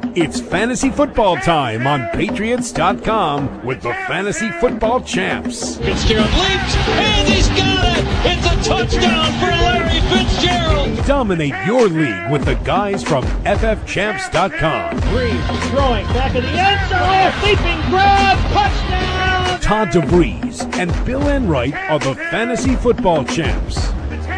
It's fantasy football time on Patriots.com with the fantasy football champs. Fitzgerald leaps, and he's got it! It's a touchdown for Larry Fitzgerald! Dominate your league with the guys from FFChamps.com. Breeze throwing back in the end zone, leaping grab, touchdown! Todd DeVries and Bill Enright are the fantasy football champs.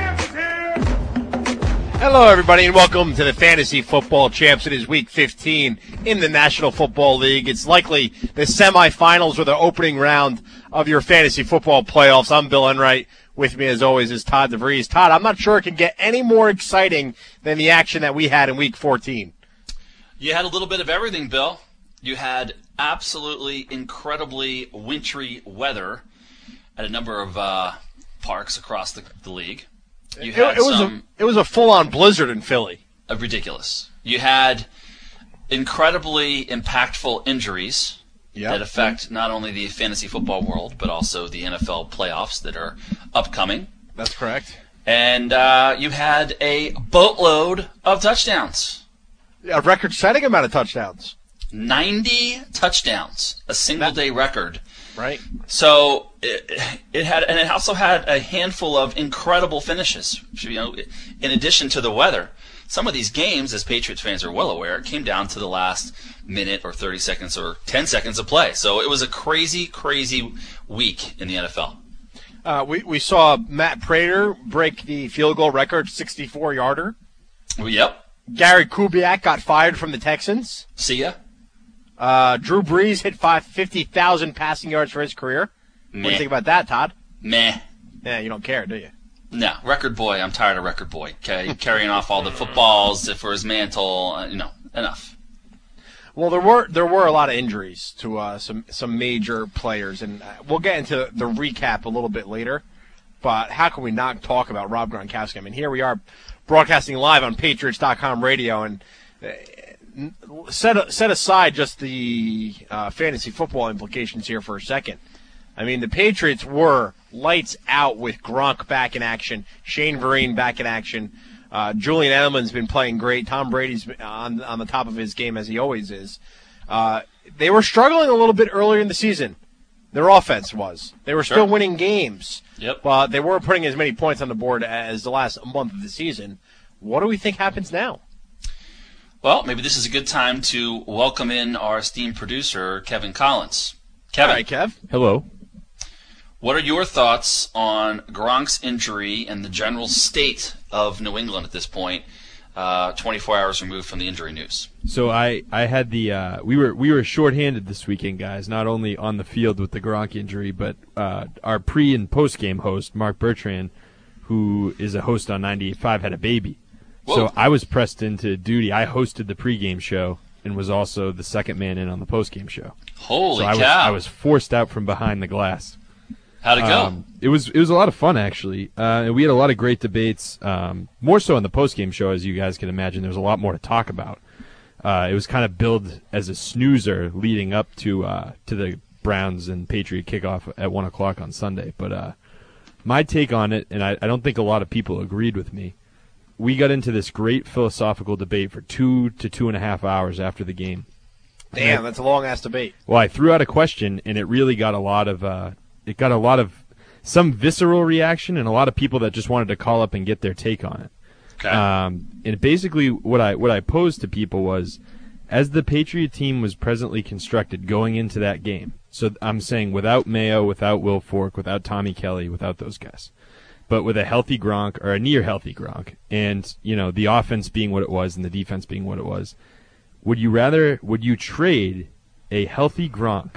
Hello, everybody, and welcome to the Fantasy Football Champs. It is Week 15 in the National Football League. It's likely the semifinals or the opening round of your fantasy football playoffs. I'm Bill Enright. With me, as always, is Todd DeVries. Todd, I'm not sure it can get any more exciting than the action that we had in Week 14. You had a little bit of everything, Bill. You had absolutely incredibly wintry weather at a number of parks across the league. It was a full-on blizzard in Philly. Ridiculous. You had incredibly impactful injuries that affect not only the fantasy football world, but also the NFL playoffs that are upcoming. That's correct. And you had a boatload of touchdowns. A record-setting amount of touchdowns. 90 touchdowns, a single-day record. Right. So it also had a handful of incredible finishes. You know, in addition to the weather, some of these games, as Patriots fans are well aware, came down to the last minute or 30 seconds or 10 seconds of play. So it was a crazy, crazy week in the NFL. We saw Matt Prater break the field goal record, 64-yarder. Yep. Gary Kubiak got fired from the Texans. See ya. Drew Brees hit 50,000 passing yards for his career. What do you think about that, Todd? Meh. Yeah, you don't care, do you? No, record boy. I'm tired of record boy. Okay, carrying off all the footballs for his mantle. Enough. Well, there were a lot of injuries to some major players, and we'll get into the recap a little bit later. But how can we not talk about Rob Gronkowski? I mean, here we are broadcasting live on Patriots.com radio, and set aside just the fantasy football implications here for a second. I mean, the Patriots were lights out with Gronk back in action, Shane Vereen back in action. Julian Edelman's been playing great. Tom Brady's on the top of his game, as he always is. They were struggling a little bit earlier in the season. Their offense was. They were still winning games. Yep. But they weren't putting as many points on the board as the last month of the season. What do we think happens now? Well, maybe this is a good time to welcome in our esteemed producer, Kevin Collins. Kevin. All right, Kev. Hello. What are your thoughts on Gronk's injury and the general state of New England at this point, 24 hours removed from the injury news? So I had the we were shorthanded this weekend, guys. Not only on the field with the Gronk injury, but our pre and post game host Mark Bertrand, who is a host on 98.5, had a baby. Whoa. So I was pressed into duty. I hosted the pregame show and was also the second man in on the postgame show. Holy cow! I was forced out from behind the glass. How'd it go? It was a lot of fun, actually. And we had a lot of great debates, more so on the postgame show, as you guys can imagine. There was a lot more to talk about. It was kind of billed as a snoozer leading up to the Browns and Patriot kickoff at 1 o'clock on Sunday. But my take on it, and I don't think a lot of people agreed with me, we got into this great philosophical debate for 2 to 2.5 hours after the game. Damn, that's a long-ass debate. Well, I threw out a question, and it really got a lot of some visceral reaction and a lot of people that just wanted to call up and get their take on it. Okay. And basically what I posed to people was, as the Patriot team was presently constructed going into that game, so I'm saying without Mayo, without Will Fork, without Tommy Kelly, without those guys, but with a healthy Gronk or a near healthy Gronk, and the offense being what it was and the defense being what it was, would you trade a healthy Gronk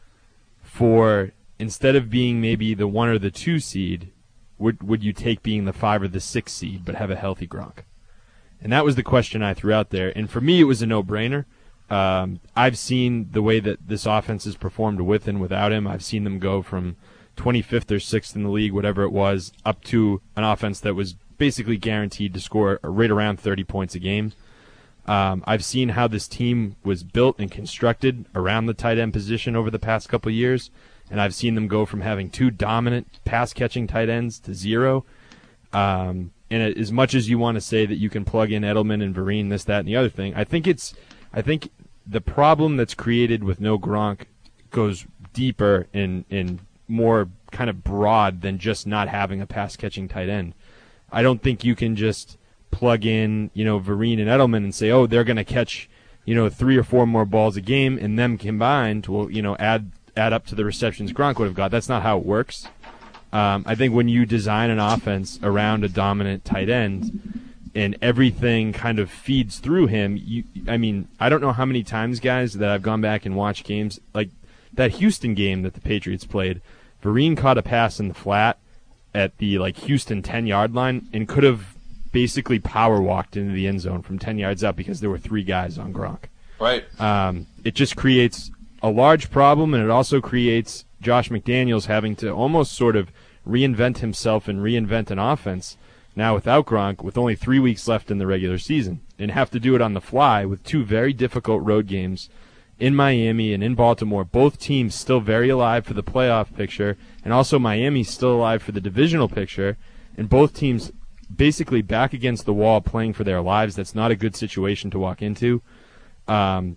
for, instead of being maybe the 1 or the 2 seed, would you take being the 5 or the 6 seed but have a healthy Gronk? And that was the question I threw out there. And for me, it was a no-brainer. I've seen the way that this offense has performed with and without him. I've seen them go from 25th or 6th in the league, whatever it was, up to an offense that was basically guaranteed to score right around 30 points a game. I've seen how this team was built and constructed around the tight end position over the past couple of years, and I've seen them go from having 2 dominant pass-catching tight ends to 0. And as much as you want to say that you can plug in Edelman and Vereen, this, that, and the other thing, I think the problem that's created with no Gronk goes deeper and more kind of broad than just not having a pass-catching tight end. I don't think you can just plug in, Vereen and Edelman and say, oh, they're going to catch, 3 or 4 more balls a game, and them combined will, add up to the receptions Gronk would have got. That's not how it works. I think when you design an offense around a dominant tight end and everything kind of feeds through him, I don't know how many times, guys, that I've gone back and watched games like that Houston game that the Patriots played. Vereen caught a pass in the flat at the Houston 10-yard line and could have basically power walked into the end zone from 10 yards out because there were 3 guys on Gronk. Right. It just creates a large problem, and it also creates Josh McDaniels having to almost sort of reinvent himself and reinvent an offense now without Gronk, with only 3 weeks left in the regular season, and have to do it on the fly with 2 very difficult road games in Miami and in Baltimore. Both teams still very alive for the playoff picture, and also Miami's still alive for the divisional picture, and both teams basically back against the wall playing for their lives. That's not a good situation to walk into. I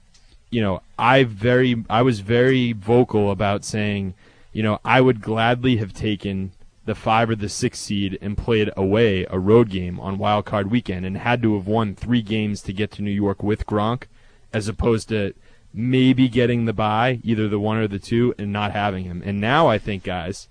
was very vocal about saying, I would gladly have taken the 5 or the 6 seed and played away a road game on Wild Card Weekend and had to have won 3 games to get to New York with Gronk, as opposed to maybe getting the bye, either the 1 or the 2, and not having him. And now I think, guys,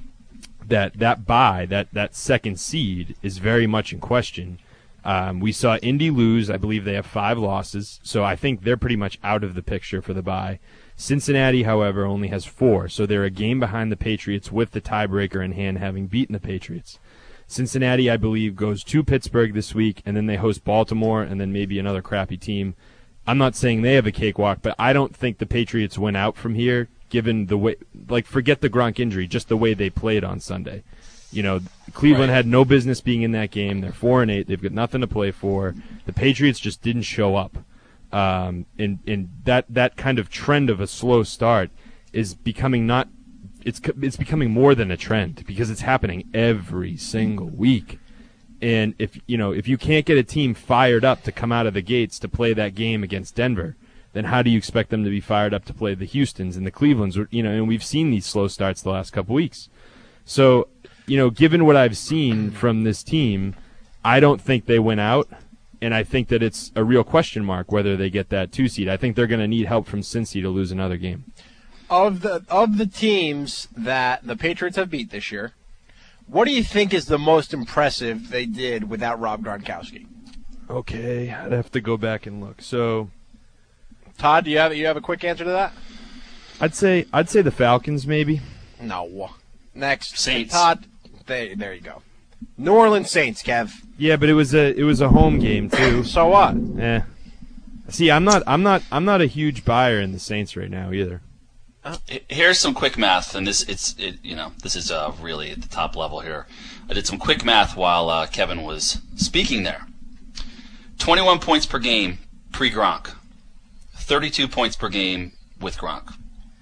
that bye, that second seed is very much in question. We saw Indy lose. I believe they have 5 losses, so I think they're pretty much out of the picture for the bye. Cincinnati, however, only has 4, so they're a game behind the Patriots with the tiebreaker in hand, having beaten the Patriots. Cincinnati, I believe, goes to Pittsburgh this week, and then they host Baltimore, and then maybe another crappy team. I'm not saying they have a cakewalk, but I don't think the Patriots win out from here, given the way, forget the Gronk injury, just the way they played on Sunday. Cleveland had no business being in that game. They're 4-8. They've got nothing to play for. The Patriots just didn't show up. And that kind of trend of a slow start is becoming it's becoming more than a trend, because it's happening every single week. And if you can't get a team fired up to come out of the gates to play that game against Denver, then how do you expect them to be fired up to play the Houstons and the Clevelands? And we've seen these slow starts the last couple weeks. So, given what I've seen from this team, I don't think they win out, and I think that it's a real question mark whether they get that 2 seed. I think they're going to need help from Cincy to lose another game. Of the teams that the Patriots have beat this year, what do you think is the most impressive they did without Rob Gronkowski? Okay, I'd have to go back and look. So, Todd, do you have a quick answer to that? I'd say the Falcons, maybe. No. Next, Saints. Todd. There you go. New Orleans Saints, Kev. Yeah, but it was a home game too. So what? See, I'm not a huge buyer in the Saints right now either. Here's some quick math, and this is really at the top level here. I did some quick math while Kevin was speaking there. 21 points per game pre-Gronk, 32 points per game with Gronk.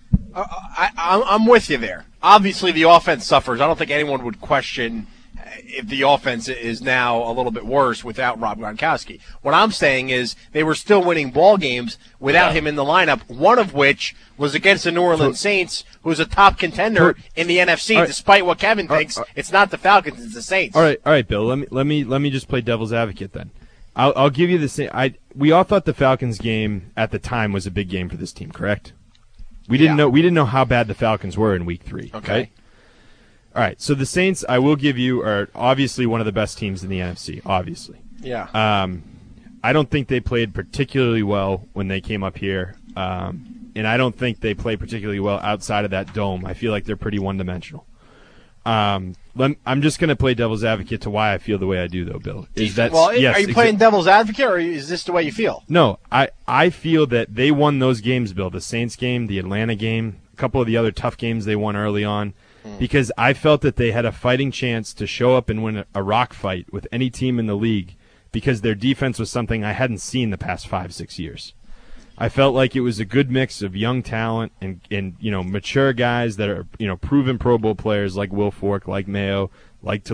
I'm with you there. Obviously, the offense suffers. I don't think anyone would question if the offense is now a little bit worse without Rob Gronkowski. What I'm saying is they were still winning ball games without him in the lineup, one of which was against the New Orleans Saints, who's a top contender in the NFC, despite what Kevin thinks. It's not the Falcons, it's the Saints. All right, Bill. Let me just play devil's advocate then. I'll give you the same. We all thought the Falcons game at the time was a big game for this team, correct? We didn't know how bad the Falcons were in Week 3. Okay. Right? All right, so the Saints, I will give you, are obviously one of the best teams in the NFC, obviously. Yeah. I don't think they played particularly well when they came up here, and I don't think they play particularly well outside of that dome. I feel like they're pretty one-dimensional. I'm just going to play devil's advocate to why I feel the way I do, though, Bill. Are you playing devil's advocate, or is this the way you feel? No, I feel that they won those games, Bill, the Saints game, the Atlanta game, a couple of the other tough games they won early on, because I felt that they had a fighting chance to show up and win a rock fight with any team in the league, because their defense was something I hadn't seen the past 5-6 years. I felt like it was a good mix of young talent and mature guys that are proven Pro Bowl players like Will Fork, like Mayo, like Talib.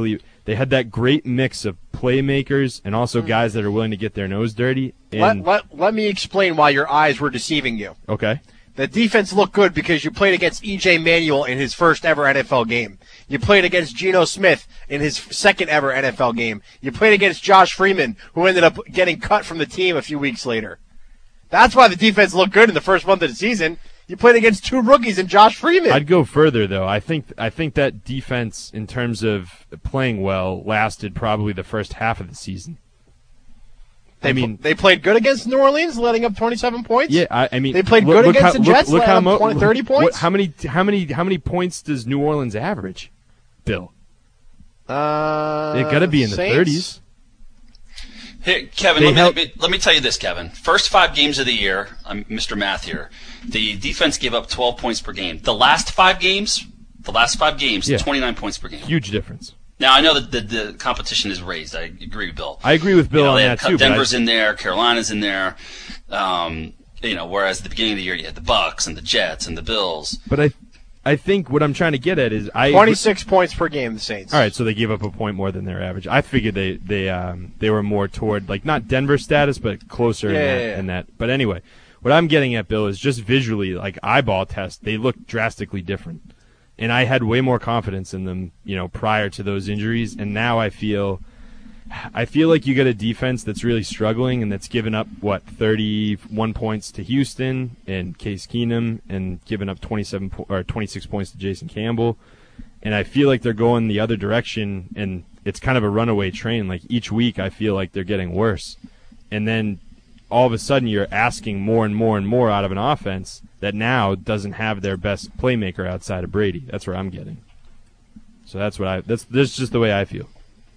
they had that great mix of playmakers and also guys that are willing to get their nose dirty. And, Let me explain why your eyes were deceiving you. okay. The defense looked good because you played against E.J. Manuel in his first ever NFL game. You played against Geno Smith in his second ever NFL game. You played against Josh Freeman, who ended up getting cut from the team a few weeks later. That's why the defense looked good in the first month of the season. You played against two rookies and Josh Freeman. I'd go further, though. I think that defense, in terms of playing well, lasted probably the first half of the season. They played good against New Orleans, letting up 27 points. Yeah, I mean they played good against the Jets, letting up 30 points. How many points does New Orleans average, Bill? They got to be in the 30s. Hey, Kevin, let me tell you this, Kevin. First 5 games of the year, I'm Mr. Math here, the defense gave up 12 points per game. The last 5 games, 29 points per game. Huge difference. Now, I know that the competition is raised. I agree with Bill. I agree with Bill on that, too. Denver's in there. Carolina's in there. Whereas at the beginning of the year, you had the Bucks and the Jets and the Bills. But I think what I'm trying to get at is 26 points per game, the Saints. All right, so they gave up a point more than their average. I figured they were more toward, like, not Denver status, but closer in that. But anyway, what I'm getting at, Bill, is just visually, like eyeball test, they look drastically different. And I had way more confidence in them, prior to those injuries. And now I feel like you got a defense that's really struggling and that's given up 31 points to Houston and Case Keenum, and given up 26 points to Jason Campbell. And I feel like they're going the other direction, and it's kind of a runaway train. Like each week, I feel like they're getting worse, and then all of a sudden you're asking more and more and more out of an offense that now doesn't have their best playmaker outside of Brady. That's where I'm getting. So that's just the way I feel.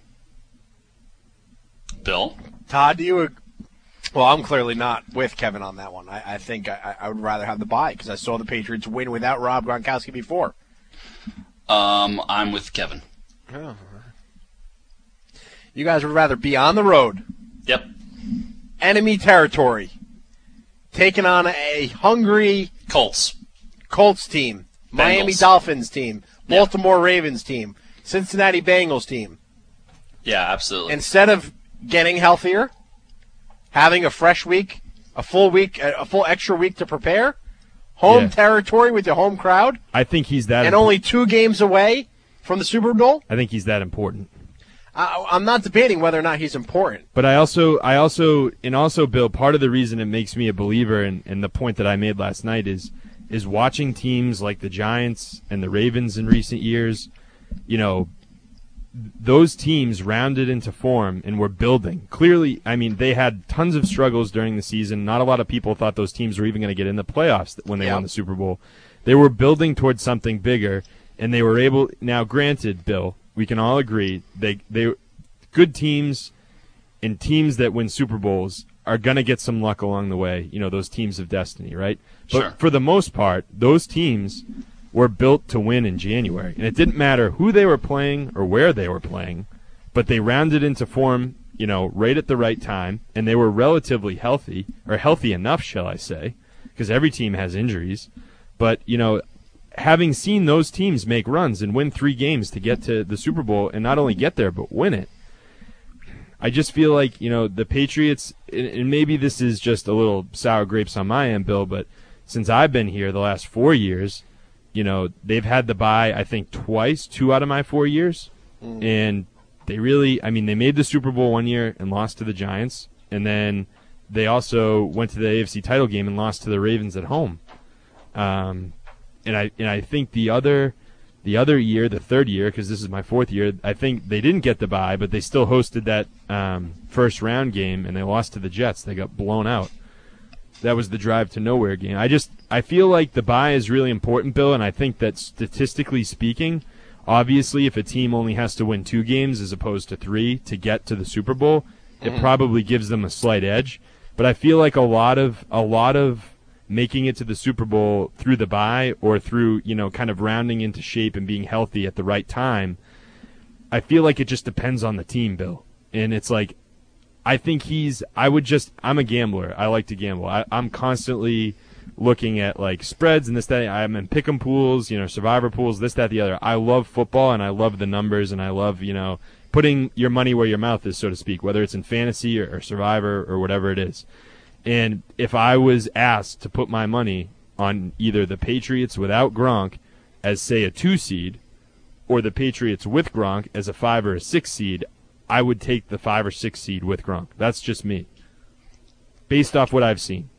Bill? Todd, do you Well, I'm clearly not with Kevin on that one. I think I would rather have the bye because I saw the Patriots win without Rob Gronkowski before. I'm with Kevin. Oh. You guys would rather be on the road. Yep. Enemy territory. Taking on a hungry Colts team. Bengals. Miami Dolphins team. Baltimore Ravens team. Cincinnati Bengals team. Yeah, absolutely. Instead of getting healthier, having a fresh week, a full extra week to prepare, home territory with your home crowd. I think he's that and only 2 games away from the Super Bowl. I think he's that important. I'm not debating whether or not he's important. But I also, Bill, part of the reason it makes me a believer in the point that I made last night is watching teams like the Giants and the Ravens in recent years, those teams rounded into form and were building. Clearly, I mean, they had tons of struggles during the season. Not a lot of people thought those teams were even going to get in the playoffs when they won the Super Bowl. They were building towards something bigger, and they were able. Now, granted, Bill, we can all agree they good teams and teams that win Super Bowls are going to get some luck along the way. Those teams of destiny, right? Sure. But for the most part, those teams were built to win in January. And it didn't matter who they were playing or where they were playing, but they rounded into form, right at the right time, and they were relatively healthy, or healthy enough, shall I say, because every team has injuries. But, having seen those teams make runs and win 3 games to get to the Super Bowl, and not only get there, but win it, I just feel like, the Patriots, and maybe this is just a little sour grapes on my end, Bill, but since I've been here the last 4 years, they've had the bye, I think, twice, 2 out of my 4 years. And they really, they made the Super Bowl one year and lost to the Giants. And then they also went to the AFC title game and lost to the Ravens at home. And I think the other year, the third year, because this is my 4th year, I think they didn't get the bye, but they still hosted that first round game, and they lost to the Jets. They got blown out. That was the drive to nowhere game. I feel like the bye is really important, Bill, and I think that statistically speaking, obviously if a team only has to win 2 games as opposed to 3 to get to the Super Bowl, it probably gives them a slight edge. But I feel like a lot of making it to the Super Bowl through the bye or through, kind of rounding into shape and being healthy at the right time, I feel like it just depends on the team, Bill. And it's like, I think I'm a gambler. I like to gamble. I'm constantly looking at like spreads and this, that. I'm in pick'em pools, survivor pools, this, that, the other. I love football and I love the numbers and I love, putting your money where your mouth is, so to speak, whether it's in fantasy or Survivor or whatever it is. And if I was asked to put my money on either the Patriots without Gronk as, say, a 2 seed, or the Patriots with Gronk as a 5 or a 6 seed, I would take the 5 or 6 seed with Gronk. That's just me, based off what I've seen.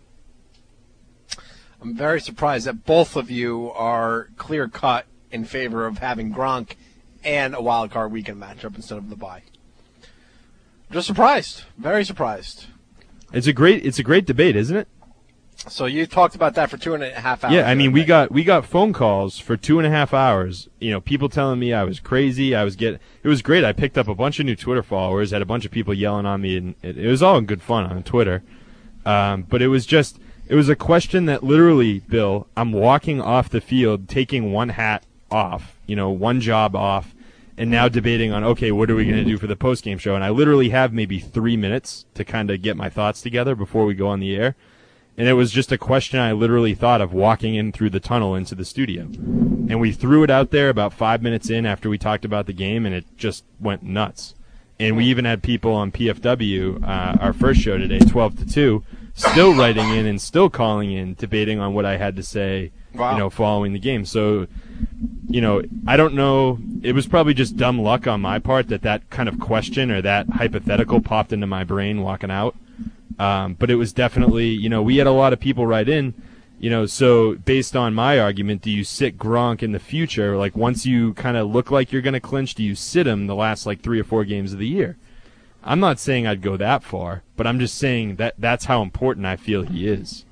I'm very surprised that both of you are clear-cut in favor of having Gronk and a wild card weekend matchup instead of the bye. Just surprised, very surprised. It's a great debate, isn't it? So you talked about that for 2.5 hours. Yeah, I mean, we got phone calls for 2.5 hours. You know, people telling me I was crazy. It was great. I picked up a bunch of new Twitter followers, had a bunch of people yelling on me, and it was all in good fun on Twitter. But it was a question that literally, Bill, I'm walking off the field, taking one hat off, one job off, and now debating on, okay, what are we going to do for the postgame show? And I literally have maybe 3 minutes to kind of get my thoughts together before we go on the air. And it was just a question I literally thought of walking in through the tunnel into the studio. And we threw it out there about 5 minutes in after we talked about the game, and it just went nuts. And we even had people on PFW, our first show today, 12 to 2, still writing in and still calling in, debating on what I had to say, following the game. So, I don't know. It was probably just dumb luck on my part that kind of question or that hypothetical popped into my brain walking out. But it was definitely, we had a lot of people write in, so based on my argument, do you sit Gronk in the future? Like, once you kind of look like you're going to clinch, do you sit him the last, 3 or 4 games of the year? I'm not saying I'd go that far, but I'm just saying that's how important I feel he is.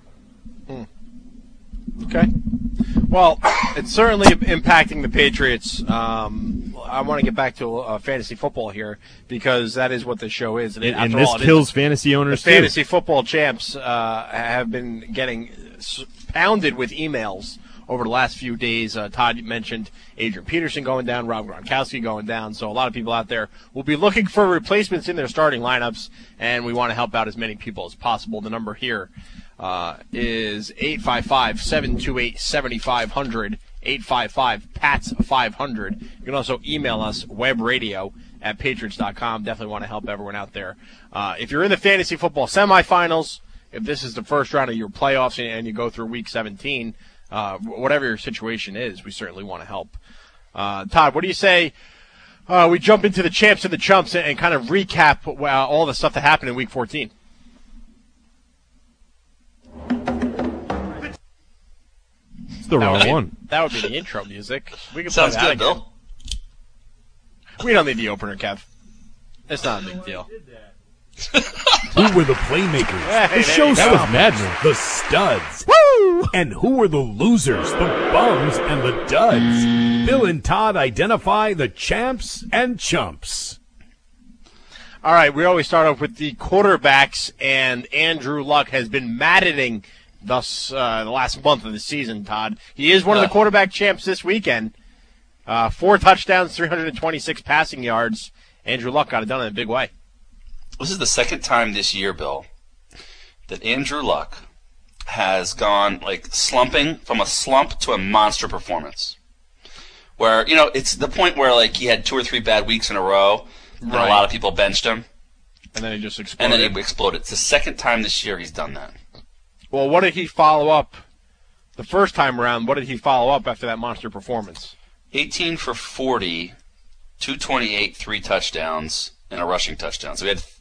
Okay. Well, it's certainly impacting the Patriots. I want to get back to fantasy football here because that is what the show is. And this kills fantasy owners, too. The fantasy football champs have been getting pounded with emails over the last few days. Todd mentioned Adrian Peterson going down, Rob Gronkowski going down. So a lot of people out there will be looking for replacements in their starting lineups, and we want to help out as many people as possible. The number here is 855-728-7500, 855-PATS-500. You can also email us, webradio@patriots.com. Definitely want to help everyone out there. If you're in the fantasy football semifinals, if this is the first round of your playoffs and you go through week 17, whatever your situation is, we certainly want to help. Todd, what do you say we jump into the champs and the chumps and kind of recap all the stuff that happened in week 14? It's the wrong one. That would be the intro music. We can Sounds play that good, again. Bill. We don't need the opener, Kev. It's not a big deal. Who were the playmakers, Hey, the there you go. showstoppers, the studs? Woo! And who were the losers, the bums, and the duds? Bill and Todd identify the champs and chumps. All right, we always start off with the quarterbacks, and Andrew Luck has been maddening thus the last month of the season, Todd. He is one of the quarterback champs this weekend. 4 touchdowns, 326 passing yards. Andrew Luck got it done in a big way. This is the second time this year, Bill, that Andrew Luck has gone slumping from a slump to a monster performance. Where, it's the point where he had 2 or 3 bad weeks in a row, and a lot of people benched him. And then he just exploded. And then he exploded. It's the second time this year he's done that. Well, what did he follow up the first time around? What did he follow up after that monster performance? 18 for 40, 228, 3 touchdowns, and a rushing touchdown. So he had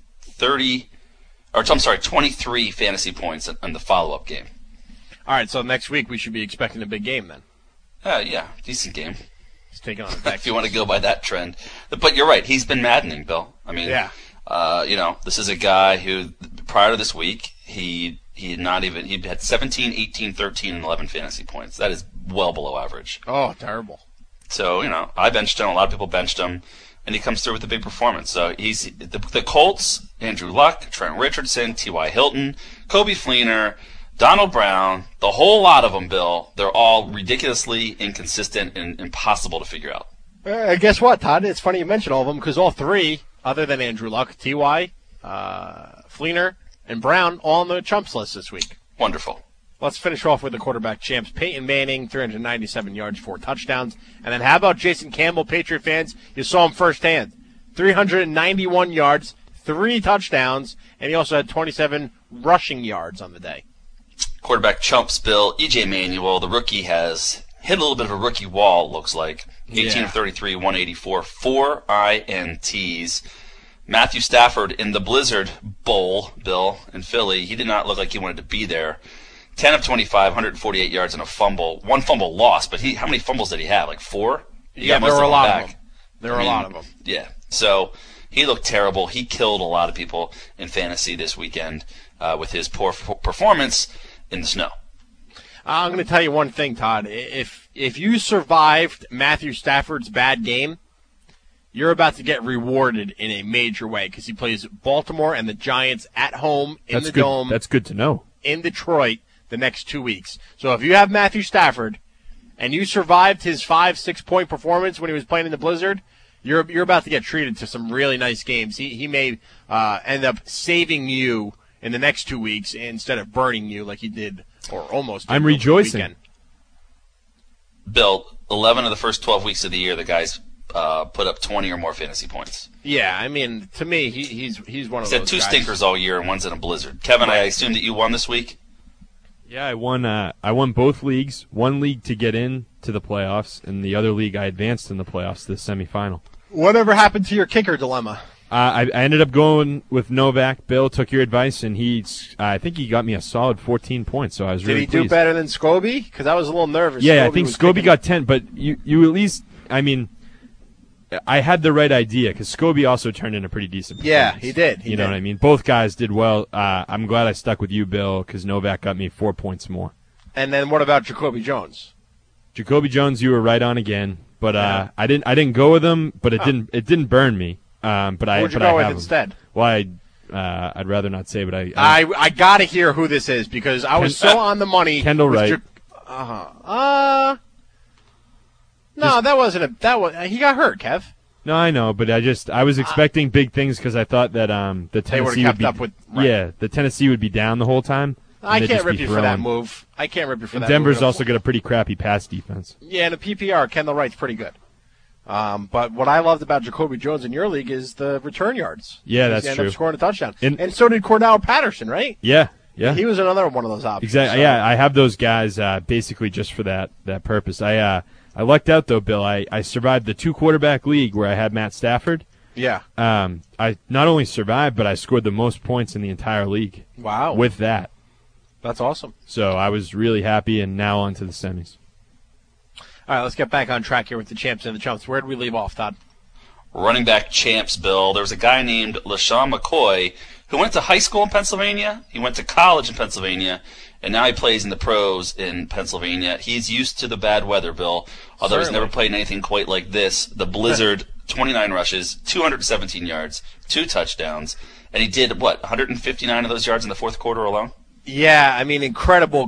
23 fantasy points in the follow-up game. All right, so next week we should be expecting a big game then. Yeah, decent game. He's taking on a if you want to go by that trend. But you're right, he's been maddening, Bill. I mean, this is a guy who, prior to this week, he had 17, 18, 13, and 11 fantasy points. That is well below average. Oh, terrible. So, I benched him. A lot of people benched him. And he comes through with a big performance. So he's the Colts, Andrew Luck, Trent Richardson, T.Y. Hilton, Coby Fleener, Donald Brown, the whole lot of them, Bill, they're all ridiculously inconsistent and impossible to figure out. Guess what, Todd? It's funny you mention all of them because all 3, other than Andrew Luck, T.Y., Fleener, and Brown, all on the chumps list this week. Wonderful. Let's finish off with the quarterback champs. Peyton Manning, 397 yards, 4 touchdowns. And then how about Jason Campbell, Patriot fans? You saw him firsthand. 391 yards, 3 touchdowns, and he also had 27 rushing yards on the day. Quarterback chumps, Bill. E.J. Manuel, the rookie, has hit a little bit of a rookie wall, it looks like. 18 of 33, 184, 4 INTs. Matthew Stafford in the Blizzard Bowl, Bill, in Philly, he did not look like he wanted to be there. 10 of 25, 148 yards and a fumble. 1 fumble lost, but how many fumbles did he have? Like 4? Yeah, there were a lot of them. There were a lot of them. Yeah. So he looked terrible. He killed a lot of people in fantasy this weekend with his poor performance in the snow. I'm going to tell you one thing, Todd. If you survived Matthew Stafford's bad game, you're about to get rewarded in a major way because he plays Baltimore and the Giants at home in the Dome. That's good to know. In Detroit the next 2 weeks. So if you have Matthew Stafford and you survived his 5-6 point performance when he was playing in the Blizzard, you're about to get treated to some really nice games. He may end up saving you in the next 2 weeks instead of burning you like he did or almost did. I'm rejoicing. Weekend. Bill, 11 of the first 12 weeks of the year, the guy's put up 20 or more fantasy points. Yeah, I mean, to me, he's one of those guys. He's had 2 stinkers all year and one's in a blizzard. Kevin, I assume that you won this week? Yeah, I won both leagues. One league to get in to the playoffs, and the other league I advanced in the playoffs to the semifinal. Whatever happened to your kicker dilemma? I ended up going with Novak. Bill took your advice, and I think he got me a solid 14 points, so I was really pleased. Did he do better than Scobie? Because I was a little nervous. Yeah, I think Scobie got 10, but you at least, I mean, I had the right idea because Scobie also turned in a pretty decent performance. Yeah, he did. You know what I mean? Both guys did well. I'm glad I stuck with you, Bill, because Novak got me 4 points more. And then what about Jacoby Jones? Jacoby Jones, you were right on again, but I didn't go with him, but it didn't burn me. But Who'd you go with instead? Well, I'd rather not say, but I gotta hear who this is because I was so on the money. Kendall Wright. No, that wasn't he got hurt, Kev. No, I know, but I was expecting big things because I thought that the Tennessee would be up with, right. Yeah, the Tennessee would be down the whole time. I can't rip you for that move. Denver's also got a pretty crappy pass defense. Yeah, in the PPR, Kendall Wright's pretty good. But what I loved about Jacoby Jones in your league is the return yards. Yeah, that's true. He ended up scoring a touchdown. And so did Cordell Patterson, right? Yeah. He was another one of those options. Exactly. So. Yeah, I have those guys basically just for that purpose. I lucked out, though, Bill. I survived the 2-quarterback league where I had Matt Stafford. Yeah. I not only survived, but I scored the most points in the entire league. Wow. With that. That's awesome. So I was really happy, and now on to the semis. All right, let's get back on track here with the champs and the chumps. Where did we leave off, Todd? Running back champs, Bill. There was a guy named LaShawn McCoy who went to high school in Pennsylvania. He went to college in Pennsylvania, and now he plays in the pros in Pennsylvania. He's used to the bad weather, Bill, although He's never played anything quite like this. The Blizzard, 29 rushes, 217 yards, 2 touchdowns, and he did, 159 of those yards in the fourth quarter alone? Yeah, I mean, incredible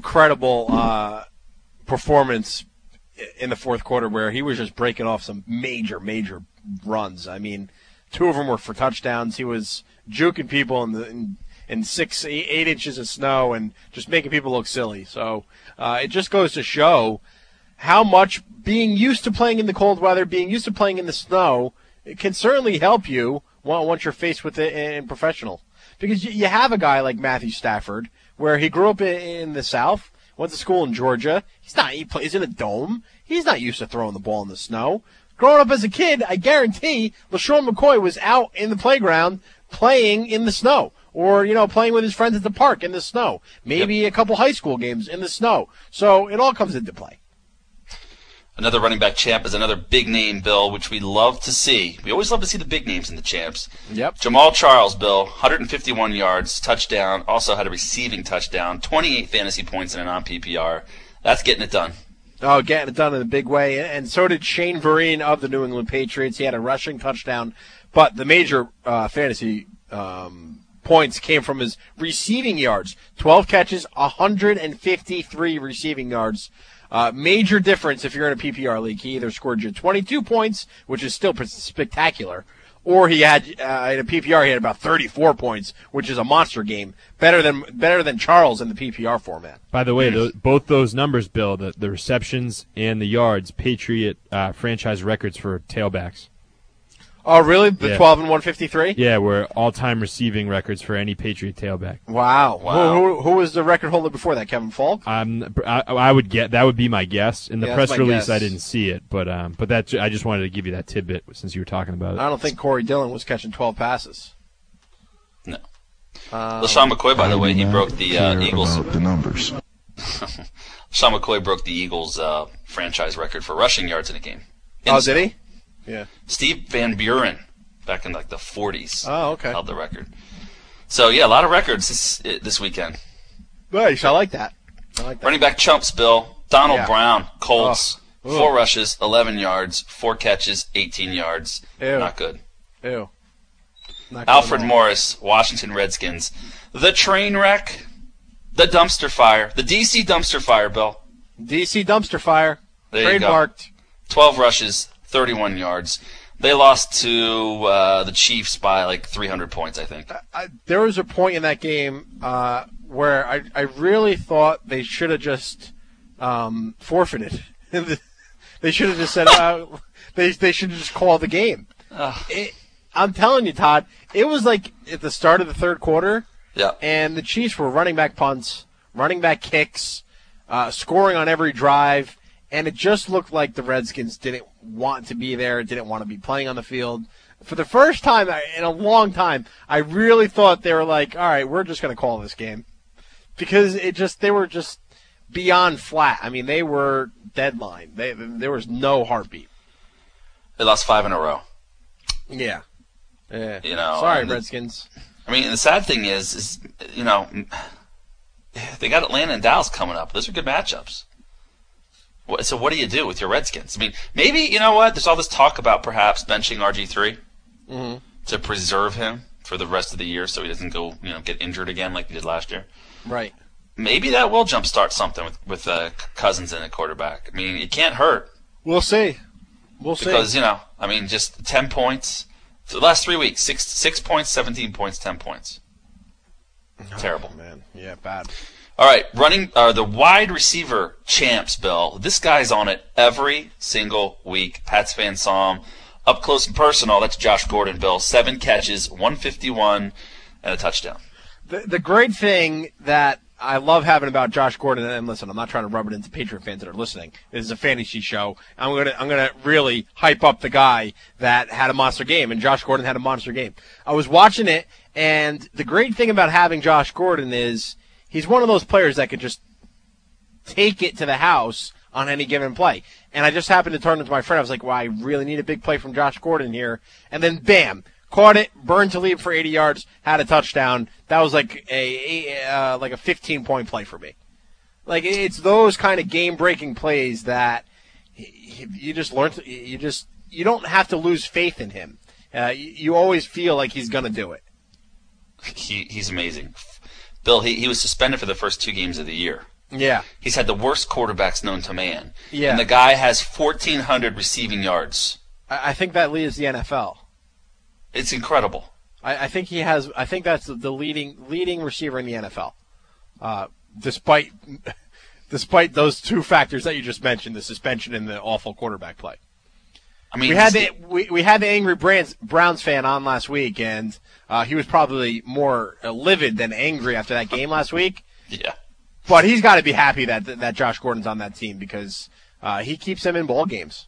performance in the fourth quarter where he was just breaking off some major runs. I mean, 2 of them were for touchdowns. He was juking people in 8 inches of snow and just making people look silly. So it just goes to show how much being used to playing in the cold weather, being used to playing in the snow, it can certainly help you once you're faced with it in professional. Because you have a guy like Matthew Stafford where he grew up in the South, went to school in Georgia. He plays in a dome. He's not used to throwing the ball in the snow. Growing up as a kid, I guarantee LaShawn McCoy was out in the playground playing in the snow or, playing with his friends at the park in the snow. Maybe a couple high school games in the snow. So it all comes into play. Another running back champ is another big name, Bill, which we love to see. We always love to see the big names in the champs. Yep. Jamal Charles, Bill, 151 yards, touchdown, also had a receiving touchdown, 28 fantasy points in a non-PPR. That's getting it done. Oh, getting it done in a big way. And so did Shane Vereen of the New England Patriots. He had a rushing touchdown. But the major fantasy points came from his receiving yards. 12 catches, 153 receiving yards. Major difference if you're in a PPR league. He either scored you 22 points, which is still spectacular, or he had in a PPR he had about 34 points, which is a monster game. Better than Charles in the PPR format. By the way, both those numbers, Bill, the receptions and the yards, Patriot franchise records for tailbacks. Oh, really? The Yeah. 12 and 153? Yeah, we're all-time receiving records for any Patriot tailback. Wow. Wow. Who was the record holder before that? Kevin Falk? I would get that would be my guess. In the Yeah, press that's my release, guess. I didn't see it, but that I just wanted to give you that tidbit since you were talking about it. I don't think Corey Dillon was catching 12 passes. No. LaShawn McCoy, by the way, he broke the Eagles. The numbers. LaShawn McCoy broke the Eagles' franchise record for rushing yards in a game. Oh, did he? Yeah. Steve Van Buren, back in like the 40s, Oh, okay. held the record. So, yeah, a lot of records this weekend. Nice. I like that. Running back chumps, Bill. Donald Yeah. Brown, Colts, Oh. 4 rushes, 11 yards, 4 catches, 18 yards. Ew. Not good. Ew. Not Alfred going on. Morris, Washington Redskins. The train wreck, the dumpster fire, the DC dumpster fire, Bill. DC dumpster fire. There you go. Trademarked. 12 rushes, 31 yards. They lost to the Chiefs by like 300 points, I think. There was a point in that game where I really thought they should have just forfeited. They should have just said they should have just called the game. I'm telling you, Todd, it was like at the start of the third quarter, Yeah. and the Chiefs were running back punts, running back kicks, scoring on every drive, and it just looked like the Redskins didn't want to be there, didn't want to be playing on the field. For the first time in a long time, I really thought they were like, all right, we're just going to call this game. Because they were just beyond flat. I mean, they were deadline. There was no heartbeat. They lost 5 in a row. Yeah. Yeah. You know, Sorry, and Redskins. I mean, the sad thing is, you know, they got Atlanta and Dallas coming up. Those are good matchups. So what do you do with your Redskins? I mean, maybe, you know what? There's all this talk about perhaps benching RG3 to preserve him for the rest of the year so he doesn't go, get injured again like he did last year. Right. Maybe that will jumpstart something with Cousins in a quarterback. I mean, it can't hurt. We'll see. We'll see. Because, just 10 points. So the last 3 weeks, 6 points, 17 points, 10 points. Terrible. Oh, man. Yeah, bad. All right, the wide receiver champs, Bill. This guy's on it every single week. Pats fans saw him up close and personal. That's Josh Gordon, Bill. 7 catches, 151, and a touchdown. The great thing that I love having about Josh Gordon, and listen, I'm not trying to rub it into Patriot fans that are listening. This is a fantasy show. I'm gonna really hype up the guy that had a monster game, and Josh Gordon had a monster game. I was watching it, and the great thing about having Josh Gordon is he's one of those players that could just take it to the house on any given play. And I just happened to turn to my friend. I was like, "Wow, I really need a big play from Josh Gordon here." And then, bam. Caught it, burned to lead for 80 yards, had a touchdown. That was like a 15-point play for me. Like, it's those kind of game-breaking plays that you just learn. You don't have to lose faith in him. You always feel like he's gonna do it. He's amazing, Bill. He was suspended for the first 2 games of the year. Yeah, He's had the worst quarterbacks known to man. Yeah. And the guy has 1,400 receiving yards. I think that leads the NFL. It's incredible. I think he has. I think that's the leading receiver in the NFL. Despite those 2 factors that you just mentioned, the suspension and the awful quarterback play. I mean, We had the angry Browns fan on last week, and he was probably more livid than angry after that game last week. Yeah. But he's got to be happy that Josh Gordon's on that team because he keeps them in ball games.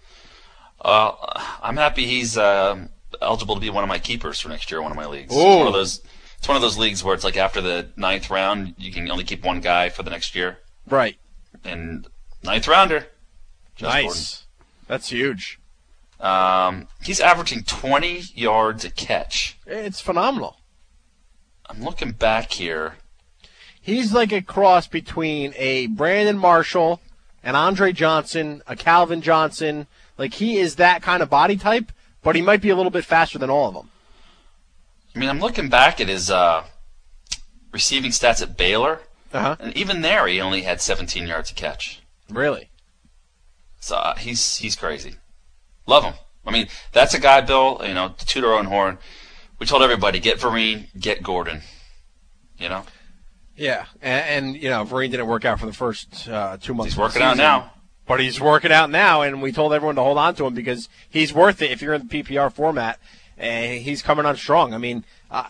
I'm happy he's eligible to be one of my keepers for next year in one of my leagues. Ooh. It's one of those leagues where it's like after the 9th round, you can only keep one guy for the next year. Right. And 9th rounder. Josh Nice. That's huge. Gordon. He's averaging 20 yards a catch. It's phenomenal. I'm looking back here. He's like a cross between a Brandon Marshall, an Andre Johnson, a Calvin Johnson. Like, he is that kind of body type, but he might be a little bit faster than all of them. I mean, I'm looking back at his receiving stats at Baylor, and even there he only had 17 yards a catch. Really? So he's crazy. Love him. I mean, that's a guy, Bill, to toot our own horn. We told everybody, get Vereen, get Gordon. Yeah, and Vereen didn't work out for the first 2 months. He's of the working out season. now. But he's working out now, and we told everyone to hold on to him because he's worth it if you're in the PPR format. And he's coming on strong. I mean,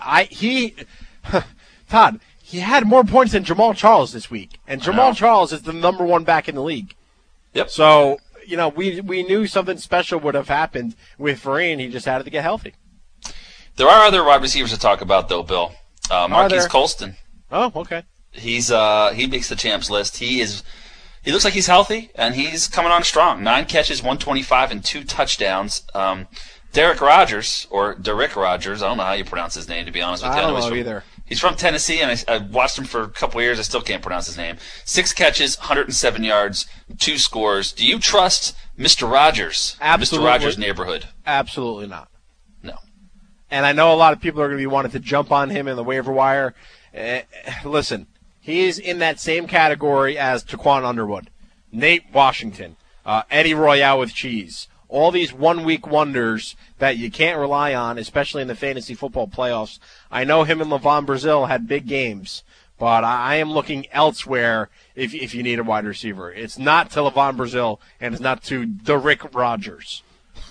Todd, he had more points than Jamal Charles this week, and Jamal Charles is the number one back in the league. Yep. So, we knew something special would have happened with Vereen. He just had to get healthy. There are other wide receivers to talk about, though, Bill. Marquise Colston. Oh, okay. He makes the champs list. He looks like he's healthy, and he's coming on strong. 9 catches, 125, and 2 touchdowns. Derek Rogers, or Derrick Rogers, I don't know how you pronounce his name, to be honest with you. I don't know either. He's from Tennessee, and I watched him for a couple of years. I still can't pronounce his name. 6 catches, 107 yards, 2 scores. Do you trust Mr. Rogers? Absolutely. Mr. Rogers' neighborhood? Absolutely not. No. And I know a lot of people are going to be wanting to jump on him in the waiver wire. Listen, he's in that same category as Taquan Underwood, Nate Washington, Eddie Royale with cheese. All these one-week wonders that you can't rely on, especially in the fantasy football playoffs. I know him and Levon Brazil had big games, but I am looking elsewhere if you need a wide receiver. It's not to Levon Brazil, and it's not to Derrick Rogers.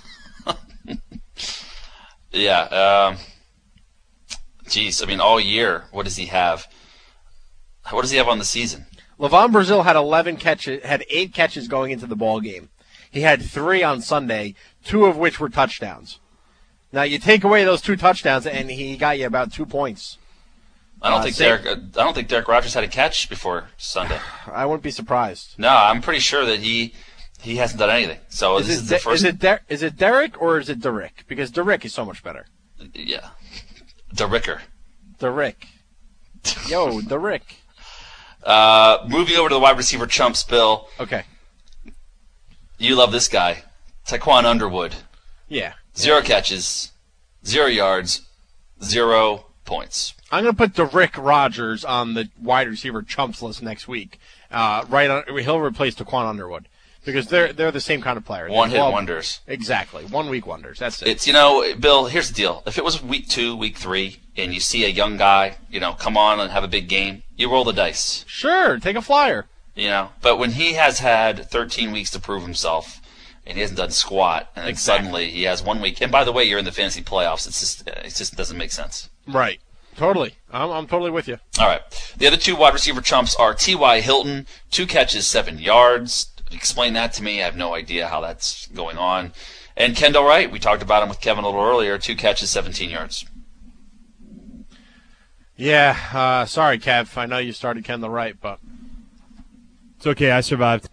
Yeah. Geez, I mean, all year, what does he have? What does he have on the season? Levon Brazil had 8 catches going into the ball game. He had 3 on Sunday, 2 of which were touchdowns. Now you take away those 2 touchdowns, and he got you about 2 points. I don't think Derek Rogers had a catch before Sunday. I wouldn't be surprised. No, I'm pretty sure that he hasn't done anything. So this is the first. Is it Derek or is it Derrick? Because Derrick is so much better. Yeah, Derricker. Derrick. Yo, Derrick. Moving over to the wide receiver chumps, Bill. Okay. You love this guy, Taquan Underwood. Yeah. 0 catches, 0 yards, 0 points. I'm going to put Derrick Rogers on the wide receiver chumps list next week. He'll replace Taquan Underwood because they're the same kind of player. One-hit wonders. Exactly. 1-week wonders. That's it. It's, Bill, here's the deal. If it was week 2, week 3, and you see a young guy, come on and have a big game, you roll the dice. Sure. Take a flyer. But when he has had 13 weeks to prove himself, and he hasn't done squat, and then suddenly he has 1 week. And by the way, you're in the fantasy playoffs. It just doesn't make sense. Right. Totally. I'm totally with you. All right. The other 2 wide receiver chumps are T.Y. Hilton, 2 catches, 7 yards. Explain that to me. I have no idea how that's going on. And Kendall Wright, we talked about him with Kevin a little earlier, 2 catches, 17 yards. Yeah. Sorry, Kev. I know you started Kendall Wright, but it's okay. I survived.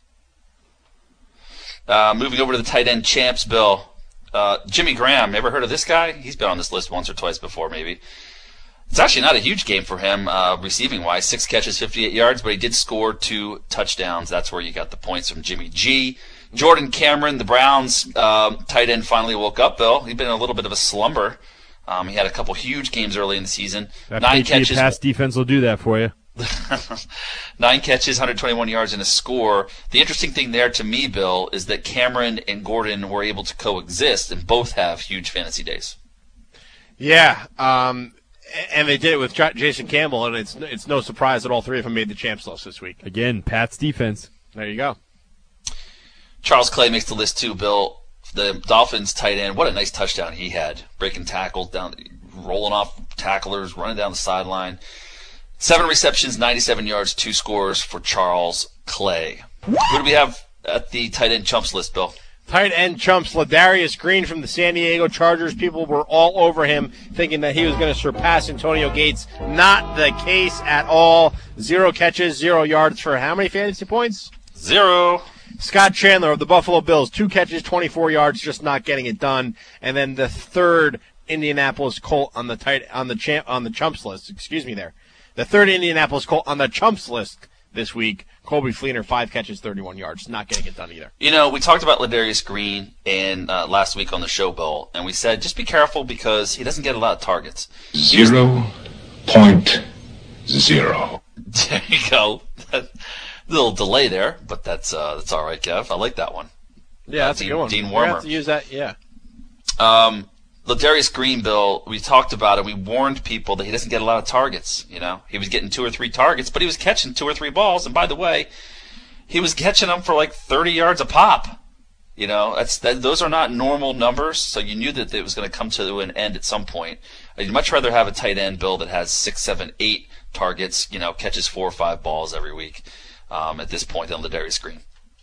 Moving over to the tight end champs, Bill. Jimmy Graham, ever heard of this guy? He's been on this list once or twice before, maybe. It's actually not a huge game for him, receiving-wise. 6 catches, 58 yards, but he did score 2 touchdowns. That's where you got the points from Jimmy G. Jordan Cameron, the Browns tight end, finally woke up, Bill. He'd been in a little bit of a slumber. He had a couple huge games early in the season. That 9 catches. Pass defense will do that for you. 9 catches, 121 yards, and a score. The interesting thing there to me, Bill, is that Cameron and Gordon were able to coexist and both have huge fantasy days. Yeah, and they did it with Jason Campbell, and it's no surprise that all 3 of them made the champs list this week. Again, Pat's defense. There you go. Charles Clay makes the list too, Bill. The Dolphins tight end, what a nice touchdown he had. Breaking tackles, rolling off tacklers, running down the sideline. 7 receptions, 97 yards, 2 scores for Charles Clay. Who do we have at the tight end chumps list, Bill? Tight end chumps, Ladarius Green from the San Diego Chargers. People were all over him, thinking that he was going to surpass Antonio Gates. Not the case at all. 0 catches, 0 yards for how many fantasy points? 0. Scott Chandler of the Buffalo Bills, 2 catches, 24 yards, just not getting it done. And then the 3rd Indianapolis Colt on the chumps list. Excuse me there. The 3rd Indianapolis Colt on the chumps list this week, Colby Fleener, 5 catches, 31 yards. Not getting it done either. We talked about Ladarius Green last week on the show, Bill, and we said just be careful because he doesn't get a lot of targets. 0.0. There you go. Little delay there, but that's all right, Kev. I like that one. Yeah, that's a good one. Dean Wormer. We're gonna have to use that, yeah. Ladarius Green, Bill, we talked about it. We warned people that he doesn't get a lot of targets. He was getting 2 or 3 targets, but he was catching 2 or 3 balls. And by the way, he was catching them for like 30 yards a pop. Those are not normal numbers, so you knew that it was going to come to an end at some point. I'd much rather have a tight end, Bill, that has 6, 7, 8 targets, catches 4 or 5 balls every week at this point than Ladarius Green.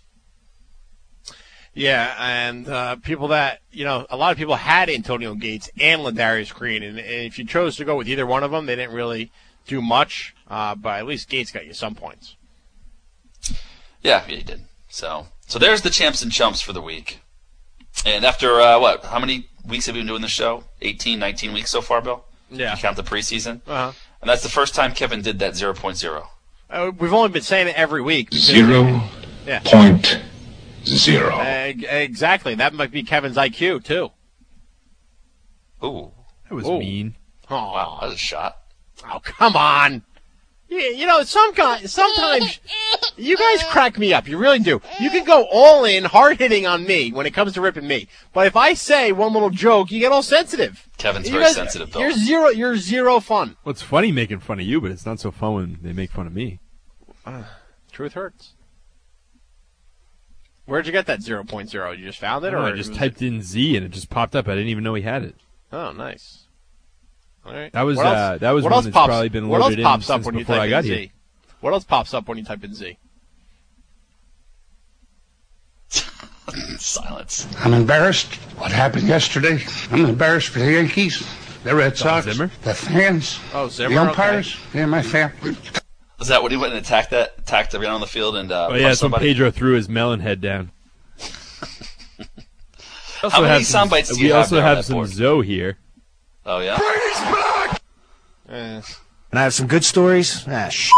Yeah, and people that, a lot of people had Antonio Gates and Ladarius Green, and if you chose to go with either one of them, they didn't really do much, but at least Gates got you some points. Yeah, he did. So there's the champs and chumps for the week. And after, how many weeks have we been doing this show? 18, 19 weeks so far, Bill? Yeah. If you count the preseason? Uh-huh. And that's the first time Kevin did that 0.0. We've only been saying it every week. 0.0. Exactly. That might be Kevin's IQ, too. Ooh. That was mean. Oh. Wow, that was a shot. Oh, come on. Yeah, sometimes you guys crack me up. You really do. You can go all in, hard hitting on me when it comes to ripping me. But if I say one little joke, you get all sensitive. Kevin's very sensitive, Bill. You're zero fun. Well, it's funny making fun of you, but it's not so fun when they make fun of me. Truth hurts. Where'd you get that 0.0? You just found it, or I just typed in Z and it just popped up. I didn't even know he had it. Oh, nice. All right. That was one that's probably been loaded in since before I got here. What else pops up when you type in Z? Silence. I'm embarrassed. What happened yesterday? I'm embarrassed for the Yankees, the Red Sox, Zimmer? the fans, Zimmer, the umpires, and my family. Was that when he went and attacked everyone on the field and that's when somebody? Pedro threw his melon head down. How many sound bites do you have? We also have some Zoe here. Oh, yeah? Brady's back! And I have some good stories.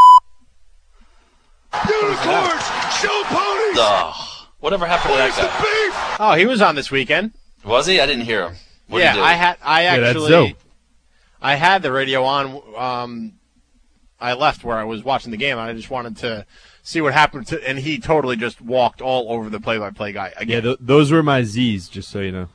Unicorns! Show ponies! Whatever happened to that guy? Oh, he was on this weekend. Was he? I didn't hear him. What did he do? I had the radio on. I left where I was watching the game. And I just wanted to see what happened and he totally just walked all over the play-by-play guy again. Yeah, those were my Z's, just so you know.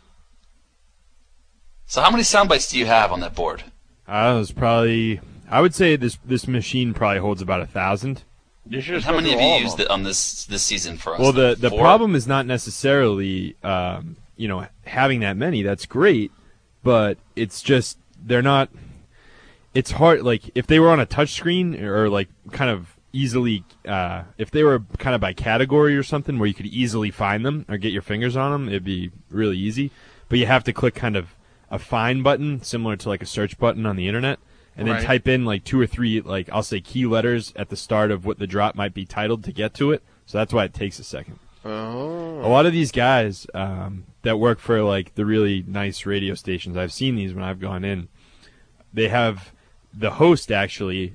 So how many sound bites do you have on that board? I would say this machine probably holds about 1,000. How many have you used on this season for us? Well, the problem is not necessarily having that many. That's great, but it's just they're not. It's hard. Like if they were on a touch screen or like kind of easily, if they were kind of by category or something where you could easily find them or get your fingers on them, it'd be really easy. But you have to click kind of a find button, similar to like a search button on the internet, and then type in like 2 or 3, like I'll say key letters at the start of what the drop might be titled to get to it. So that's why it takes a second. Oh. A lot of these guys that work for like the really nice radio stations, I've seen these when I've gone in. They have the host and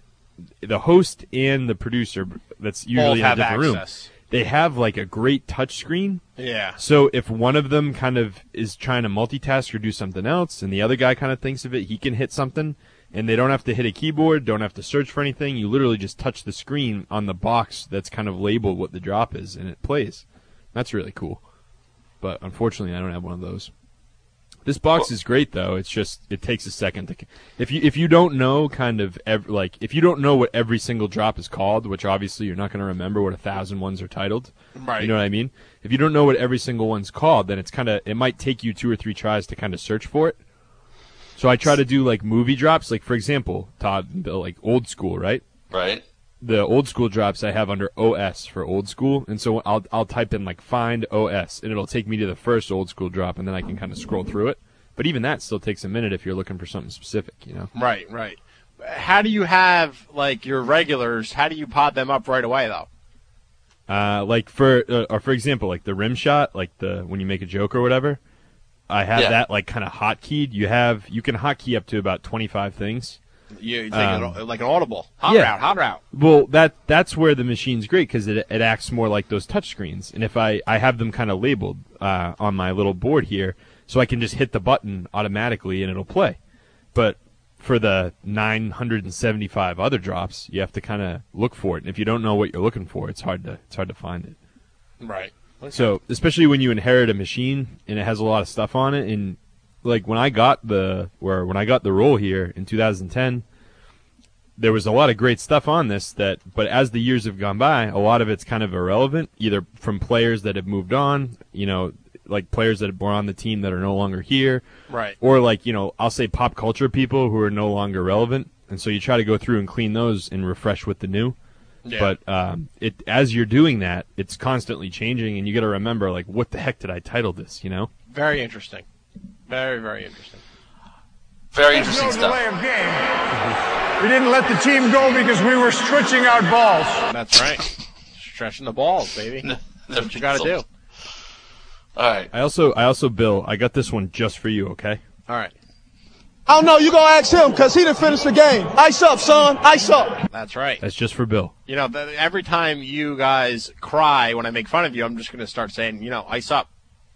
the producer. That's usually in a different room. They have like a great touch screen. Yeah. So if one of them kind of is trying to multitask or do something else, and the other guy kind of thinks of it, he can hit something, and they don't have to hit a keyboard, don't have to search for anything. You literally just touch the screen on the box that's kind of labeled what the drop is, and it plays. That's really cool. But unfortunately, I don't have one of those. This box is great though. It's just it takes a second to if you don't know if you don't know what every single drop is called, which obviously you're not going to remember what 1,000 ones are titled. Right. You know what I mean? If you don't know what every single one's called, then it might take you 2 or 3 tries to kind of search for it. So I try to do like movie drops, like for example, Todd and Bill, like old school, right? Right. The old school drops I have under OS for old school, and so I'll type in like find OS, and it'll take me to the first old school drop, and then I can kind of scroll through it. But even that still takes a minute if you're looking for something specific, you know. Right. How do you have like your regulars? How do you pod them up right away though? Like for example, like the rim shot, like when you make a joke or whatever. I have that like kind of hotkeyed. You can hotkey up to about 25 things. You take like an audible. Hot route. Well, that's where the machine's great because it acts more like those touch screens. And if I have them kind of labeled on my little board here, so I can just hit the button automatically and it'll play. But for the 975 other drops, you have to kind of look for it. And if you don't know what you're looking for, it's hard to find it. Right. Okay. So especially when you inherit a machine and it has a lot of stuff on it, and like when I got the roll here in 2010, there was a lot of great stuff on this but as the years have gone by, a lot of it's kind of irrelevant, either from players that have moved on, like players that were on the team that are no longer here. Right. Or like, I'll say pop culture people who are no longer relevant. And so you try to go through and clean those and refresh with the new. Yeah. But as you're doing that, it's constantly changing, and you got to remember, like, what the heck did I title this, Very interesting. Very, very interesting. Very interesting stuff. Delay of game. We didn't let the team go because we were stretching our balls. That's right. Stretching the balls, baby. That's what you got to do. All right. I also, Bill, I got this one just for you, okay? All right. I don't know. You gonna ask him because he done finished the game. Ice up, son. Ice up. That's right. That's just for Bill. Every time you guys cry when I make fun of you, I'm just going to start saying, ice up.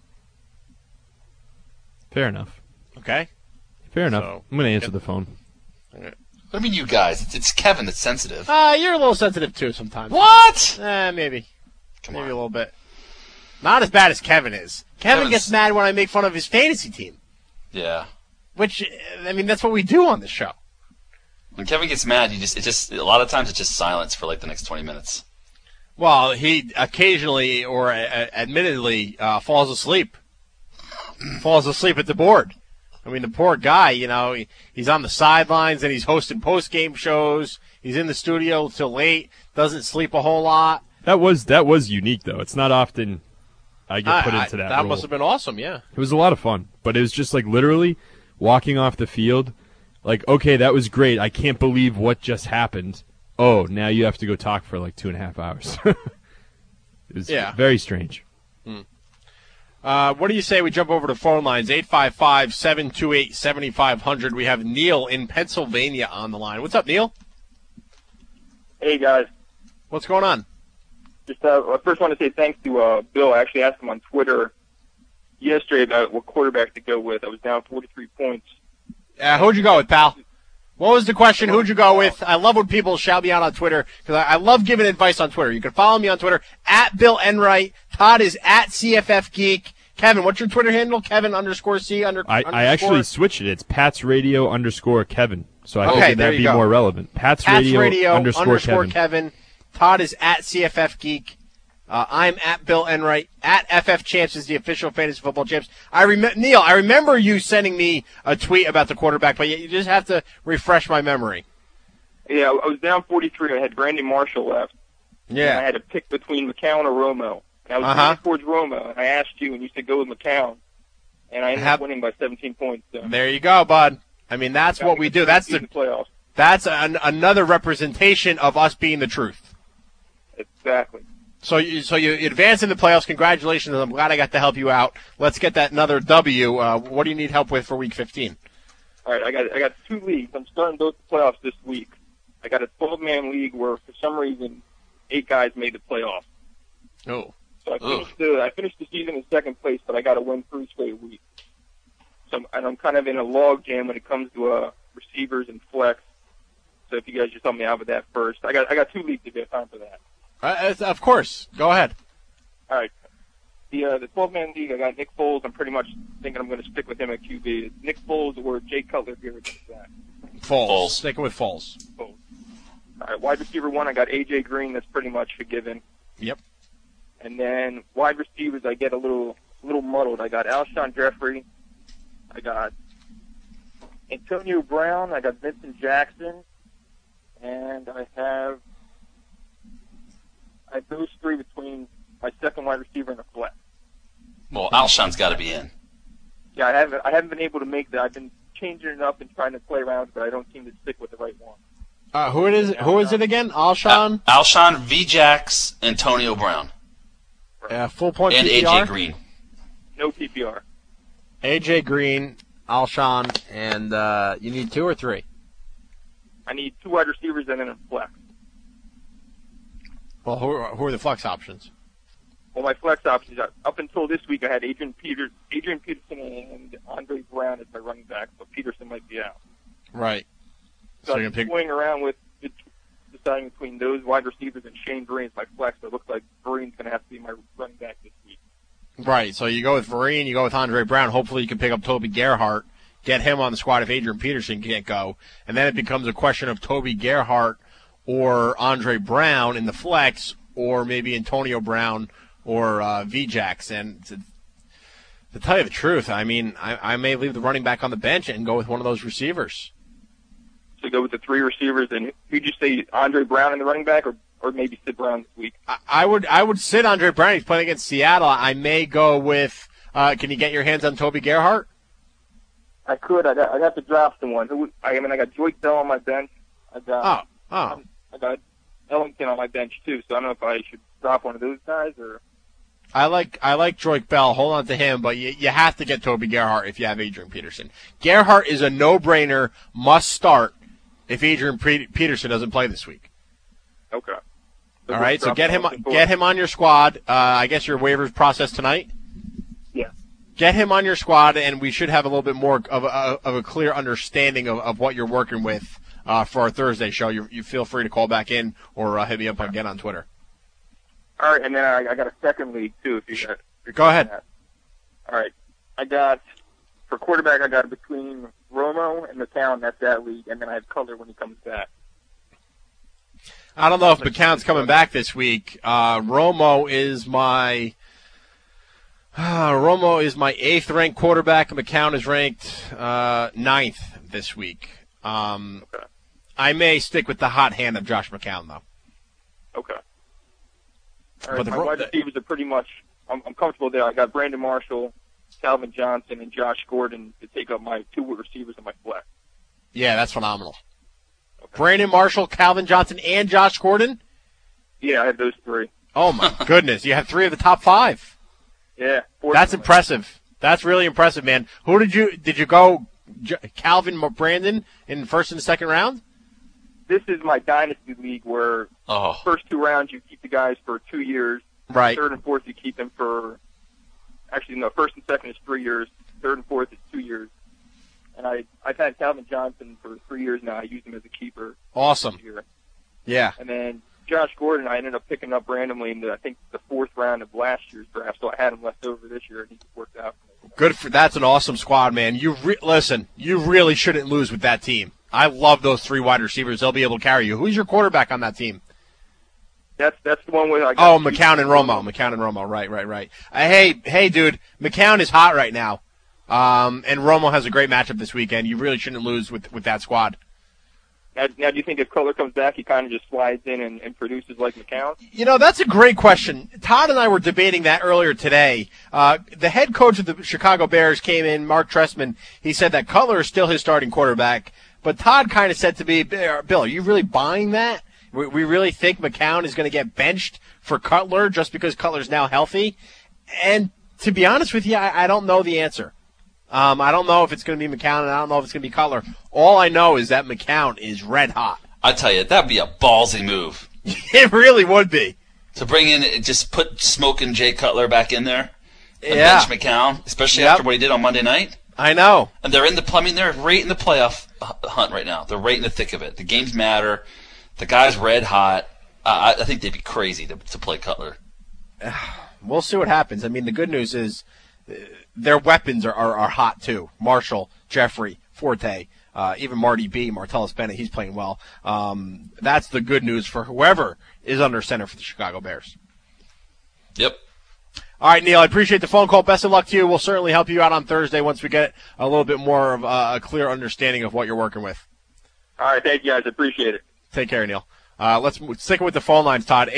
Fair enough. Okay? Fair enough. So, I'm going to answer the phone. I mean, you guys. It's Kevin that's sensitive. You're a little sensitive, too, sometimes. What? Maybe. Come maybe on. a little bit. Not as bad as Kevin is. Kevin gets mad when I make fun of his fantasy team. Yeah. Which, that's what we do on this show. When Kevin gets mad, a lot of times it's just silence for like the next 20 minutes. Well, he occasionally, or admittedly, falls asleep. Falls asleep at the board. I mean, the poor guy, he's on the sidelines and he's hosting post-game shows. He's in the studio till late, doesn't sleep a whole lot. That was unique, though. It's not often I get put into that That role. must have been awesome, yeah. It was a lot of fun, but it was just like literally walking off the field, like, okay, that was great. I can't believe what just happened. Oh, now you have to go talk for like 2.5 hours. It was very strange. What do you say we jump over to phone lines, 855-728-7500. We have Neil in Pennsylvania on the line. What's up, Neil? Hey, guys. What's going on? Just I first want to say thanks to Bill. I actually asked him on Twitter yesterday about what quarterback to go with. I was down 43 points. Who'd you go with, pal? What was the question? Who'd you go with? I love when people shout me out on Twitter because I love giving advice on Twitter. You can follow me on Twitter at Bill Enright. Todd is at CFF Geek. Kevin, what's your Twitter handle? Kevin_C. I actually switched it. It's Pats Radio _Kevin. So I think that'd be more relevant. Pats Radio _Kevin. Kevin. Todd is at CFF Geek. I'm at Bill Enright. At FF Champs is the official fantasy football champs. Neil, I remember you sending me a tweet about the quarterback, but you just have to refresh my memory. Yeah, I was down 43. I had Brandon Marshall left. Yeah. And I had to pick between McCown or Romo. And I was leaning towards Romo, and I asked you, and you said go with McCown. And I ended up winning by 17 points. So. There you go, bud. I mean, that's what we do. That's the playoffs. That's another representation of us being the truth. Exactly. So you advance in the playoffs. Congratulations. I'm glad I got to help you out. Let's get that another W. What do you need help with for Week 15? All right, I got 2 leagues. I'm starting both the playoffs this week. I got a 12-man league where, for some reason, 8 guys made the playoffs. Oh. So I finished the season in second place, but I got to win 3 straight weeks. So I'm kind of in a log jam when it comes to receivers and flex. So if you guys just help me out with that first, I got 2 leagues if you have time for that. Of course. Go ahead. All right. The 12-man league, I got Nick Foles. I'm pretty much thinking I'm going to stick with him at QB. Nick Foles or Jay Cutler here against that. Foles. Sticking with Foles. All right. Wide receiver 1, I got A.J. Green. That's pretty much a given. Yep. And then wide receivers, I get a little muddled. I got Alshon Jeffrey. I got Antonio Brown. I got Vincent Jackson. And I have those 3 between my second wide receiver and a flex. Well, Alshon's got to be in. Yeah, I haven't been able to make that. I've been changing it up and trying to play around, but I don't seem to stick with the right one. Who is it again? Alshon? Alshon, V-Jax, Antonio Brown. Full point and PPR? AJ Green. No PPR. AJ Green, Alshon, and you need 2 or 3? I need 2 wide receivers and then a flex. Well, who are the flex options? Well, my flex options, up until this week, I had Adrian Peterson and Andre Brown as my running back, but Peterson might be out. Right. So I'm playing around with deciding between those wide receivers and Shane Vereen as my flex, but it looks like Vereen's going to have to be my running back this week. Right, so you go with Vereen, you go with Andre Brown. Hopefully you can pick up Toby Gerhart get him on the squad if Adrian Peterson can't go. And then it becomes a question of Toby Gerhart or Andre Brown in the flex, or maybe Antonio Brown or Vjax. And to tell you the truth, I mean, I may leave the running back on the bench and go with one of those receivers. So go with the 3 receivers, and who'd you say, Andre Brown in the running back, or maybe Sid Brown this week? I would sit Andre Brown. He's playing against Seattle. I may go with. Can you get your hands on Toby Gerhart? I could. I'd have to drop someone. I got Joyce Bell on my bench. I got Ellington on my bench too. So I don't know if I should drop one of those guys or. I like Joyce Bell. Hold on to him, but you have to get Toby Gerhart if you have Adrian Peterson. Gerhart is a no-brainer, must start if Adrian Peterson doesn't play this week. Okay. All right, so get him on your squad. I guess your waivers process tonight. Yeah. Get him on your squad, and we should have a little bit more of a clear understanding of what you're working with for our Thursday show. You feel free to call back in or hit me up again on Twitter. All right, and then I got a second league too. If you go ahead. That. All right, I got for quarterback. I got between Romo and McCown. That's that league, and then I have Cutler when he comes back. I don't know if McCown's coming back this week. Romo is my 8th ranked quarterback. McCown is ranked 9th this week. Okay. I may stick with the hot hand of Josh McCown though. Okay. All right, my wide receivers are pretty much. I'm comfortable there. I got Brandon Marshall, Calvin Johnson, and Josh Gordon to take up my 2 receivers in my flex. Yeah, that's phenomenal. Okay. Brandon Marshall, Calvin Johnson, and Josh Gordon? Yeah, I have those 3. Oh, my goodness. You have 3 of the top 5. Yeah. That's impressive. That's really impressive, man. Who did you go Calvin Brandon in first and second round? This is my dynasty league where first 2 rounds you keep the guys for 2 years. Right. Third and fourth you keep them for. Actually, no. First and second is 3 years. Third and fourth is 2 years. And I've had Calvin Johnson for 3 years now. I use him as a keeper. Awesome. This year. Yeah. And then Josh Gordon, I ended up picking up randomly in the 4th round of last year's draft. So I had him left over this year, and he worked out for me. That's an awesome squad, man. Listen, you really shouldn't lose with that team. I love those 3 wide receivers. They'll be able to carry you. Who's your quarterback on that team? That's the one where I got McCown and Romo. McCown and Romo. Right. Hey, dude, McCown is hot right now. And Romo has a great matchup this weekend. You really shouldn't lose with that squad. Now, do you think if Cutler comes back, he kind of just slides in and produces like McCown? That's a great question. Todd and I were debating that earlier today. The head coach of the Chicago Bears came in, Mark Trestman. He said that Cutler is still his starting quarterback. But Todd kind of said to me, Bill, are you really buying that? We really think McCown is going to get benched for Cutler just because Cutler's now healthy? And to be honest with you, I don't know the answer. I don't know if it's going to be McCown, and I don't know if it's going to be Cutler. All I know is that McCown is red hot. I tell you, that'd be a ballsy move. It really would be. To bring in, just put smoking Jay Cutler back in there. And bench McCown, especially after what he did on Monday night. I know. And they're they're right in the playoff hunt right now. They're right in the thick of it. The games matter. The guy's red hot. I think they'd be crazy to play Cutler. We'll see what happens. I mean, the good news is their weapons are hot too. Marshall, Jeffrey, Forte, even Marty B, Martellus Bennett, he's playing well. That's the good news for whoever is under center for the Chicago Bears. Yep. All right, Neil, I appreciate the phone call. Best of luck to you. We'll certainly help you out on Thursday once we get a little bit more of a clear understanding of what you're working with. All right, thank you guys. Appreciate it. Take care, Neil. Let's stick with the phone lines, Todd.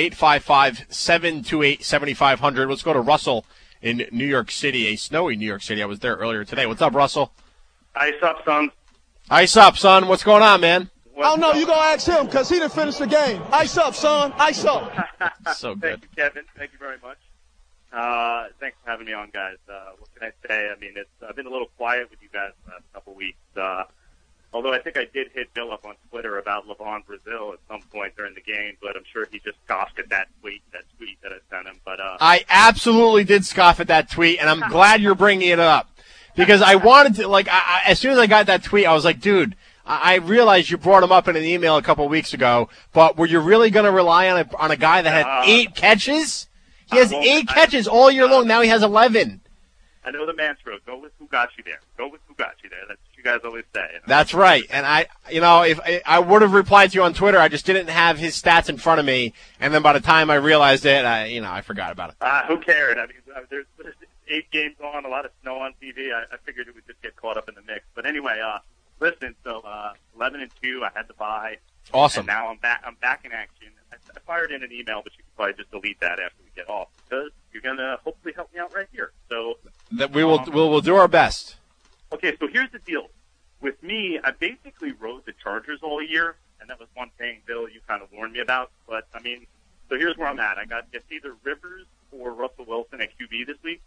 855-728-7500. Let's go to Russell in New York City, a snowy New York City. I was there earlier today. What's up, Russell? Ice up, son. Ice up, son. What's going on, man? I don't know. You going to ask him because he didn't finish the game. Ice up, son. Ice up. So good. Thank you, Kevin. Thank you very much. Thanks for having me on, guys. What can I say? I mean, I've been a little quiet with you guys the last couple weeks. Although I think I did hit Bill up on Twitter about LeVon Brazil at some point during the game, but I'm sure he just scoffed at that tweet that I sent him. But I absolutely did scoff at that tweet, and I'm glad you're bringing it up because I wanted to. As soon as I got that tweet, I was like, dude. I realized you brought him up in an email a couple of weeks ago, but were you really going to rely on a guy that had 8 catches? He has 8 catches all year long. Now he has 11. I know the mantra. Go with who got you there. Go with who got you there. That's you guys always say. That's right. And if I would have replied to you on Twitter, I just didn't have his stats in front of me. And then by the time I realized it, I forgot about it. Who cared? I mean, there's 8 games on, a lot of snow on TV. I figured it would just get caught up in the mix. But anyway, listen. So 11-2, I had to buy. Awesome. And now I'm back in action. I fired in an email, but you can probably just delete that after we get off because you're gonna hopefully help me out right here. So that we'll do our best. Okay, so here's the deal. With me, I basically rode the Chargers all year, and that was one thing, Bill, you kind of warned me about. But I mean, so here's where I'm at. It's either Rivers or Russell Wilson at QB this week.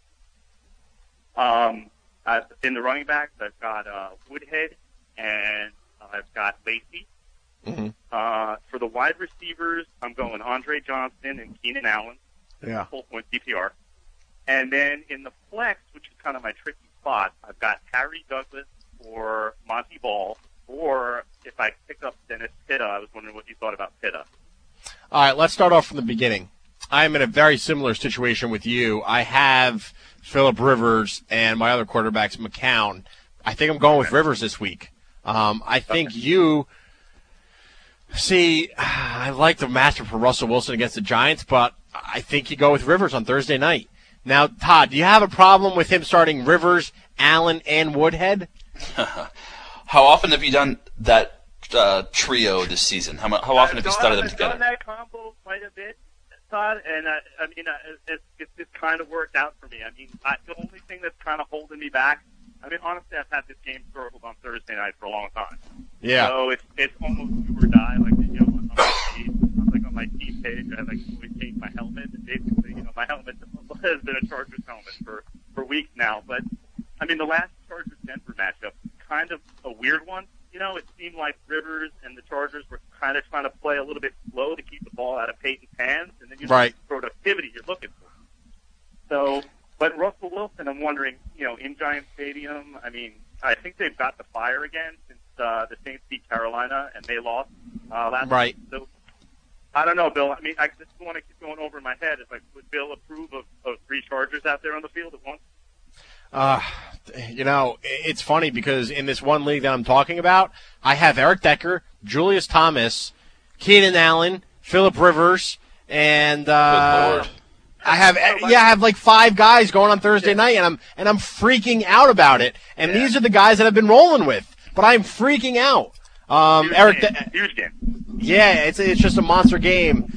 In the running backs, I've got Woodhead and I've got Lacey. Mm-hmm. For the wide receivers, I'm going Andre Johnson and Keenan Allen. Yeah. Full point PPR. And then in the flex, which is kind of my tricky spot, I've got Harry Douglas or Monty Ball. Or if I pick up Dennis Pitta, I was wondering what you thought about Pitta. All right, let's start off from the beginning. I'm in a very similar situation with you. I have Phillip Rivers and my other quarterbacks, McCown. I think I'm going with Rivers this week. I think I like the matchup for Russell Wilson against the Giants, but I think you go with Rivers on Thursday night. Now, Todd, do you have a problem with him starting Rivers, Allen, and Woodhead? How often have you done that trio this season? How often have you started them together? I've done that combo quite a bit, Todd, and it's kind of worked out for me. I mean, the only thing that's kind of holding me back, I mean, honestly, I've had this game circled on Thursday night for a long time. Yeah. So it's almost do or die. Like, on my team page, I always change my helmet. And basically, my helmet has been a Chargers helmet for weeks now. But I mean, the last Chargers-Denver matchup, kind of a weird one. It seemed like Rivers and the Chargers were kind of trying to play a little bit slow to keep the ball out of Peyton's hands, and then the productivity you're looking for. So, but Russell Wilson, I'm wondering, in Giant Stadium, I mean, I think they've got the fire again since the Saints beat Carolina and they lost last week. So, I don't know, Bill. I mean, I just want to keep going over in my head. It's like, would Bill approve of 3 Chargers out there on the field at once? It's funny because in this one league that I'm talking about, I have Eric Decker, Julius Thomas, Keenan Allen, Phillip Rivers, and I have like 5 guys going on Thursday night, and I'm freaking out about it. And these are the guys that I've been rolling with, but I'm freaking out. Huge game. Yeah, it's just a monster game.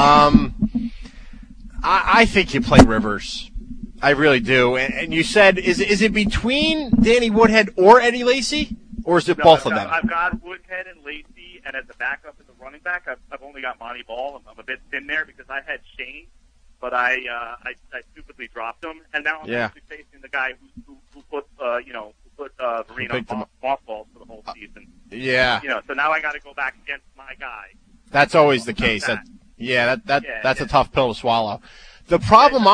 I think you play Rivers. I really do. And you said, is it between Danny Woodhead or Eddie Lacy, or is it both of them? I've got Woodhead and Lacy, and as a backup as a running back, I've only got Monty Ball. I'm a bit thin there because I had Shane, but I stupidly dropped him, and now I'm actually facing the guy who put Vereen on mothballs for the whole season. Yeah. So now I got to go back against my guy. That's always the case. That's a tough pill to swallow. The problem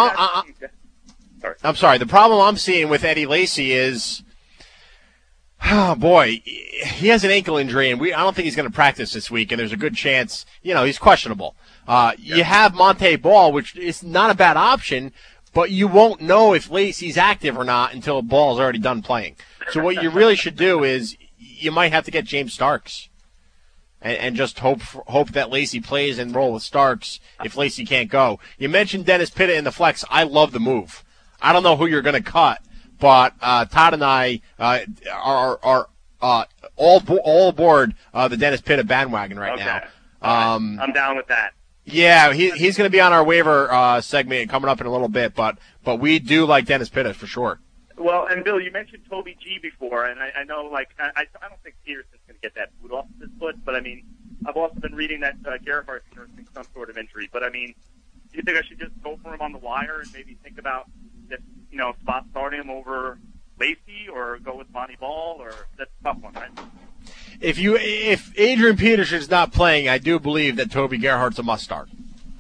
the problem I'm seeing with Eddie Lacy is, oh boy, he has an ankle injury, and I don't think he's going to practice this week. And there's a good chance, he's questionable. You have Monte Ball, which is not a bad option, but you won't know if Lacy's active or not until Ball's already done playing. So what you really should do is you might have to get James Starks and just hope that Lacy plays and roll with Starks if Lacy can't go. You mentioned Dennis Pitta in the flex. I love the move. I don't know who you're going to cut, but Todd and I are all aboard the Dennis Pitta bandwagon right now. I'm down with that. Yeah, he's going to be on our waiver segment coming up in a little bit, but we do like Dennis Pitta for sure. Well, and Bill, you mentioned Toby G before, and I know, I don't think Peterson's going to get that boot off his foot, but I mean, I've also been reading that Gerhardt's nursing some sort of injury, but I mean, do you think I should just go for him on the wire and maybe think about just, spot starting him over Lacy or go with Monty Ball, or that's a tough one, right? If Adrian Peterson's not playing, I do believe that Toby Gerhardt's a must start.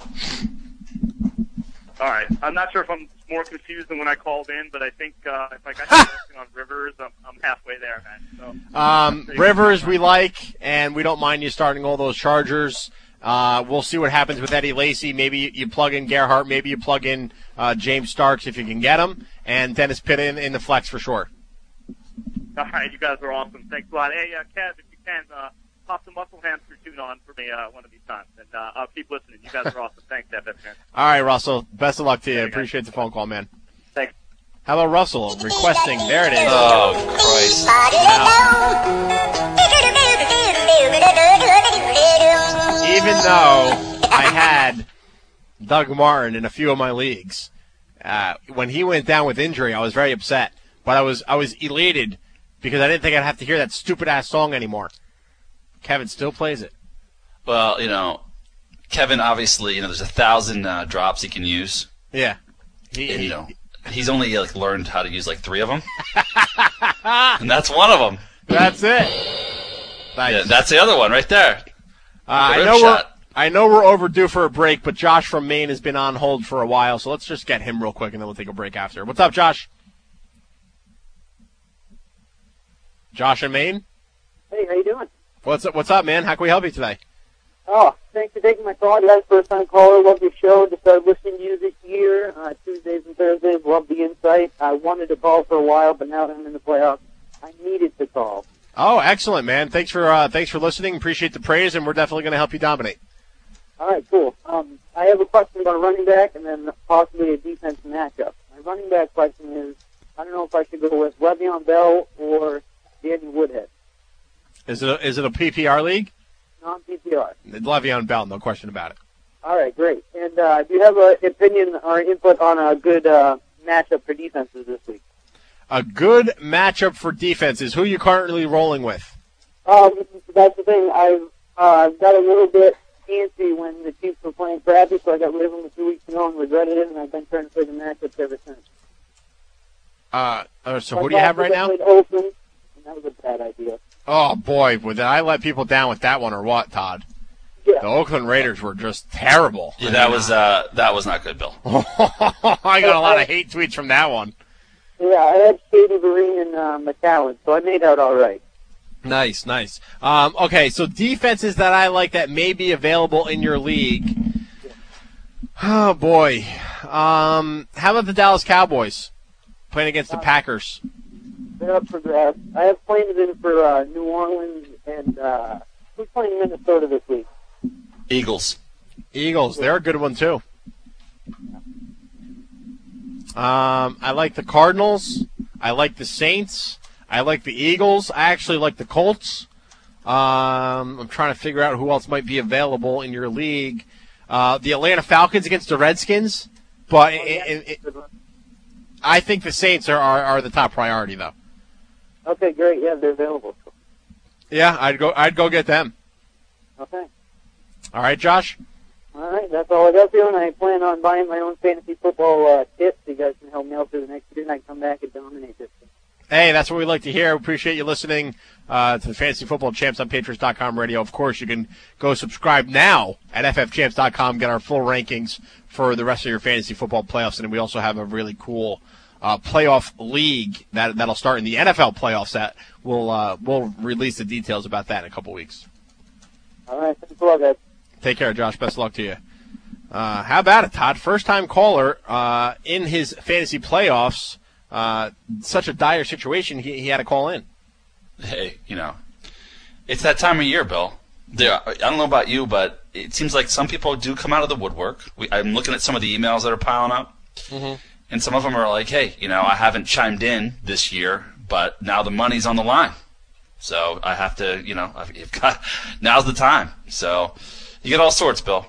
All right. I'm not sure if I'm more confused than when I called in, but I think if I got you working on Rivers, I'm halfway there, man. So, Rivers we like, and we don't mind you starting all those Chargers. We'll see what happens with Eddie Lacy. Maybe you plug in Gerhardt. Maybe you plug in James Starks if you can get him, and Dennis Pitta in the flex for sure. All right, you guys are awesome. Thanks a lot. Hey, Kev, if you can, pop the Muscle Hamster tune on for me one of these times. And I'll keep listening. You guys are awesome. Thanks, FF fans. All right, Russell. Best of luck to you. Appreciate the phone call, man. Thanks. How about Russell requesting? There it is. Oh, Christ. Even though I had Doug Martin in a few of my leagues, when he went down with injury, I was very upset. But I was elated because I didn't think I'd have to hear that stupid-ass song anymore. Kevin still plays it. Well, Kevin, obviously, there's 1,000 drops he can use. Yeah. He's only learned how to use 3 of them. And that's one of them. That's it. Nice. Yeah, that's the other one right there. I know we're overdue for a break, but Josh from Maine has been on hold for a while, so let's just get him real quick, and then we'll take a break after. What's up, Josh? Josh in Maine? Hey, how you doing? What's up, man? How can we help you today? Oh, thanks for taking my call. Guys, first-time caller. Love your show. Just started listening to you this year, Tuesdays and Thursdays. Love the insight. I wanted to call for a while, but now that I'm in the playoffs, I needed to call. Oh, excellent, man. Thanks for listening. Appreciate the praise, and we're definitely going to help you dominate. All right, cool. I have a question about a running back and then possibly a defense matchup. My running back question is, I don't know if I should go with Le'Veon Bell or Daniel Woodhead. Is it a PPR league? Non-PPR. Le'Veon Bell, no question about it. All right, great. And do you have an opinion or input on a good matchup for defenses this week? A good matchup for defenses. Who are you currently rolling with? That's the thing. I've got a little bit antsy when the Chiefs were playing crappy, so I got rid of them a few weeks ago and regretted it, and I've been trying to play the matchups ever since. So who do you have right now? Oakland, and that was a bad idea. Oh, boy. Did I let people down with that one or what, Todd? Yeah. The Oakland Raiders were just terrible. Yeah, that was not good, Bill. I got a lot of hate tweets from that one. Yeah, I had Shady Vereen and McAllen, so I made out all right. Nice. Okay, so defenses that I like that may be available in your league. Oh, boy. How about the Dallas Cowboys playing against the Packers? They're up for grabs. I have planes in for New Orleans, and who's playing Minnesota this week? Eagles. They're a good one, too. I like the Cardinals. I like the Saints. I like the Eagles. I actually like the Colts. I'm trying to figure out who else might be available in your league. The Atlanta Falcons against the Redskins. But I think the Saints are the top priority, though. Okay, great. Yeah, they're available. Yeah, I'd go get them. Okay. All right, Josh? All right, that's all I got for you, and I plan on buying my own fantasy football tips so you guys can help me out through the next year, and I can come back and dominate this thing. Hey, that's what we like to hear. Appreciate you listening to the Fantasy Football Champs on Patriots.com radio. Of course, you can go subscribe now at FFChamps.com, get our full rankings for the rest of your fantasy football playoffs, and we also have a really cool playoff league that'll start in the NFL playoffs. That we'll release the details about that in a couple weeks. All right, thanks a lot, guys. Take care, Josh. Best of luck to you. How about it, Todd? First-time caller in his fantasy playoffs. Such a dire situation, he had to call in. Hey, it's that time of year, Bill. I don't know about you, but it seems like some people do come out of the woodwork. I'm looking at some of the emails that are piling up, and some of them are like, hey, I haven't chimed in this year, but now the money's on the line. So I have to, now's the time. So you get all sorts, Bill.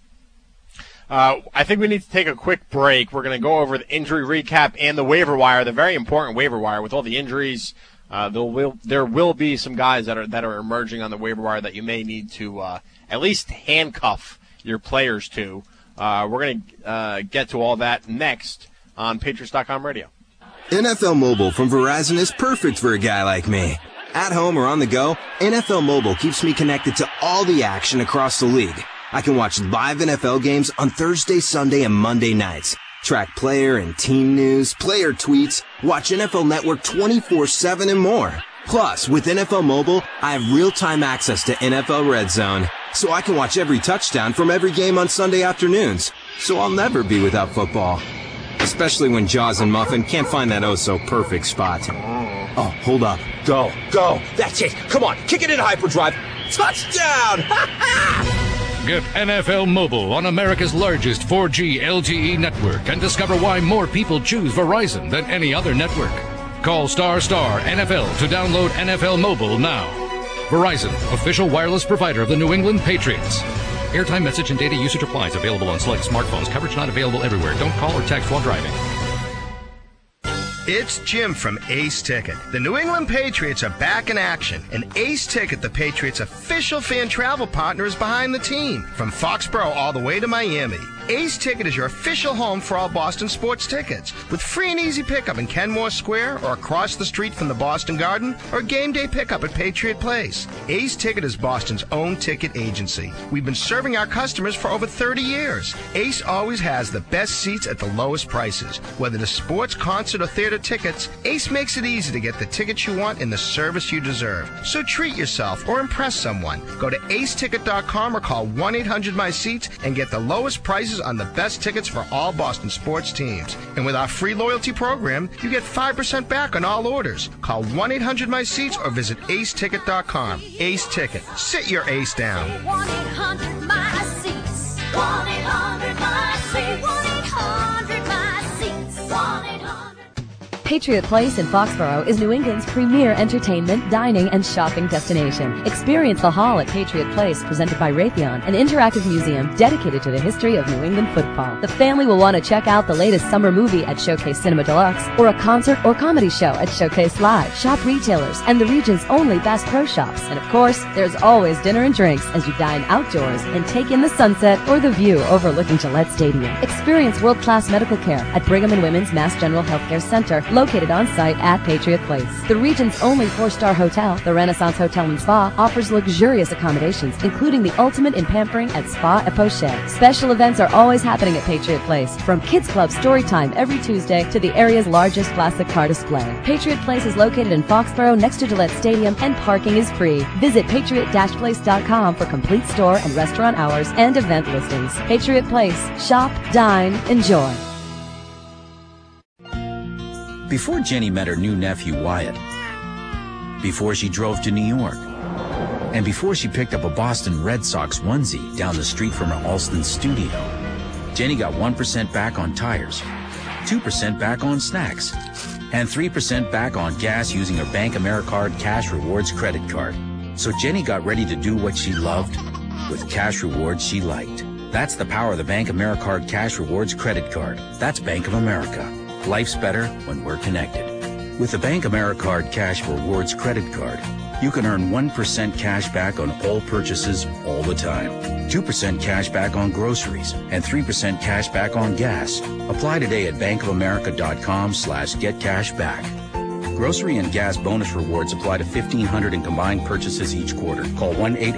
I think we need to take a quick break. We're going to go over the injury recap and the waiver wire, the very important waiver wire with all the injuries. There will be some guys that are emerging on the waiver wire that you may need to at least handcuff your players to. We're going to get to all that next on Patriots.com radio. NFL Mobile from Verizon is perfect for a guy like me. At home or on the go, NFL Mobile keeps me connected to all the action across the league. I can watch live NFL games on Thursday, Sunday, and Monday nights. Track player and team news, player tweets, watch NFL Network 24/7 and more. Plus, with NFL Mobile, I have real-time access to NFL Red Zone, so I can watch every touchdown from every game on Sunday afternoons. So I'll never be without football. Especially when Jaws and Muffin can't find that oh-so-perfect spot. Oh, hold up. Go. That's it. Come on, kick it in hyperdrive. Touchdown! Get NFL Mobile on America's largest 4G LTE network and discover why more people choose Verizon than any other network. Call ** NFL to download NFL Mobile now. Verizon, official wireless provider of the New England Patriots. Airtime, message, and data usage applies. Available on select smartphones. Coverage not available everywhere. Don't call or text while driving. It's Jim from Ace Ticket. The New England Patriots are back in action, and Ace Ticket, the Patriots' official fan travel partner, is behind the team. From Foxborough all the way to Miami, Ace Ticket is your official home for all Boston sports tickets, with free and easy pickup in Kenmore Square or across the street from the Boston Garden, or game day pickup at Patriot Place. Ace Ticket is Boston's own ticket agency. We've been serving our customers for over 30 years. Ace always has the best seats at the lowest prices. Whether it's sports, concert, or theater tickets, Ace makes it easy to get the tickets you want and the service you deserve. So treat yourself or impress someone. Go to aceticket.com or call 1-800-MY-SEATS and get the lowest prices on the best tickets for all Boston sports teams. And with our free loyalty program, you get 5% back on all orders. Call 1-800-MY-SEATS or visit aceticket.com. Ace Ticket. Sit your ace down. 1-800-MY-SEATS. 1-800-MY-SEATS. 1-800-MY-SEATS. 1-800. Patriot Place in Foxborough is New England's premier entertainment, dining, and shopping destination. Experience the Hall at Patriot Place, presented by Raytheon, an interactive museum dedicated to the history of New England football. The family will want to check out the latest summer movie at Showcase Cinema Deluxe, or a concert or comedy show at Showcase Live. Shop retailers and the region's only Bass Pro Shops. And of course, there's always dinner and drinks as you dine outdoors and take in the sunset or the view overlooking Gillette Stadium. Experience world-class medical care at Brigham and Women's Mass General Healthcare Center, located on site at Patriot Place. The region's only 4-star hotel, the Renaissance Hotel and Spa, offers luxurious accommodations, including the ultimate in pampering at Spa et Poche. Special events are always happening at Patriot Place, from Kids Club story time every Tuesday to the area's largest classic car display. Patriot Place is located in Foxborough next to Gillette Stadium, and parking is free. Visit patriot-place.com for complete store and restaurant hours and event listings. Patriot Place. Shop, dine, enjoy. Before Jenny met her new nephew Wyatt, before she drove to New York, and before she picked up a Boston Red Sox onesie down the street from her Alston studio, Jenny got 1% back on tires, 2% back on snacks, and 3% back on gas using her Bank AmeriCard Cash Rewards credit card. So Jenny got ready to do what she loved with cash rewards she liked. That's the power of the Bank AmeriCard Cash Rewards credit card. That's Bank of America. Life's better when we're connected. With the Bank AmeriCard Cash Rewards credit card, you can earn 1% cash back on all purchases all the time, 2% cash back on groceries, and 3% cash back on gas. Apply today at bankofamerica.com/getcashback. Grocery and gas bonus rewards apply to 1,500 in combined purchases each quarter. Call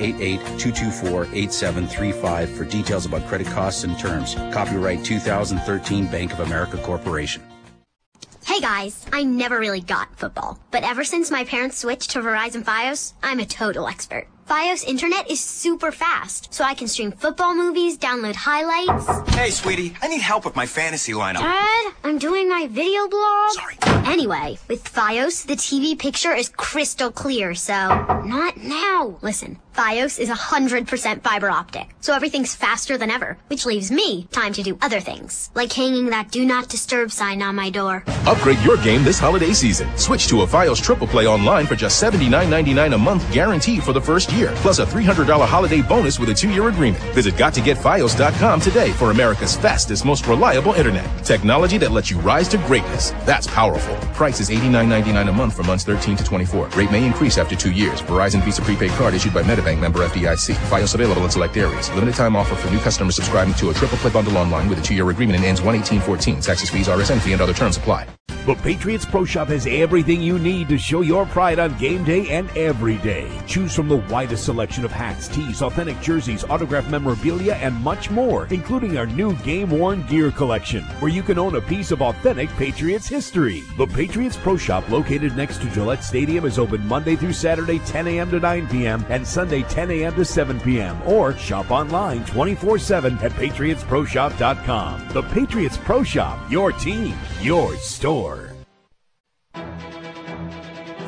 1-888-224-8735 for details about credit costs and terms. Copyright 2013 Bank of America Corporation. Hey guys, I never really got football, but ever since my parents switched to Verizon Fios, I'm a total expert. Fios internet is super fast, so I can stream football movies, download highlights. Hey, sweetie, I need help with my fantasy lineup. Dad, I'm doing my video blog. Sorry. Anyway, with Fios, the TV picture is crystal clear, so not now. Listen, Fios is 100% fiber optic, so everything's faster than ever, which leaves me time to do other things, like hanging that do not disturb sign on my door. Upgrade your game this holiday season. Switch to a Fios Triple Play online for just $79.99 a month guaranteed for the first year, plus a $300 holiday bonus with a 2-year agreement. Visit GotToGetFios.com today for America's fastest, most reliable internet. Technology that lets you rise to greatness. That's powerful. Price is $89.99 a month for months 13 to 24. Rate may increase after 2 years. Verizon Visa prepaid card issued by MetaBank, member FDIC. Fios available in select areas. Limited time offer for new customers subscribing to a Triple Play bundle online with a 2-year agreement and ends 1/18/14. Taxes, fees, RSN fee, and other terms apply. The Patriots Pro Shop has everything you need to show your pride on game day and every day. Choose from the widest selection of hats, tees, authentic jerseys, autographed memorabilia, and much more, including our new game-worn gear collection, where you can own a piece of authentic Patriots history. The Patriots Pro Shop, located next to Gillette Stadium, is open Monday through Saturday 10 a.m. to 9 p.m. and Sunday 10 a.m. to 7 p.m. Or shop online 24/7 at PatriotsProShop.com. The Patriots Pro Shop, your team, your store.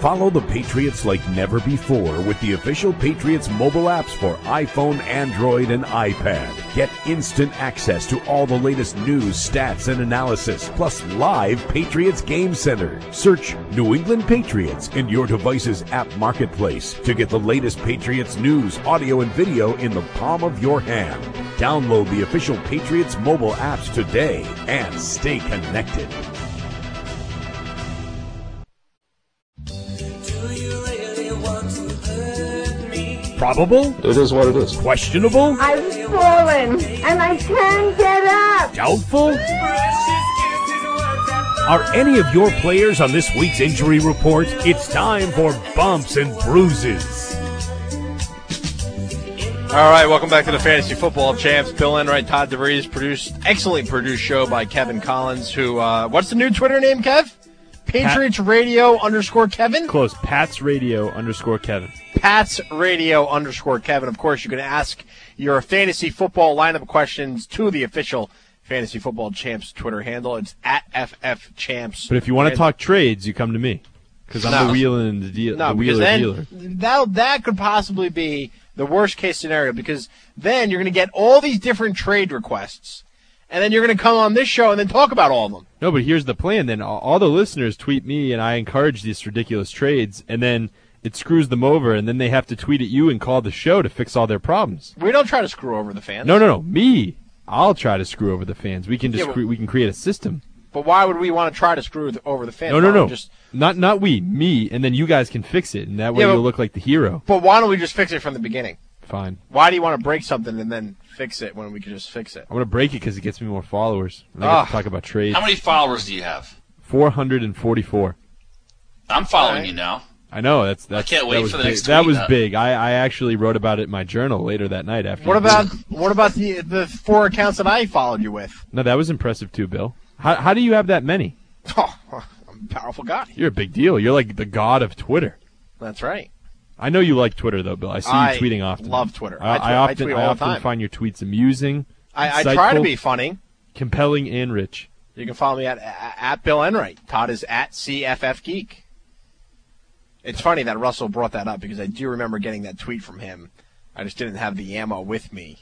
Follow the Patriots like never before with the official Patriots mobile apps for iPhone, Android, and iPad. Get instant access to all the latest news, stats, and analysis, plus live Patriots Game Center. Search New England Patriots in your device's app marketplace to get the latest Patriots news, audio, and video in the palm of your hand. Download the official Patriots mobile apps today and stay connected. Probable? It is what it is. Questionable? I've fallen and I can't get up. Doubtful? Are any of your players on this week's injury report? It's time for Bumps and Bruises. All right, welcome back to the Fantasy Football Champs. Bill Enright, Todd DeVries, excellently produced show by Kevin Collins, who, what's the new Twitter name, Kev? Patriots Radio _Kevin? Close. Pats Radio _Kevin. Pats Radio _Kevin. Of course, you can ask your fantasy football lineup questions to the official Fantasy Football Champs Twitter handle. It's at FFChamps. But if you want to talk trades, you come to me. Because I'm the wheeler and the dealer. No, because then that could possibly be the worst case scenario, because then you're going to get all these different trade requests, and then you're going to come on this show and then talk about all of them. No, but here's the plan. Then all the listeners tweet me, and I encourage these ridiculous trades, and then it screws them over, and then they have to tweet at you and call the show to fix all their problems. We don't try to screw over the fans. No. Me. I'll try to screw over the fans. We can we can create a system. But why would we want to try to screw over the fans? No. Not we. Me, and then you guys can fix it, and that way you'll look like the hero. But why don't we just fix it from the beginning? Fine. Why do you want to break something and then fix it when we can just fix it? I want to break it because it gets me more followers. And I get to talk about trades. How many followers do you have? 444. I'm following you now. I know. That's I can't wait for the next tweet. That was big. I actually wrote about it in my journal later that night. After. What about the 4 accounts that I followed you with? No, that was impressive too, Bill. How do you have that many? Oh, I'm a powerful guy. You're a big deal. You're like the god of Twitter. That's right. I know you like Twitter, though, Bill. I see you tweeting often. I love Twitter. I tweet all often the time. find your tweets amusing, I try to be funny, compelling, and rich. You can follow me at Bill Enright. Todd is at CFF Geek. It's funny that Russell brought that up because I do remember getting that tweet from him. I just didn't have the ammo with me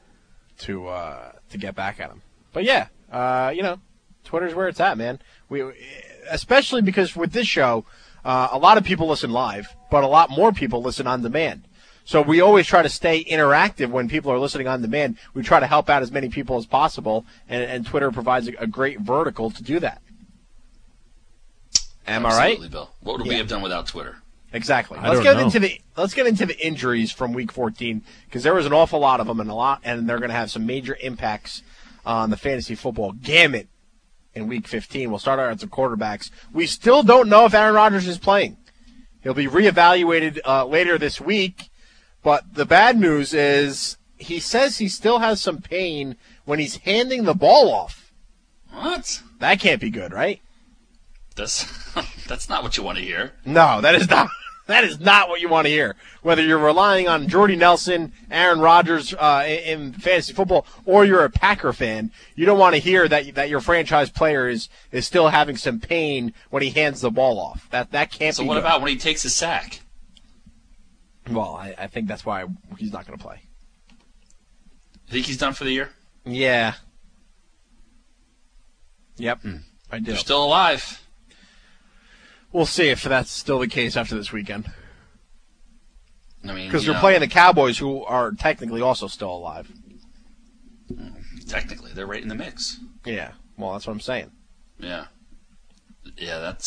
to get back at him. But yeah, Twitter's where it's at, man. Especially because with this show, a lot of people listen live, but a lot more people listen on demand. So we always try to stay interactive when people are listening on demand. We try to help out as many people as possible, and Twitter provides a great vertical to do that. Am I right? Absolutely, Bill. What would we have done without Twitter? Exactly. Let's get into the injuries from Week 14 because there was an awful lot of them and they're going to have some major impacts on the fantasy football gamut in Week 15. We'll start out at the quarterbacks. We still don't know if Aaron Rodgers is playing. He'll be reevaluated later this week, but the bad news is he says he still has some pain when he's handing the ball off. What? That can't be good, right? That's not what you want to hear. No, that is not. That is not what you want to hear. Whether you're relying on Jordy Nelson, Aaron Rodgers in fantasy football, or you're a Packer fan, you don't want to hear that your franchise player is still having some pain when he hands the ball off. That can't be good. So what about when he takes a sack? Well, I think that's why he's not going to play. Think he's done for the year? Yeah. Yep, I do. They're still alive. We'll see if that's still the case after this weekend. I mean, because you're playing the Cowboys, who are technically also still alive. Technically, they're right in the mix. Yeah, well, that's what I'm saying. Yeah, that's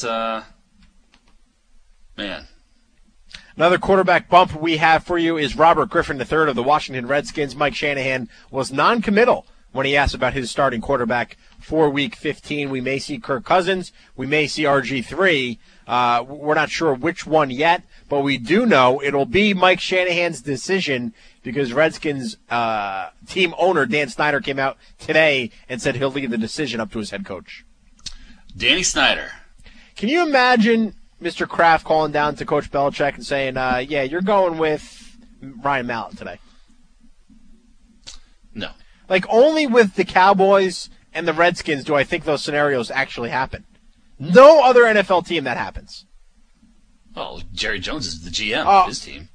man. Another quarterback bump we have for you is Robert Griffin III of the Washington Redskins. Mike Shanahan was non-committal when he asked about his starting quarterback for Week 15. We may see Kirk Cousins. We may see RG3. We're not sure which one yet, but we do know it'll be Mike Shanahan's decision because Redskins team owner Dan Snyder came out today and said he'll leave the decision up to his head coach. Danny Snyder. Can you imagine Mr. Kraft calling down to Coach Belichick and saying, yeah, you're going with Ryan Mallett today? No. Like, only with the Cowboys and the Redskins do I think those scenarios actually happen. No other NFL team that happens. Well, Jerry Jones is the GM of his team.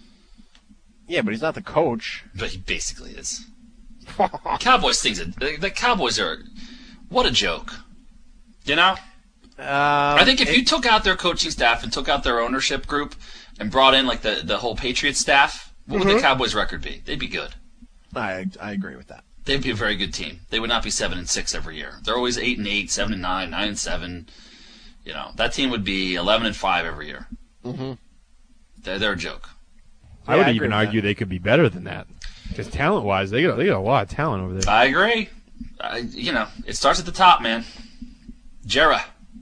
Yeah, but he's not the coach. But he basically is. Cowboys things. The Cowboys are what a joke. You know. I think if you took out their coaching staff and took out their ownership group and brought in like the whole Patriots staff, what would the Cowboys' record be? They'd be good. I agree with that. They'd be a very good team. They would not be 7-6 every year. They're always 8-8, 7-9, 9-7. You know, that team would be 11-5 every year. Mm-hmm. They're a joke. I would even argue they could be better than that. Because talent-wise, they got a lot of talent over there. I agree. It starts at the top, man. Jera.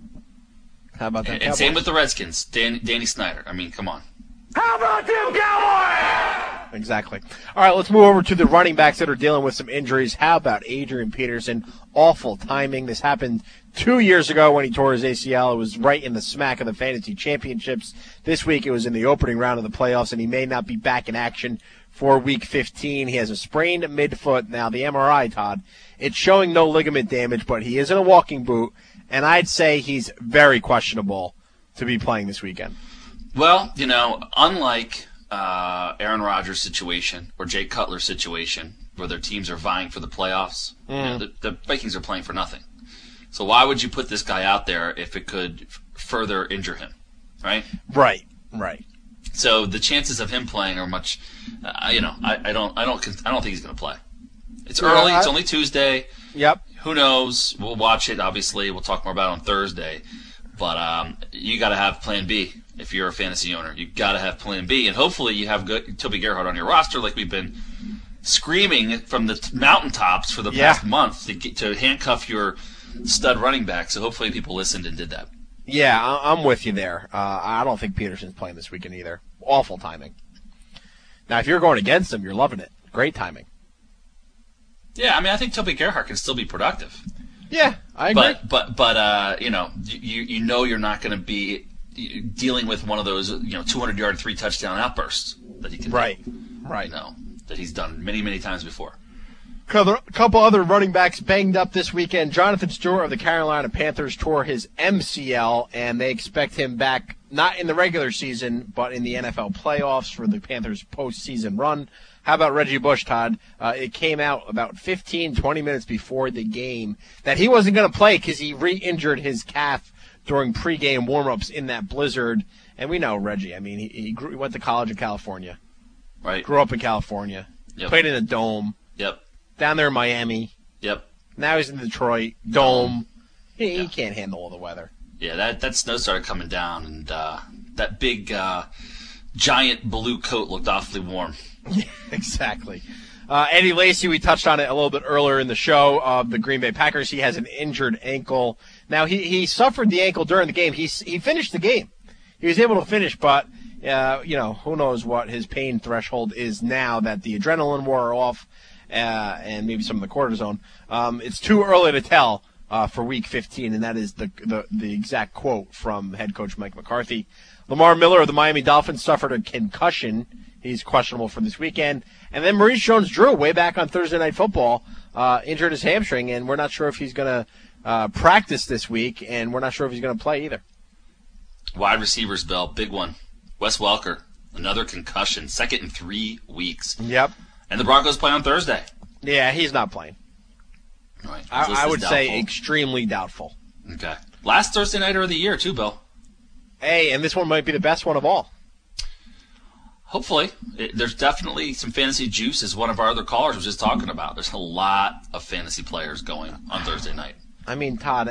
How about that? And same with the Redskins. Danny Snyder. I mean, come on. How about them Cowboys? Exactly. All right, let's move over to the running backs that are dealing with some injuries. How about Adrian Peterson? Awful timing. This happened 2 years ago when he tore his ACL. It was right in the smack of the fantasy championships. This week it was in the opening round of the playoffs, and he may not be back in action for Week 15. He has a sprained midfoot. Now, the MRI, Todd, it's showing no ligament damage, but he is in a walking boot, and I'd say he's very questionable to be playing this weekend. Well, unlike Aaron Rodgers' situation or Jay Cutler's situation, where their teams are vying for the playoffs, the Vikings are playing for nothing. So why would you put this guy out there if it could further injure him, right? Right. So the chances of him playing are much. I don't think he's going to play. It's early. It's only Tuesday. Yep. Who knows? We'll watch it. Obviously, we'll talk more about it on Thursday. But you got to have Plan B if you're a fantasy owner. You got to have Plan B, and hopefully you have Toby Gerhart on your roster, like we've been screaming from the mountaintops for the past month to handcuff your stud running back. So hopefully people listened and did that. Yeah, I'm with you there. I don't think Peterson's playing this weekend either. Awful timing. Now, if you're going against him, you're loving it. Great timing. Yeah, I mean, I think Toby Gerhart can still be productive. Yeah, I agree. But you're not going to be dealing with one of those 200-yard 3-touchdown outbursts that he can do. Right. That he's done many, many times before. Couple other running backs banged up this weekend. Jonathan Stewart of the Carolina Panthers tore his MCL, and they expect him back not in the regular season, but in the NFL playoffs for the Panthers' postseason run. How about Reggie Bush, Todd? It came out about 15, 20 minutes before the game that he wasn't going to play because he re-injured his calf during pregame warm-ups in that blizzard. And we know Reggie. I mean, he went to college in California. Right. Grew up in California. Yep. Played in a dome. Yep. Down there in Miami. Yep. Now he's in Detroit. Dome. He can't handle all the weather. Yeah, that snow started coming down, and that big giant blue coat looked awfully warm. Yeah, exactly. Eddie Lacy, we touched on it a little bit earlier in the show, of the Green Bay Packers. He has an injured ankle. Now, he suffered the ankle during the game. He finished the game. He was able to finish, but, who knows what his pain threshold is now that the adrenaline wore off and maybe some of the cortisone. It's too early to tell for Week 15, and that is the exact quote from head coach Mike McCarthy. Lamar Miller of the Miami Dolphins suffered a concussion. He's questionable for this weekend. And then Maurice Jones-Drew, way back on Thursday Night Football, injured his hamstring, and we're not sure if he's going to practice this week, and we're not sure if he's going to play either. Wide receivers, Bill, big one. Wes Welker, another concussion, second in 3 weeks. Yep. And the Broncos play on Thursday. Yeah, he's not playing. Right. I would say extremely doubtful. Okay. Last Thursday nighter of the year, too, Bill. Hey, and this one might be the best one of all. Hopefully. There's definitely some fantasy juice, as one of our other callers was just talking about. There's a lot of fantasy players going on Thursday night. I mean, Todd,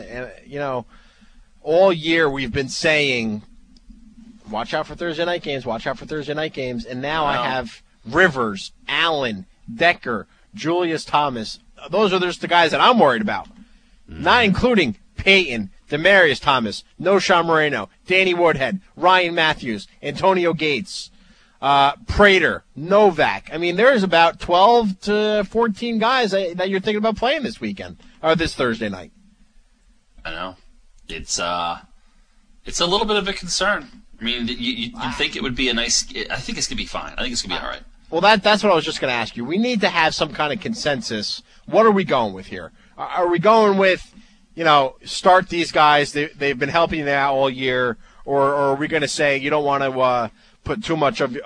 all year we've been saying, watch out for Thursday night games, watch out for Thursday night games, and now I have Rivers, Allen, Decker, Julius Thomas. Those are just the guys that I'm worried about. Not including Peyton, Demaryius Thomas, Noshawn Moreno, Danny Woodhead, Ryan Matthews, Antonio Gates, Prater, Novak. I mean, there's about 12 to 14 guys that you're thinking about playing this weekend, or this Thursday night. I know. It's a little bit of a concern. I mean, you think it would be a nice – I think it's going to be fine. I think it's going to be all right. Well, that's what I was just going to ask you. We need to have some kind of consensus. What are we going with here? Are we going with, start these guys, they've been helping you out all year, or are we going to say you don't want to put too much? You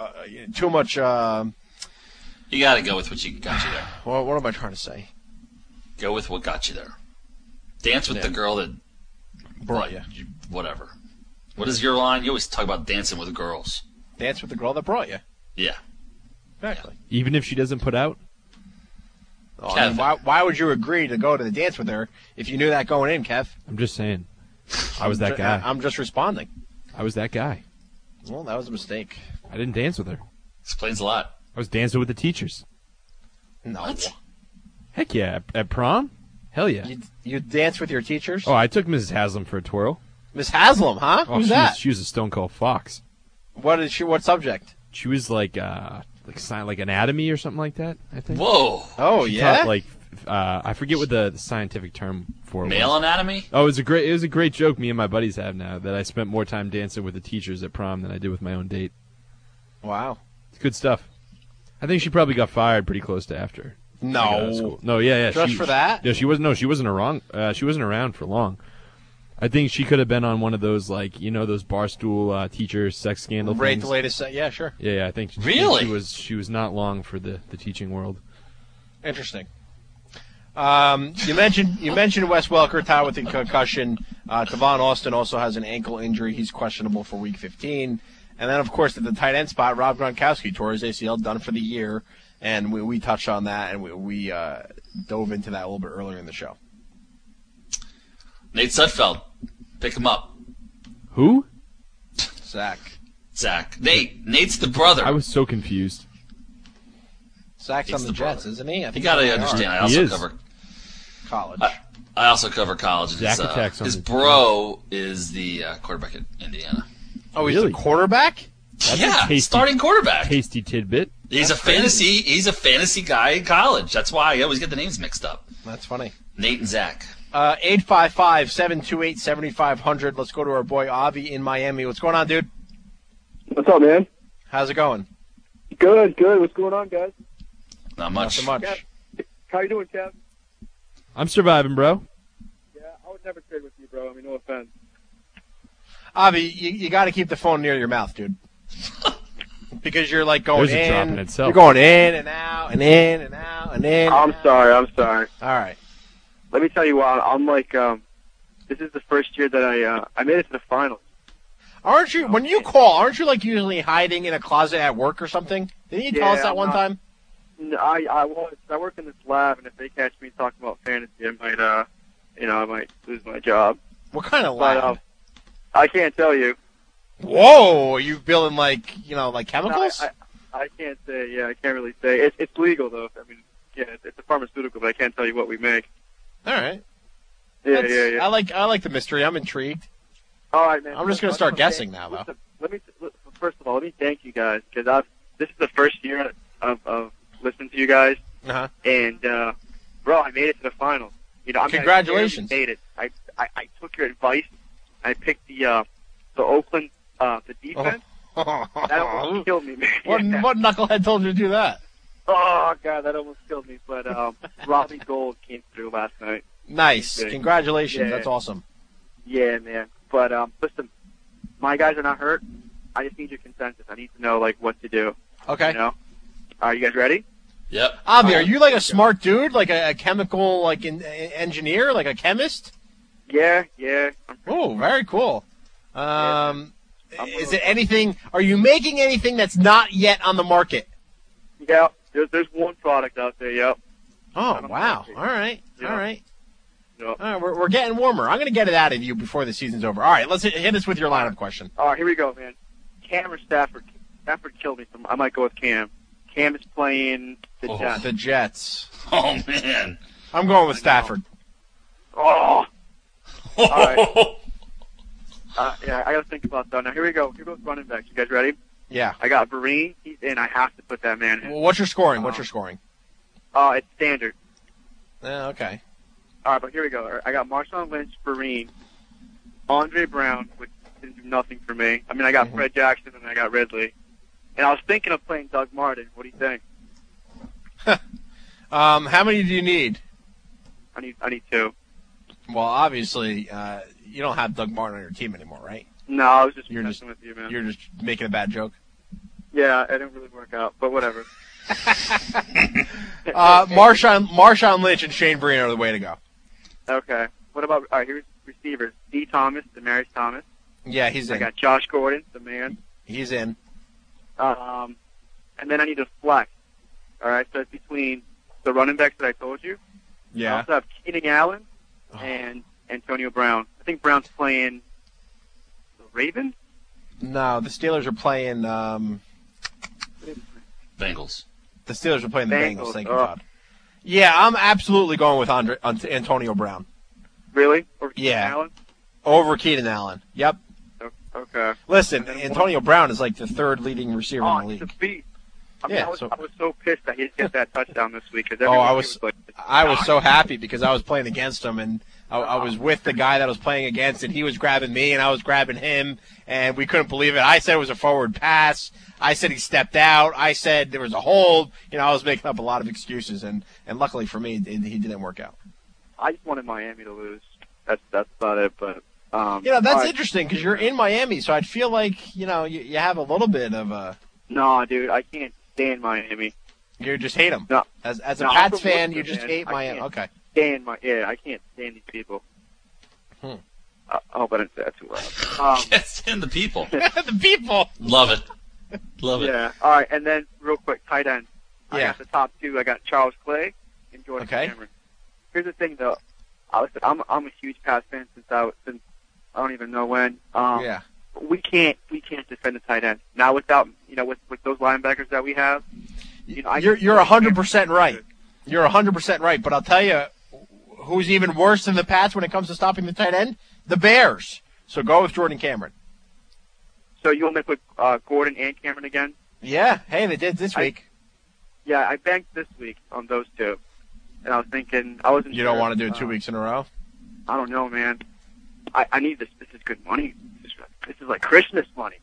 got to go with what got you there. Well, what am I trying to say? Go with what got you there. Dance with the girl that brought you. Whatever. What is your line? You always talk about dancing with girls. Dance with the girl that brought you. Yeah. Exactly. Even if she doesn't put out? Oh, I mean, why would you agree to go to the dance with her if you knew that going in, Kev? I'm just saying. I was that guy. I'm just responding. I was that guy. Well, that was a mistake. I didn't dance with her. Explains a lot. I was dancing with the teachers. No. What? Heck yeah. At prom? Hell yeah. You dance with your teachers? Oh, I took Mrs. Haslam for a twirl. Miss Haslam, huh? Oh, Who's that? She was a stone cold fox. What is she? What subject? She was like anatomy or something like that, I think. Whoa. Oh, She yeah? taught, I forget what the scientific term for it Male was. anatomy? Oh, it was a great joke me and my buddies have now that I spent more time dancing with the teachers at prom than I did with my own date. Wow. It's good stuff. I think she probably got fired pretty close to after. No. No, yeah. Just for that? Yeah, she wasn't around for long. I think she could have been on one of those, those barstool teacher sex scandal Rate things. the latest. Yeah, sure. Yeah, I think Really? she was not long for the teaching world. Interesting. You mentioned Wes Welker tied with a concussion. Tavon Austin also has an ankle injury. He's questionable for Week 15. And then, of course, at the tight end spot, Rob Gronkowski tore his ACL, done for the year. And we touched on that, and we dove into that a little bit earlier in the show. Nate Sudfeld. Pick him up. Who? Zach. Nate's the brother. I was so confused. Zach's on the Jets, isn't he? I You think got to they understand. are. I also cover college. I also cover college. Zach attacks on his the bro is the quarterback at Indiana. Oh, he's the quarterback? Starting quarterback. Tasty tidbit. He's a fantasy guy in college. That's why I always get the names mixed up. That's funny. Nate and Zach. 855-728-7500. Let's go to our boy Avi in Miami. What's going on, dude? What's up, man? How's it going? Good. What's going on, guys? Not much. Not so much. How you doing, Kev? I'm surviving, bro. Yeah, I would never trade with you, bro. I mean, no offense. Avi, you got to keep the phone near your mouth, dude. Because you're like going There's a drop in in. itself. You're going in and out and in and out and in. I'm sorry. All right. Let me tell you what. I'm like, this is the first year that I made it to the finals. Aren't you, when you call, aren't you like usually hiding in a closet at work or something? Didn't you tell us that one time? No, I work in this lab, and if they catch me talking about fantasy, I might lose my job. What kind of lab? But, I can't tell you. Whoa, are you building like chemicals? No, I can't say. Yeah, I can't really say. It's legal though. I mean, yeah, it's a pharmaceutical, but I can't tell you what we make. All right. Yeah. I like the mystery. I'm intrigued. All right, man. I'm just gonna start guessing now, though. First of all, let me thank you guys because this is the first year of listening to you guys, and bro, I made it to the finals. Congratulations. I made it. I took your advice. I picked the Oakland the defense. That almost killed me, man. What knucklehead told you to do that? Oh God, that almost killed me. But Robbie Gold came through last night. Nice. Congratulations. Yeah. That's awesome. Yeah, man. But listen, my guys are not hurt. I just need your consensus. I need to know what to do. Okay. Are you guys ready? Yep. Avi, are you like a smart dude, like a chemical engineer, like a chemist? Yeah. Oh, very cool. Is it anything? Are you making anything that's not yet on the market? Yeah. There's one product out there. Yep. Oh wow! All right. Yeah. All right. Yep. All right. We're getting warmer. I'm going to get it out of you before the season's over. All right. Let's hit us with your lineup question. All right. Here we go, man. Cam or Stafford? Stafford killed me. I might go with Cam. Cam is playing the Jets. The Jets. Oh man. I'm going with Stafford. Oh. All right. Yeah, I got to think about that. Now, here we go. Here goes running backs. You guys ready? Yeah. I got Vereen. He's in. I have to put that man in. Well, what's your scoring? It's standard. Okay. All right, but here we go. I got Marshawn Lynch, Vereen, Andre Brown, which didn't do nothing for me. I mean, I got Fred Jackson and I got Ridley. And I was thinking of playing Doug Martin. What do you think? How many do you need? I need two. Well, obviously, you don't have Doug Martin on your team anymore, right? No, I was just You're messing with you, man. You're just making a bad joke. Yeah, it didn't really work out, but whatever. Marshawn Lynch and Shane Vereen are the way to go. Okay. What about, all right, here's receivers. D. Thomas, Demaryius Thomas. Yeah, he's in. I got Josh Gordon, the man. He's in. And then I need a flex. All right, so it's between the running backs that I told you. Yeah. I also have Keenan Allen and Antonio Brown. I think Brown's playing the Ravens. No, the Steelers are playing. Bengals. The Steelers are playing the Bengals. Thank you, Oh. Todd. Yeah, I'm absolutely going with Antonio Brown. Really? Over Yeah. Keenan Allen? Over Keenan Allen. Yep. Okay. Listen, Antonio Brown is like the third leading receiver in the league. He's a beast. I mean, Yeah, I was so pissed that he didn't get that touchdown this week. Cause I I was so happy because I was playing against him, and I was with the guy that I was playing against, and he was grabbing me, and I was grabbing him, and we couldn't believe it. I said it was a forward pass. I said he stepped out. I said there was a hold. You know, I was making up a lot of excuses, and luckily for me, he didn't work out. I just wanted Miami to lose. That's about it. But that's interesting because you're in Miami, so I'd feel like you have a little bit of a. No, dude, I can't stand Miami. You just hate them. No, as a no, Pats I'm from fan, Worcester, you just man. hate I Miami. can't Okay. I can't stand these people. I hope I didn't say that too loud. Can't stand the people. The people. Love it. Love it. Yeah. All right, and then real quick, tight end. I Yeah. got the top two. I got Charles Clay and Jordan Cameron. Here's the thing, though. Listen, I'm a huge Pats fan since I don't even know when. Yeah. We can't defend the tight end now without with those linebackers that we have. You're 100% right. You're 100% right. But I'll tell you, who's even worse than the Pats when it comes to stopping the tight end? The Bears. So go with Jordan Cameron. So you want me to put Gordon and Cameron again? Yeah. Hey, they did this week. I banked this week on those two, and I was thinking I wasn't. You don't want to do it 2 weeks in a row? I don't know, man. I need this. This is good money. This is like Christmas money.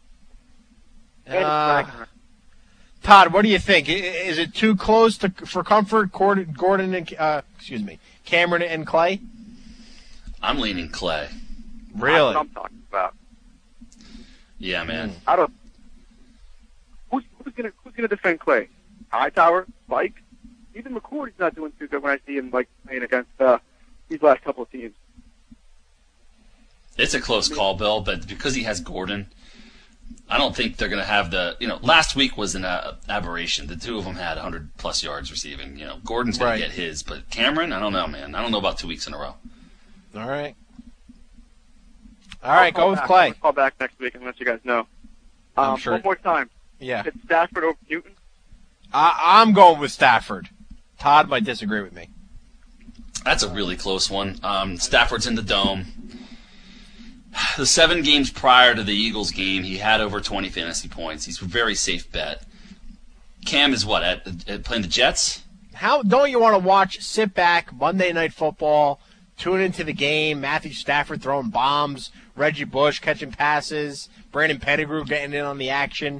Todd, what do you think? Is it too close for comfort? Gordon and Cameron and Clay. I'm leaning Clay. Really? That's what I'm talking about. Yeah, man. I don't. Who's gonna defend Clay? Hightower, Spike, even McCourty's not doing too good when I see him playing against these last couple of teams. It's a close call, Bill, but because he has Gordon, I don't think they're going to have the. Last week was an aberration. The two of them had 100-plus yards receiving. Gordon's going to get his, but Cameron, I don't know, man. I don't know about 2 weeks in a row. All right. Go with Clay. I'll call back next week and let you guys know. I'm sure. One more time. Yeah. It's Stafford over Newton. I'm going with Stafford. Todd might disagree with me. That's a really close one. Stafford's in the Dome. The 7 games prior to the Eagles game, he had over 20 fantasy points. He's a very safe bet. Cam is what, at playing the Jets? How don't you want to sit back, Monday Night Football, tune into the game, Matthew Stafford throwing bombs, Reggie Bush catching passes, Brandon Pettigrew getting in on the action?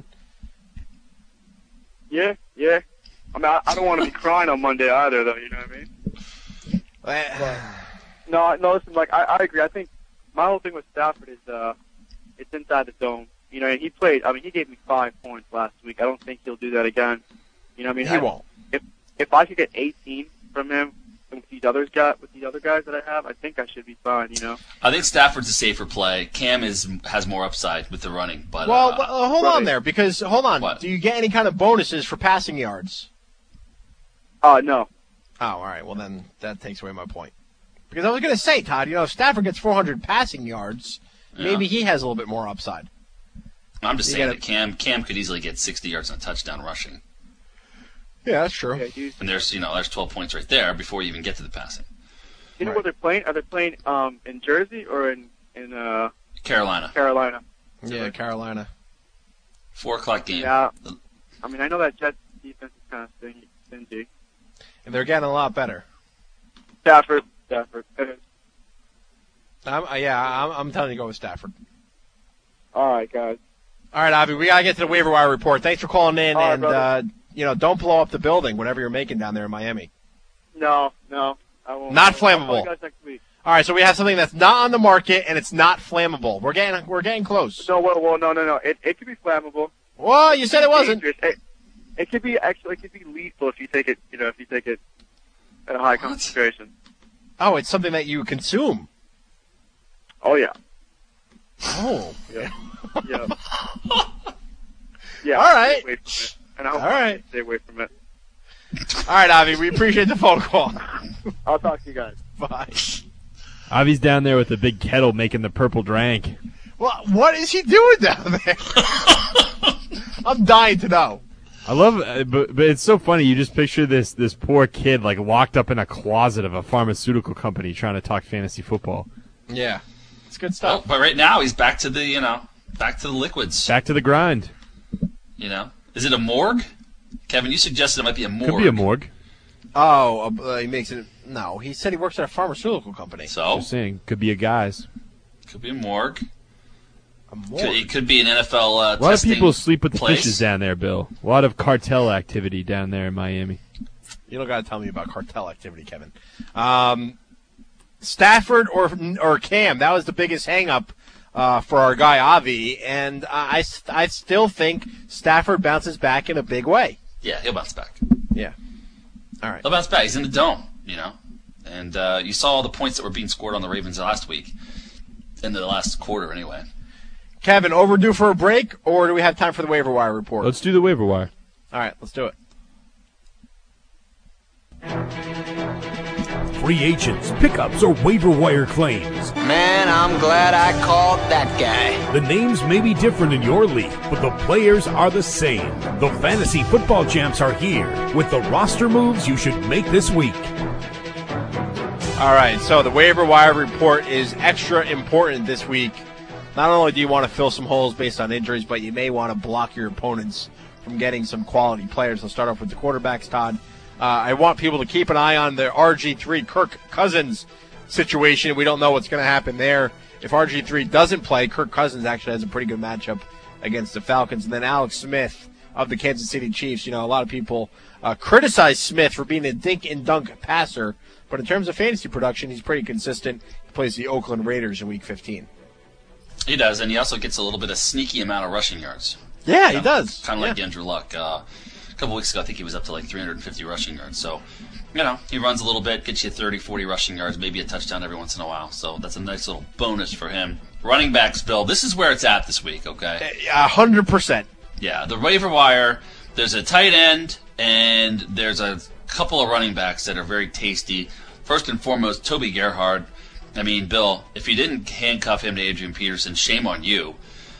Yeah. I mean, I don't want to be crying on Monday either, though. You know what I mean? No. Listen, I agree. I think my whole thing with Stafford is it's inside the dome. And he played. I mean, he gave me 5 points last week. I don't think he'll do that again. You know what I mean? He won't. If I could get 18 from him with these other guys that I have, I think I should be fine. I think Stafford's a safer play. Cam has more upside with the running, but hold on there because What? Do you get any kind of bonuses for passing yards? No. Oh, all right. Well, then that takes away my point. Because I was going to say, Todd, if Stafford gets 400 passing yards, maybe he has a little bit more upside. I'm just saying that Cam could easily get 60 yards and a touchdown rushing. Yeah, that's true. And there's 12 points right there before you even get to the passing. You know where they're playing? Are they playing in Jersey or in Carolina? Carolina. Yeah, Carolina. 4:00 game. Yeah. I mean, I know that Jets defense is kind of stingy. And they're getting a lot better. Stafford. I'm telling you to go with Stafford. All right, guys. All right, Avi, we got to get to the waiver wire report. Thanks for calling in, All right, and brother. don't blow up the building, whatever you're making down there in Miami. No, I won't. Not I'll call you flammable. guys next week. All right, so we have something that's not on the market and it's not flammable. We're getting close. No, no. It could be flammable. Well, you said it wasn't. It could be lethal if you take it. If you take it at a high concentration. Oh, it's something that you consume. Oh yeah. Oh. Yeah. Yeah. All right. Stay away from it. And I hope All right. stay away from it. All right, Avi. We appreciate the phone call. I'll talk to you guys. Bye. Avi's down there with the big kettle making the purple drank. Well, what is he doing down there? I'm dying to know. I love it, but it's so funny. You just picture this poor kid like locked up in a closet of a pharmaceutical company trying to talk fantasy football. Yeah, it's good stuff. Oh, but right now he's back to the liquids. Back to the grind. Is it a morgue? Kevin, you suggested it might be a morgue. Could be a morgue. Oh, he makes it. No, he said he works at a pharmaceutical company. So just saying, could be a guy's. Could be a morgue. It could be an NFL a lot of people sleep with the place. fishes down there, Bill. A lot of cartel activity down there in Miami. You don't got to tell me about cartel activity, Kevin. Stafford or Cam, that was the biggest hang-up for our guy Avi, and I still think Stafford bounces back in a big way. Yeah, he'll bounce back. Yeah. All right. He'll bounce back. He's in the dome, And you saw all the points that were being scored on the Ravens last week, in the last quarter anyway. Kevin, overdue for a break, or do we have time for the waiver wire report? Let's do the waiver wire. All right, let's do it. Free agents, pickups, or waiver wire claims. Man, I'm glad I called that guy. The names may be different in your league, but the players are the same. The Fantasy Football Champs are here with the roster moves you should make this week. All right, so the waiver wire report is extra important this week. Not only do you want to fill some holes based on injuries, but you may want to block your opponents from getting some quality players. Let's start off with the quarterbacks, Todd. I want people to keep an eye on the RG3 Kirk Cousins situation. We don't know what's going to happen there. If RG3 doesn't play, Kirk Cousins actually has a pretty good matchup against the Falcons. And then Alex Smith of the Kansas City Chiefs. A lot of people criticize Smith for being a dink and dunk passer, but in terms of fantasy production, he's pretty consistent. He plays the Oakland Raiders in Week 15. He does, and he also gets a little bit of sneaky amount of rushing yards. Yeah, he does. Kind of like Andrew Luck. A couple weeks ago, I think he was up to like 350 rushing yards. So, he runs a little bit, gets you 30, 40 rushing yards, maybe a touchdown every once in a while. So that's a nice little bonus for him. Running backs, Bill, this is where it's at this week, okay? 100%. Yeah, the waiver wire, there's a tight end, and there's a couple of running backs that are very tasty. First and foremost, Toby Gerhard. I mean, Bill, if you didn't handcuff him to Adrian Peterson, shame on you.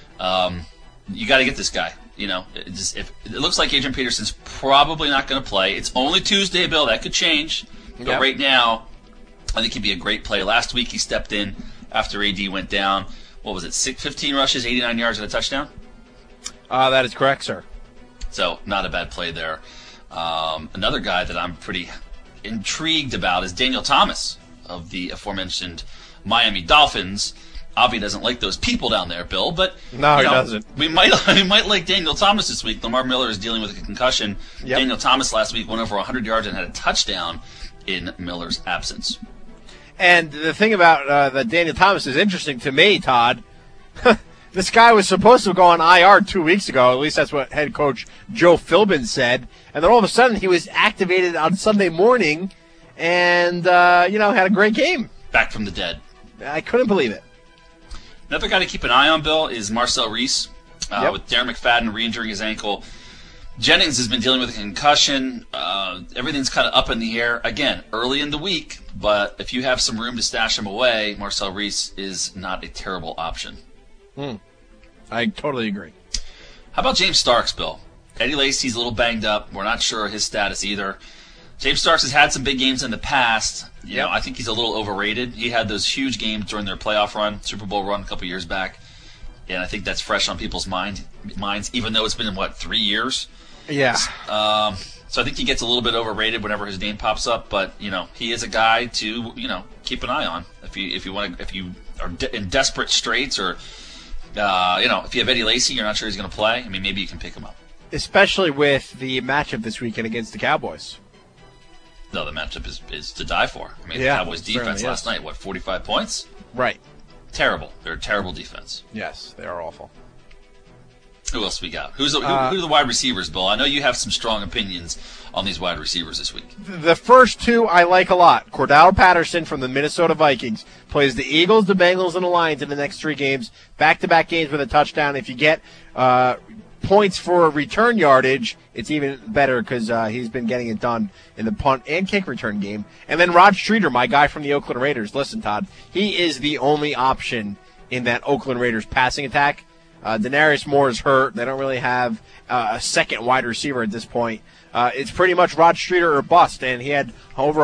You got to get this guy. It looks like Adrian Peterson's probably not going to play. It's only Tuesday, Bill. That could change. But right now, I think he'd be a great play. Last week, he stepped in after AD went down. What was it, 15 rushes, 89 yards, and a touchdown? That is correct, sir. So, not a bad play there. Another guy that I'm pretty intrigued about is Daniel Thomas of the aforementioned Miami Dolphins. Avi doesn't like those people down there, Bill, but no, he doesn't. We might like Daniel Thomas this week. Lamar Miller is dealing with a concussion. Yep. Daniel Thomas last week went over 100 yards and had a touchdown in Miller's absence. And the thing about that Daniel Thomas is interesting to me, Todd. This guy was supposed to go on IR 2 weeks ago. At least that's what head coach Joe Philbin said. And then all of a sudden he was activated on Sunday morning and, had a great game. Back from the dead. I couldn't believe it. Another guy to keep an eye on, Bill, is Marcel Reese. With Darren McFadden re-injuring his ankle. Jennings has been dealing with a concussion. Everything's kind of up in the air. Again, early in the week, but if you have some room to stash him away, Marcel Reese is not a terrible option. I totally agree. How about James Starks, Bill? Eddie Lacy's a little banged up. We're not sure of his status either. James Starks has had some big games in the past. I think he's a little overrated. He had those huge games during their playoff run, Super Bowl run a couple years back. And I think that's fresh on people's minds, even though it's been, 3 years? Yeah. So I think he gets a little bit overrated whenever his name pops up. But, he is a guy to, keep an eye on. If you are in desperate straits or, if you have Eddie Lacy, you're not sure he's going to play. I mean, maybe you can pick him up. Especially with the matchup this weekend against the Cowboys. No, the matchup is to die for. I mean, the Cowboys' defense last night, 45 points? Right. Terrible. They're a terrible defense. Yes, they are awful. Who else we got? Who are the wide receivers, Bill? I know you have some strong opinions on these wide receivers this week. The first two I like a lot. Cordell Patterson from the Minnesota Vikings plays the Eagles, the Bengals, and the Lions in the next 3 games. Back-to-back games with a touchdown. If you get points for return yardage, it's even better because he's been getting it done in the punt and kick return game. And then Rod Streeter, my guy from the Oakland Raiders. Listen, Todd, he is the only option in that Oakland Raiders passing attack. Denarius Moore is hurt. They don't really have a second wide receiver at this point. It's pretty much Rod Streeter or bust, and he had over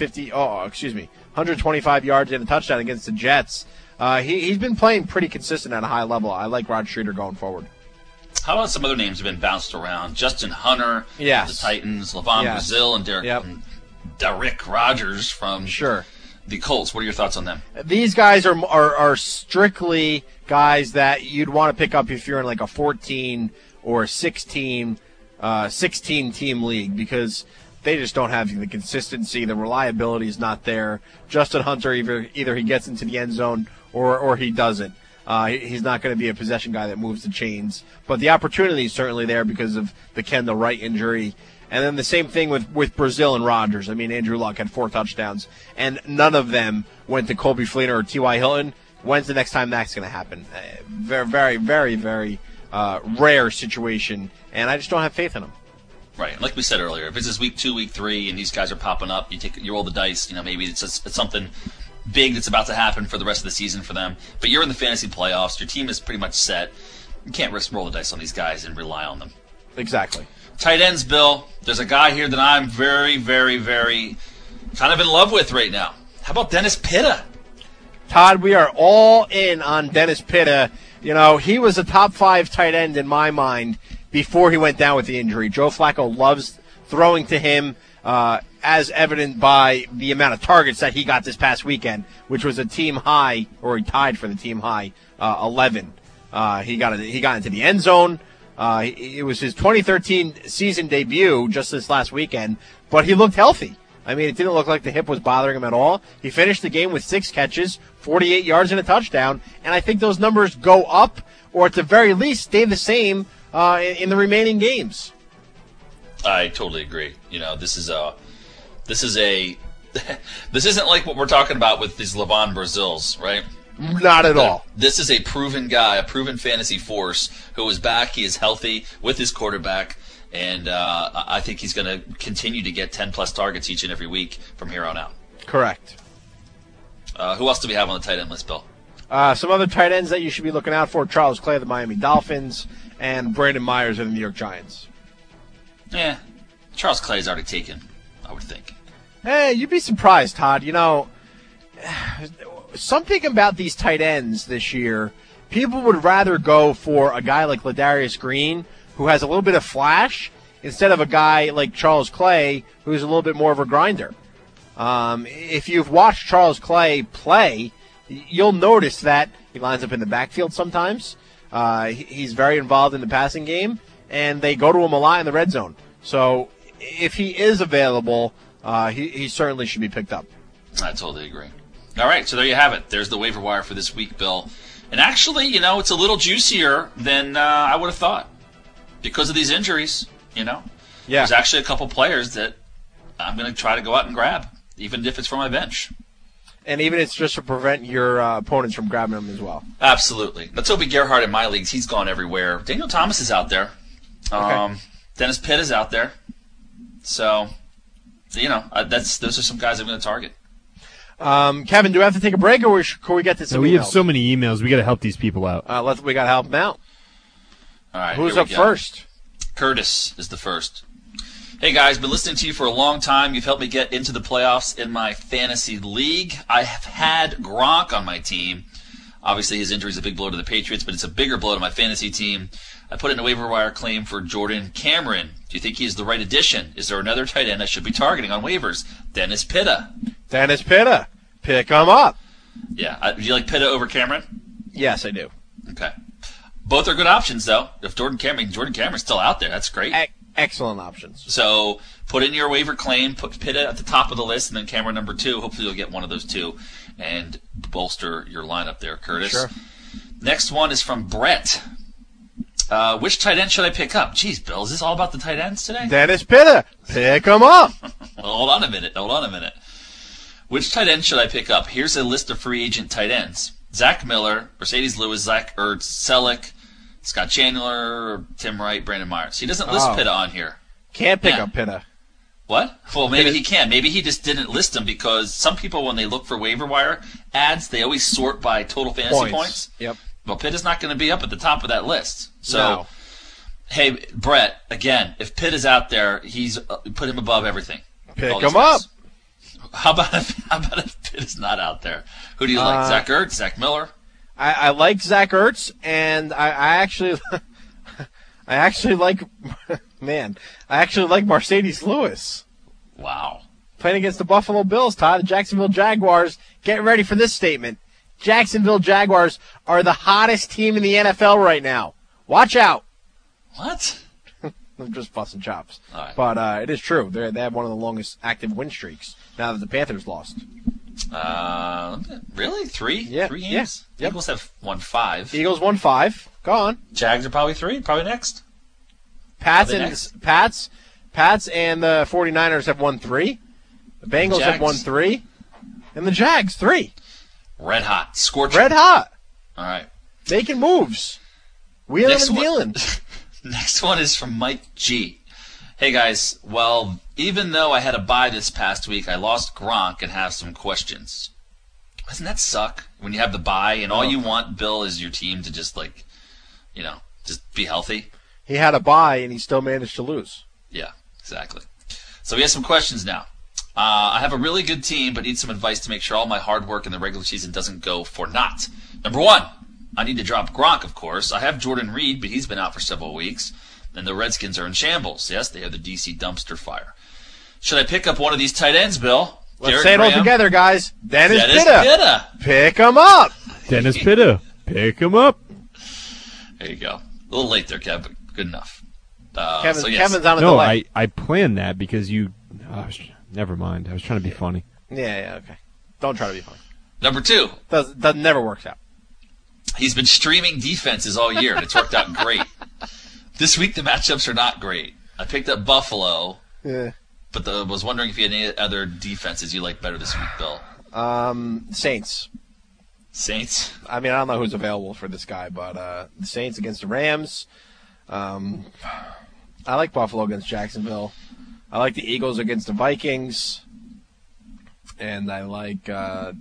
125 yards and a touchdown against the Jets. He's been playing pretty consistent at a high level. I like Rod Streeter going forward. How about some other names have been bounced around? Justin Hunter, the Titans, LaVon Brazil, and Derek Rogers from the Colts. What are your thoughts on them? These guys are strictly guys that you'd want to pick up if you're in like a 14 or 16 team league because they just don't have the consistency. The reliability is not there. Justin Hunter, either he gets into the end zone or he doesn't. He's not going to be a possession guy that moves the chains. But the opportunity is certainly there because of the Kendall Wright injury. And then the same thing with Brazil and Rodgers. I mean, Andrew Luck had 4 touchdowns, and none of them went to Colby Fleener or T.Y. Hilton. When's the next time that's going to happen? Very, very, very, very rare situation, and I just don't have faith in them. Right. Like we said earlier, if it's this week 2, week 3, and these guys are popping up, you roll the dice. Maybe it's something big that's about to happen for the rest of the season for them. But you're in the fantasy playoffs. Your team is pretty much set. You can't roll the dice on these guys and rely on them. Exactly. Tight ends, Bill. There's a guy here that I'm very, very, very kind of in love with right now. How about Dennis Pitta? Todd, we are all in on Dennis Pitta. He was a top 5 tight end in my mind before he went down with the injury. Joe Flacco loves throwing to him, as evident by the amount of targets that he got this past weekend, which was a team high, or he tied for the team high, 11. He got into the end zone. It was his 2013 season debut just this last weekend, but he looked healthy. I mean, it didn't look like the hip was bothering him at all. He finished the game with 6 catches, 48 yards, and a touchdown, and I think those numbers go up, or at the very least stay the same in the remaining games. I totally agree. This isn't like what we're talking about with these LaVon Brazils, right? Not at all. This is a proven guy, a proven fantasy force who is back. He is healthy with his quarterback, and I think he's going to continue to get 10-plus targets each and every week from here on out. Correct. Who else do we have on the tight end list, Bill? Some other tight ends that you should be looking out for: Charles Clay of the Miami Dolphins and Brandon Myers of the New York Giants. Yeah, Charles Clay is already taken, I would think. Hey, you'd be surprised, Todd. Something about these tight ends this year, people would rather go for a guy like Ladarius Green, who has a little bit of flash, instead of a guy like Charles Clay, who's a little bit more of a grinder. If you've watched Charles Clay play, you'll notice that he lines up in the backfield sometimes. He's very involved in the passing game, and they go to him a lot in the red zone. So if he is available, he certainly should be picked up. I totally agree. All right, so there you have it. There's the waiver wire for this week, Bill. And actually, it's a little juicier than I would have thought because of these injuries, Yeah. There's actually a couple players that I'm going to try to go out and grab, even if it's from my bench. And even if it's just to prevent your opponents from grabbing them as well. Absolutely. Now, Toby Gerhardt in my leagues, he's gone everywhere. Daniel Thomas is out there. Okay. Dennis Pitt is out there. So, those are some guys I'm going to target. Kevin, do we have to take a break, or can we get to some emails? We have so many emails. We got to help these people out. We got to help them out. All right. Who's up first? Curtis is the first. Hey, guys, been listening to you for a long time. You've helped me get into the playoffs in my fantasy league. I have had Gronk on my team. Obviously, his injury is a big blow to the Patriots, but it's a bigger blow to my fantasy team. I put in a waiver wire claim for Jordan Cameron. Do you think he is the right addition? Is there another tight end I should be targeting on waivers? Dennis Pitta. Dennis Pitta. Pick him up. Yeah. Do you like Pitta over Cameron? Yes, I do. Okay. Both are good options, though. If Jordan Cameron's still out there, that's great. Excellent options. So Put in your waiver claim, put Pitta at the top of the list, and then Cameron number 2. Hopefully you'll get one of those two and bolster your lineup there, Curtis. Sure. Next one is from Brett. Which tight end should I pick up? Jeez, Bill, is this all about the tight ends today? Dennis Pitta. Pick him up. Well, hold on a minute. Which tight end should I pick up? Here's a list of free agent tight ends. Zach Miller, Mercedes Lewis, Zach Ertz, Selleck, Scott Chandler, Tim Wright, Brandon Myers. He doesn't list Pitta on here. Can't pick up Pitta. What? Well, maybe he can. Maybe he just didn't list them because some people, when they look for waiver wire ads, they always sort by total fantasy points. Yep. Well, Pitta's not going to be up at the top of that list. So, No. Hey, Brett, again, if Pitta's out there, put him above everything. Pick him up. How about if Pitta's not out there? Who do you like? Zach Ertz, Zach Miller? I like Zach Ertz, and I actually like Mercedes Lewis. Wow. Playing against the Buffalo Bills, Todd, the Jacksonville Jaguars. Get ready for this statement. Jacksonville Jaguars are the hottest team in the NFL right now. Watch out. What? I'm just busting chops. All right. But it is true. They have one of the longest active win streaks now that the Panthers lost. Really? 3? Yeah. 3 games? Yeah. Yep. Eagles have won 5. Eagles won 5. Go on. Jags are probably 3. Probably next. Pats and the 49ers have won 3. The Bengals have won 3. And the Jags 3. Red hot. Scorching. Red hot. All right. Making moves. Wheeling and dealing. Next one is from Mike G. Hey, guys. Well, even though I had a bye this past week, I lost Gronk and have some questions. Doesn't that suck when you have the bye and all you want, Bill, is your team to just, just be healthy? He had a bye and he still managed to lose. Yeah, exactly. So we have some questions now. I have a really good team, but need some advice to make sure all my hard work in the regular season doesn't go for naught. Number 1, I need to drop Gronk, of course. I have Jordan Reed, but he's been out for several weeks. And the Redskins are in shambles. Yes, they have the DC dumpster fire. Should I pick up one of these tight ends, Bill? Let's Derek say it Graham? all together, guys. Dennis Pitta. Pitta. Pick him up. Dennis Pitta. Pick him up. There you go. A little late there, Kev, but good enough. Kevin's on a No, delay. I planned that because you... never mind. I was trying to be funny. Yeah, okay. Don't try to be funny. Number 2. That never works out. He's been streaming defenses all year, and it's worked out great. This week, the matchups are not great. I picked up Buffalo, but was wondering if you had any other defenses you like better this week, Bill. Saints. Saints? I mean, I don't know who's available for this guy, but the Saints against the Rams. I like Buffalo against Jacksonville. I like the Eagles against the Vikings. And I like I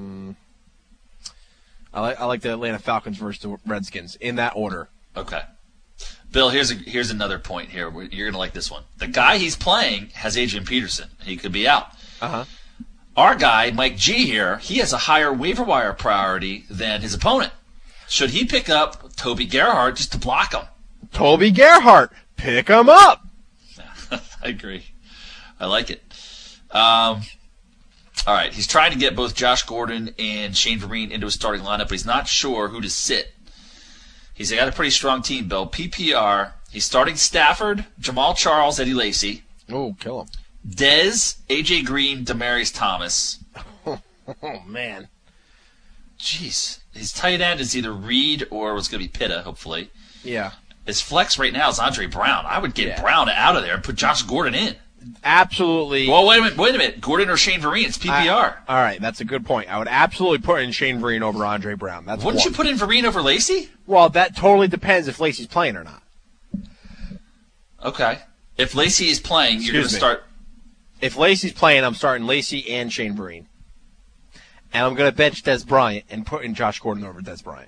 like the Atlanta Falcons versus the Redskins in that order. Okay. Bill, here's another point here. You're going to like this one. The guy he's playing has Adrian Peterson. He could be out. Uh-huh. Our guy, Mike G here, he has a higher waiver wire priority than his opponent. Should he pick up Toby Gerhart just to block him? Toby Gerhart. Pick him up. I agree. I like it. All right. He's trying to get both Josh Gordon and Shane Vereen into his starting lineup, but he's not sure who to sit. He's got a pretty strong team, Bill. PPR. He's starting Stafford, Jamal Charles, Eddie Lacy. Oh, kill him. Dez, A.J. Green, Demaryius Thomas. Oh, man. Jeez. His tight end is either Reed or was going to be Pitta, hopefully. Yeah. His flex right now is Andre Brown. I would get Brown out of there and put Josh Gordon in. Absolutely. Well, wait a minute. Gordon or Shane Vereen? It's PPR. All right, that's a good point. I would absolutely put in Shane Vereen over Andre Brown. Wouldn't you put in Vereen over Lacy? Well, that totally depends if Lacy's playing or not. Okay. If Lacy is playing, you're going to start. If Lacy's playing, I'm starting Lacy and Shane Vereen. And I'm going to bench Des Bryant and put in Josh Gordon over Des Bryant.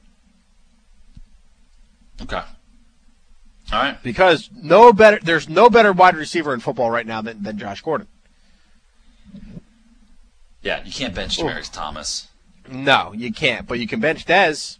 Okay. All right. Because there's no better wide receiver in football right now than Josh Gordon. Yeah, you can't bench Demaryius Thomas. No, you can't. But you can bench Des.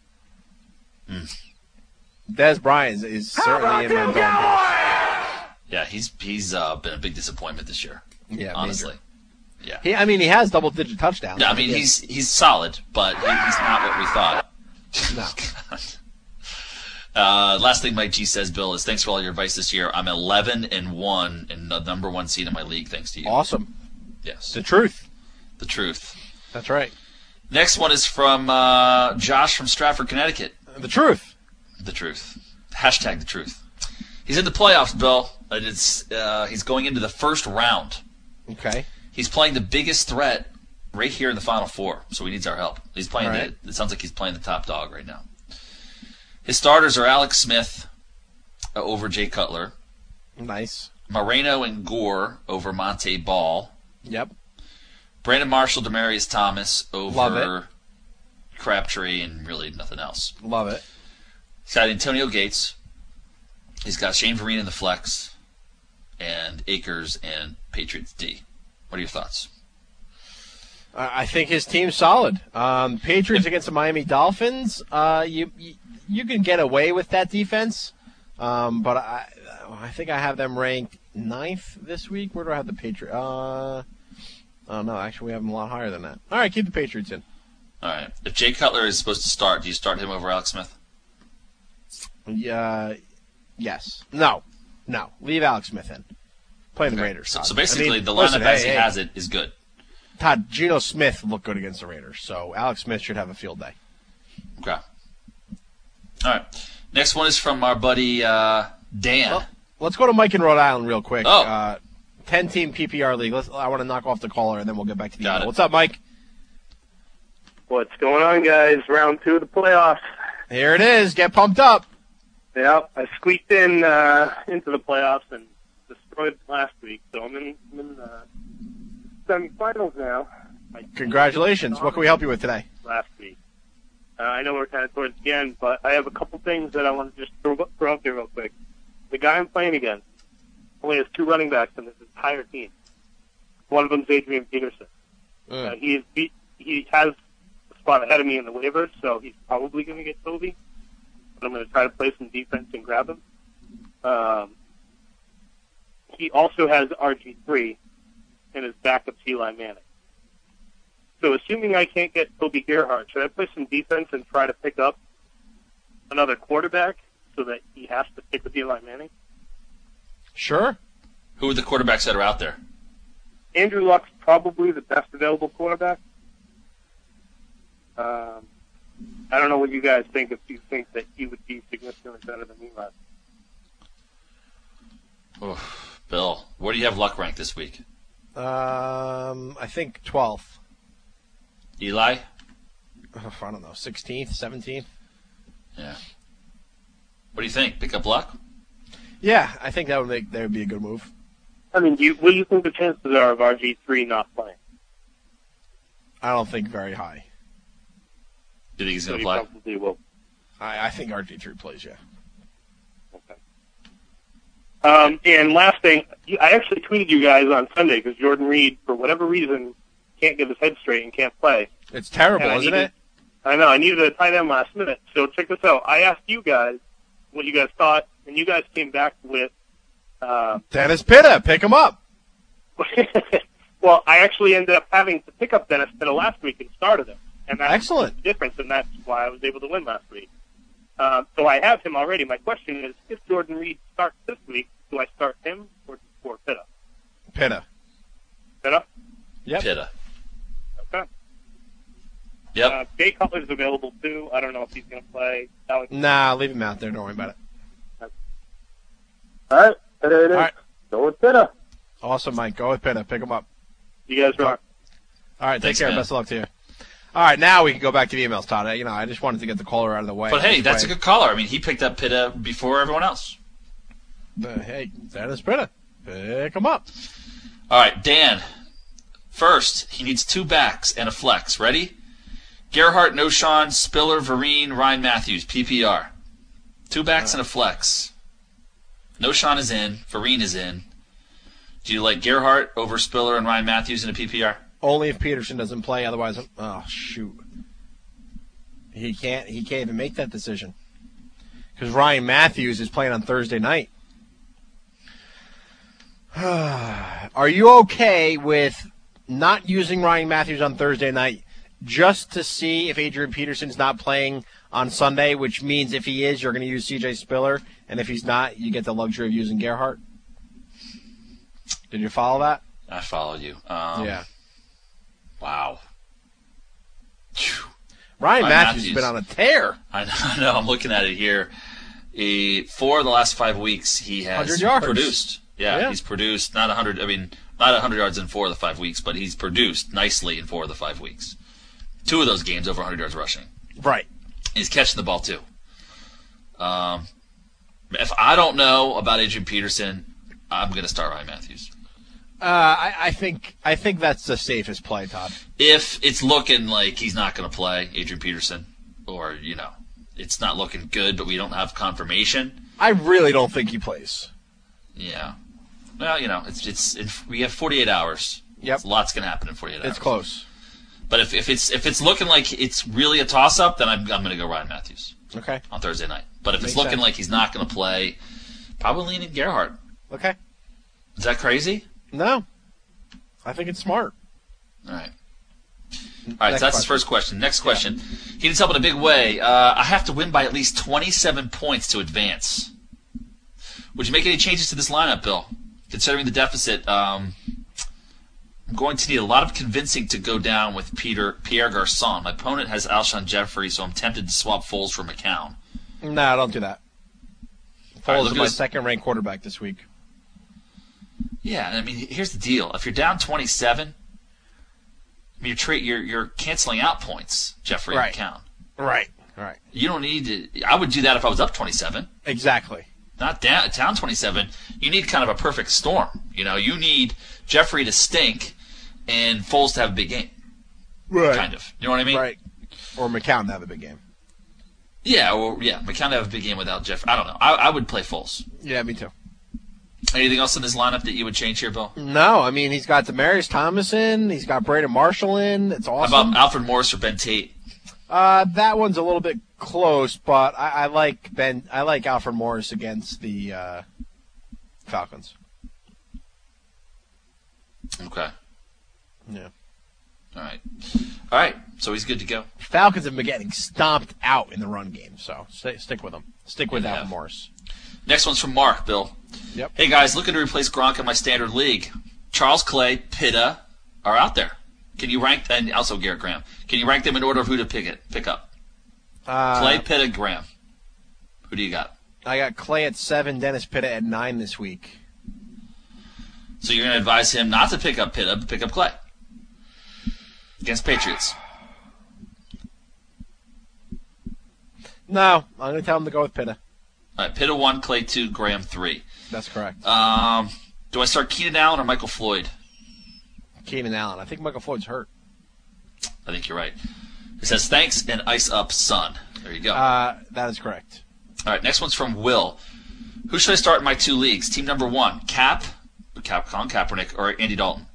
Des Bryant is certainly in my dog. Yeah, he's been a big disappointment this year. Yeah, honestly. Major. Yeah. He has double-digit touchdowns. Yeah, I mean he's solid, but he's not what we thought. No. Last thing Mike G says, Bill, is thanks for all your advice this year. I'm 11-1 in the number 1 seed in my league, thanks to you. Awesome. Yes. The truth. The truth. That's right. Next one is from Josh from Stratford, Connecticut. The truth. The truth. Hashtag the truth. He's in the playoffs, Bill. He's going into the first round. Okay. He's playing the biggest threat right here in the Final Four, so he needs our help. He's playing it sounds like he's playing the top dog right now. His starters are Alex Smith over Jay Cutler. Nice. Moreno and Gore over Monte Ball. Yep. Brandon Marshall, Demaryius Thomas over Love it. Crabtree and really nothing else. Love it. He's got Antonio Gates. He's got Shane Vereen in the flex. And Akers and Patriots D. What are your thoughts? I think his team's solid. Patriots against the Miami Dolphins, you can get away with that defense, but I think I have them ranked 9th this week. Where do I have the Patriots? Oh, no, actually we have them a lot higher than that. All right, keep the Patriots in. All right. If Jay Cutler is supposed to start, do you start him over Alex Smith? Yes. No. Leave Alex Smith in. Play the Raiders. So basically, the lineup as he has it is good. Todd, Geno Smith looked good against the Raiders, so Alex Smith should have a field day. Okay. All right. Next one is from our buddy Dan. Well, let's go to Mike in Rhode Island real quick. Oh. 10-team PPR league. I want to knock off the caller, and then we'll get back to the Got email. it. What's up, Mike? What's going on, guys? Round 2 of the playoffs. Here it is. Get pumped up. Yeah, I squeaked in into the playoffs and destroyed last week, so I'm in semifinals now. Congratulations. What can we help you with today? Last week. I know we're kind of towards the end, but I have a couple things that I want to just throw up there real quick. The guy I'm playing against only has 2 running backs in this entire team. One of them is Adrian Peterson. He has a spot ahead of me in the waivers, so he's probably going to get Toby. But I'm going to try to play some defense and grab him. He also has RG3 and his backup Eli Manning. So assuming I can't get Toby Gerhart, should I play some defense and try to pick up another quarterback so that he has to stick with Eli Manning? Sure. Who are the quarterbacks that are out there? Andrew Luck's probably the best available quarterback. I don't know what you guys think, if you think that he would be significantly better than Eli. Oh, Bill, where do you have Luck ranked this week? I think 12th. Eli? I don't know, 16th, 17th? Yeah. What do you think? Pick up Luck? Yeah, I think that would be a good move. I mean, what do you think the chances are of RG3 not playing? I don't think very high. Do you think he's going to So play? he probably will. I think RG3 plays, yeah. And last thing, I actually tweeted you guys on Sunday because Jordan Reed, for whatever reason, can't get his head straight and can't play. It's terrible, isn't it? I know. I needed a tight end last minute. So check this out. I asked you guys what you guys thought, and you guys came back with Dennis Pitta. Pick him up. Well, I actually ended up having to pick up Dennis Pitta last week and started him. And that's Excellent. the difference, and that's why I was able to win last week. So I have him already. My question is, if Jordan Reed starts this week, do I start him or Pitta? Pitta. Pitta? Yep. Pitta. Okay. Yep. Jay Cutler's available, too. I don't know if he's going to play. Nah, leave him out there. Don't worry about it. All right. There it is. All right. Go with Pitta. Awesome, Mike. Go with Pitta. Pick him up. You guys rock. All right. Thanks, take care. man. Best of luck to you. All right. Now we can go back to the emails, Todd. I just wanted to get the caller out of the way. But hey, that's a good caller. I mean, he picked up Pitta before everyone else. Hey, Dennis Pitta. Pick him up. All right, Dan. First, he needs 2 backs and a flex. Ready? Gerhart, Noshawn, Spiller, Vereen, Ryan Matthews, PPR. 2 backs and a flex. Noshawn is in. Vereen is in. Do you like Gerhart over Spiller and Ryan Matthews in a PPR? Only if Peterson doesn't play. Otherwise, oh shoot, he can't even make that decision because Ryan Matthews is playing on Thursday night. Are you okay with not using Ryan Matthews on Thursday night, just to see if Adrian Peterson's not playing on Sunday, which means if he is, you're going to use C.J. Spiller, and if he's not, you get the luxury of using Gerhardt? Did you follow that? I followed you. Yeah. Wow. Ryan Matthews has been on a tear. I know. I'm looking at it here. 4 of the last 5 weeks, he has 100 yards. produced. Yeah, he's produced not 100. I mean, not 100 yards in 4 of the 5 weeks, but he's produced nicely in 4 of the 5 weeks. 2 of those games over 100 yards rushing. Right. He's catching the ball too. If I don't know about Adrian Peterson, I'm going to start Ryan Matthews. I think that's the safest play, Todd. If it's looking like he's not going to play, Adrian Peterson, or it's not looking good, but we don't have confirmation. I really don't think he plays. Yeah. Well, we have 48 hours. Yep. A lot's going to happen in 48 hours. It's close. But if it's looking like it's really a toss-up, then I'm going to go Ryan Matthews. Okay. On Thursday night. But if Makes it's looking sense. like he's not going to play, probably leaning Gerhardt. Okay. Is that crazy? No. I think it's smart. All right. So that's his first question. Next question. He needs help in a big way. I have to win by at least 27 points to advance. Would you make any changes to this lineup, Bill? Considering the deficit, I'm going to need a lot of convincing to go down with Pierre Garçon. My opponent has Alshon Jeffrey, so I'm tempted to swap Foles for McCown. No, don't do that. Foles is my his second-ranked quarterback this week. Yeah, I mean, here's the deal. If you're down 27, you're canceling out points, Jeffrey and McCown. Right. You don't need to. I would do that if I was up 27. Exactly. Not down 27. You need kind of a perfect storm. You need Jeffrey to stink and Foles to have a big game. Right. Kind of. You know what I mean? Right. Or McCown to have a big game. Yeah, McCown to have a big game without Jeffrey. I don't know. I would play Foles. Yeah, me too. Anything else in this lineup that you would change here, Bill? No, I mean, he's got Demaryius Thomas in. He's got Braden Marshall in. It's awesome. How about Alfred Morris or Ben Tate? That one's a little bit close, but I like Alfred Morris against the Falcons. Okay. Yeah. All right. So he's good to go. Falcons have been getting stomped out in the run game, so stick with them. Stick with Alfred Morris. Next one's from Mark, Bill. Yep. Hey, guys, looking to replace Gronk in my standard league. Charles Clay, Pitta are out there. Can you rank, and also Garrett Graham, can you rank them in order of who to pick up? Clay, Pitta, Graham. Who do you got? I got Clay at 7, Dennis Pitta at 9 this week. So you're going to advise him not to pick up Pitta, but pick up Clay against Patriots. No, I'm going to tell him to go with Pitta. All right, Pitta 1, Clay 2, Graham 3. That's correct. Do I start Keenan Allen or Michael Floyd? Keenan Allen. I think Michael Floyd's hurt. I think you're right. It says, thanks and ice up, son. There you go. That is correct. All right, next one's from Will. Who should I start in my 2 leagues? Team number 1, Colin Kaepernick, or Andy Dalton?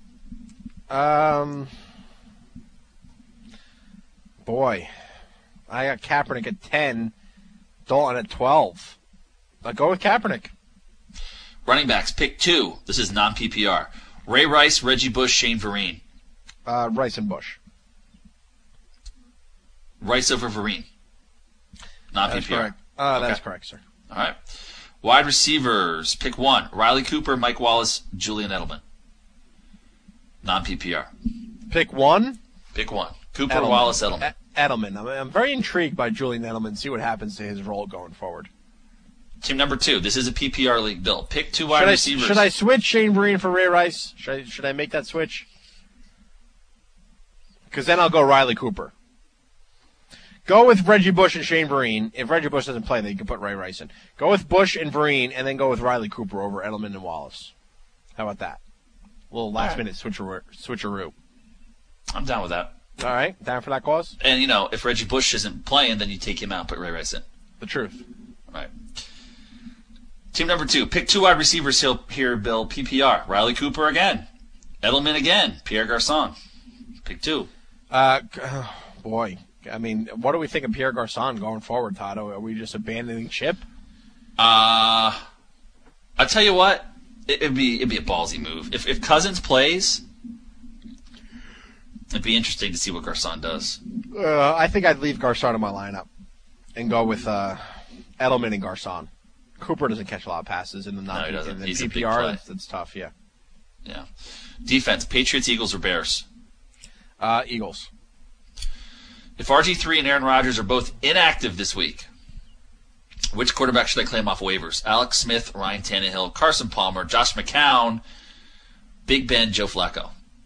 Boy. I got Kaepernick at 10, Dalton at 12. I'll go with Kaepernick. Running backs, pick 2. This is non-PPR. Ray Rice, Reggie Bush, Shane Vereen. Rice and Bush. Rice over Vereen. Non-PPR. That's correct, sir. All right. Wide receivers, pick 1. Riley Cooper, Mike Wallace, Julian Edelman. Non-PPR. Pick 1? Pick 1. Cooper, Wallace, Edelman. Edelman. I'm very intrigued by Julian Edelman. See what happens to his role going forward. Team number 2. This is a PPR league, Bill. Pick 2 wide receivers. Should I switch Shane Vereen for Ray Rice? Should I make that switch? Because then I'll go Riley Cooper. Go with Reggie Bush and Shane Vereen. If Reggie Bush doesn't play, then you can put Ray Rice in. Go with Bush and Vereen, and then go with Riley Cooper over Edelman and Wallace. How about that? A little last-minute switcheroo. I'm down with that. All right, down for that cause? And, if Reggie Bush isn't playing, then you take him out and put Ray Rice in. The truth. All right. Team number 2. Pick 2 wide receivers here, Bill. PPR. Riley Cooper again. Edelman again. Pierre Garçon. Pick 2. Boy. I mean, what do we think of Pierre Garçon going forward, Todd? Are we just abandoning ship? I'll tell you what. It'd be a ballsy move. If Cousins plays, It'd be interesting to see what Garcon does. I think I'd leave Garcon in my lineup and go with Edelman and Garcon. Cooper doesn't catch a lot of passes in the He's PPR. That's tough, yeah. Yeah. Defense, Patriots, Eagles, or Bears? Eagles. If RG3 and Aaron Rodgers are both inactive this week, which quarterback should I claim off waivers? Alex Smith, Ryan Tannehill, Carson Palmer, Josh McCown, Big Ben, Joe Flacco.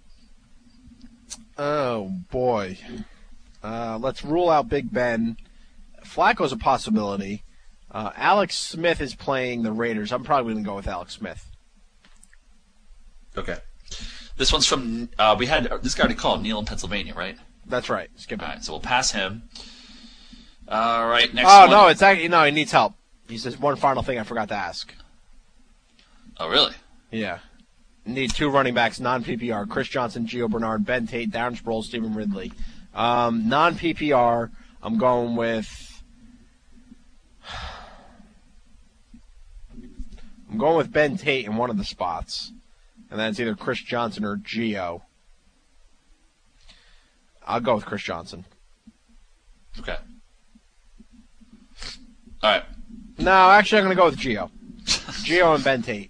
Oh, boy. Let's rule out Big Ben. Flacco's a possibility. Alex Smith is playing the Raiders. I'm probably going to go with Alex Smith. Okay. This one's from, we had this guy already called, Neil in Pennsylvania, right? That's right. Skip it. All right, so we'll pass him. All right, next one. Oh, no, it's actually, no, he needs help. He says one final thing I forgot to ask. Oh, really? Yeah. Need 2 running backs, non-PPR. Chris Johnson, Gio Bernard, Ben Tate, Darren Sproles, Stephen Ridley. Non-PPR, I'm going with Ben Tate in one of the spots. And then it's either Chris Johnson or Gio. I'll go with Chris Johnson. Okay. All right. No, actually, I'm going to go with Gio. Gio and Ben Tate.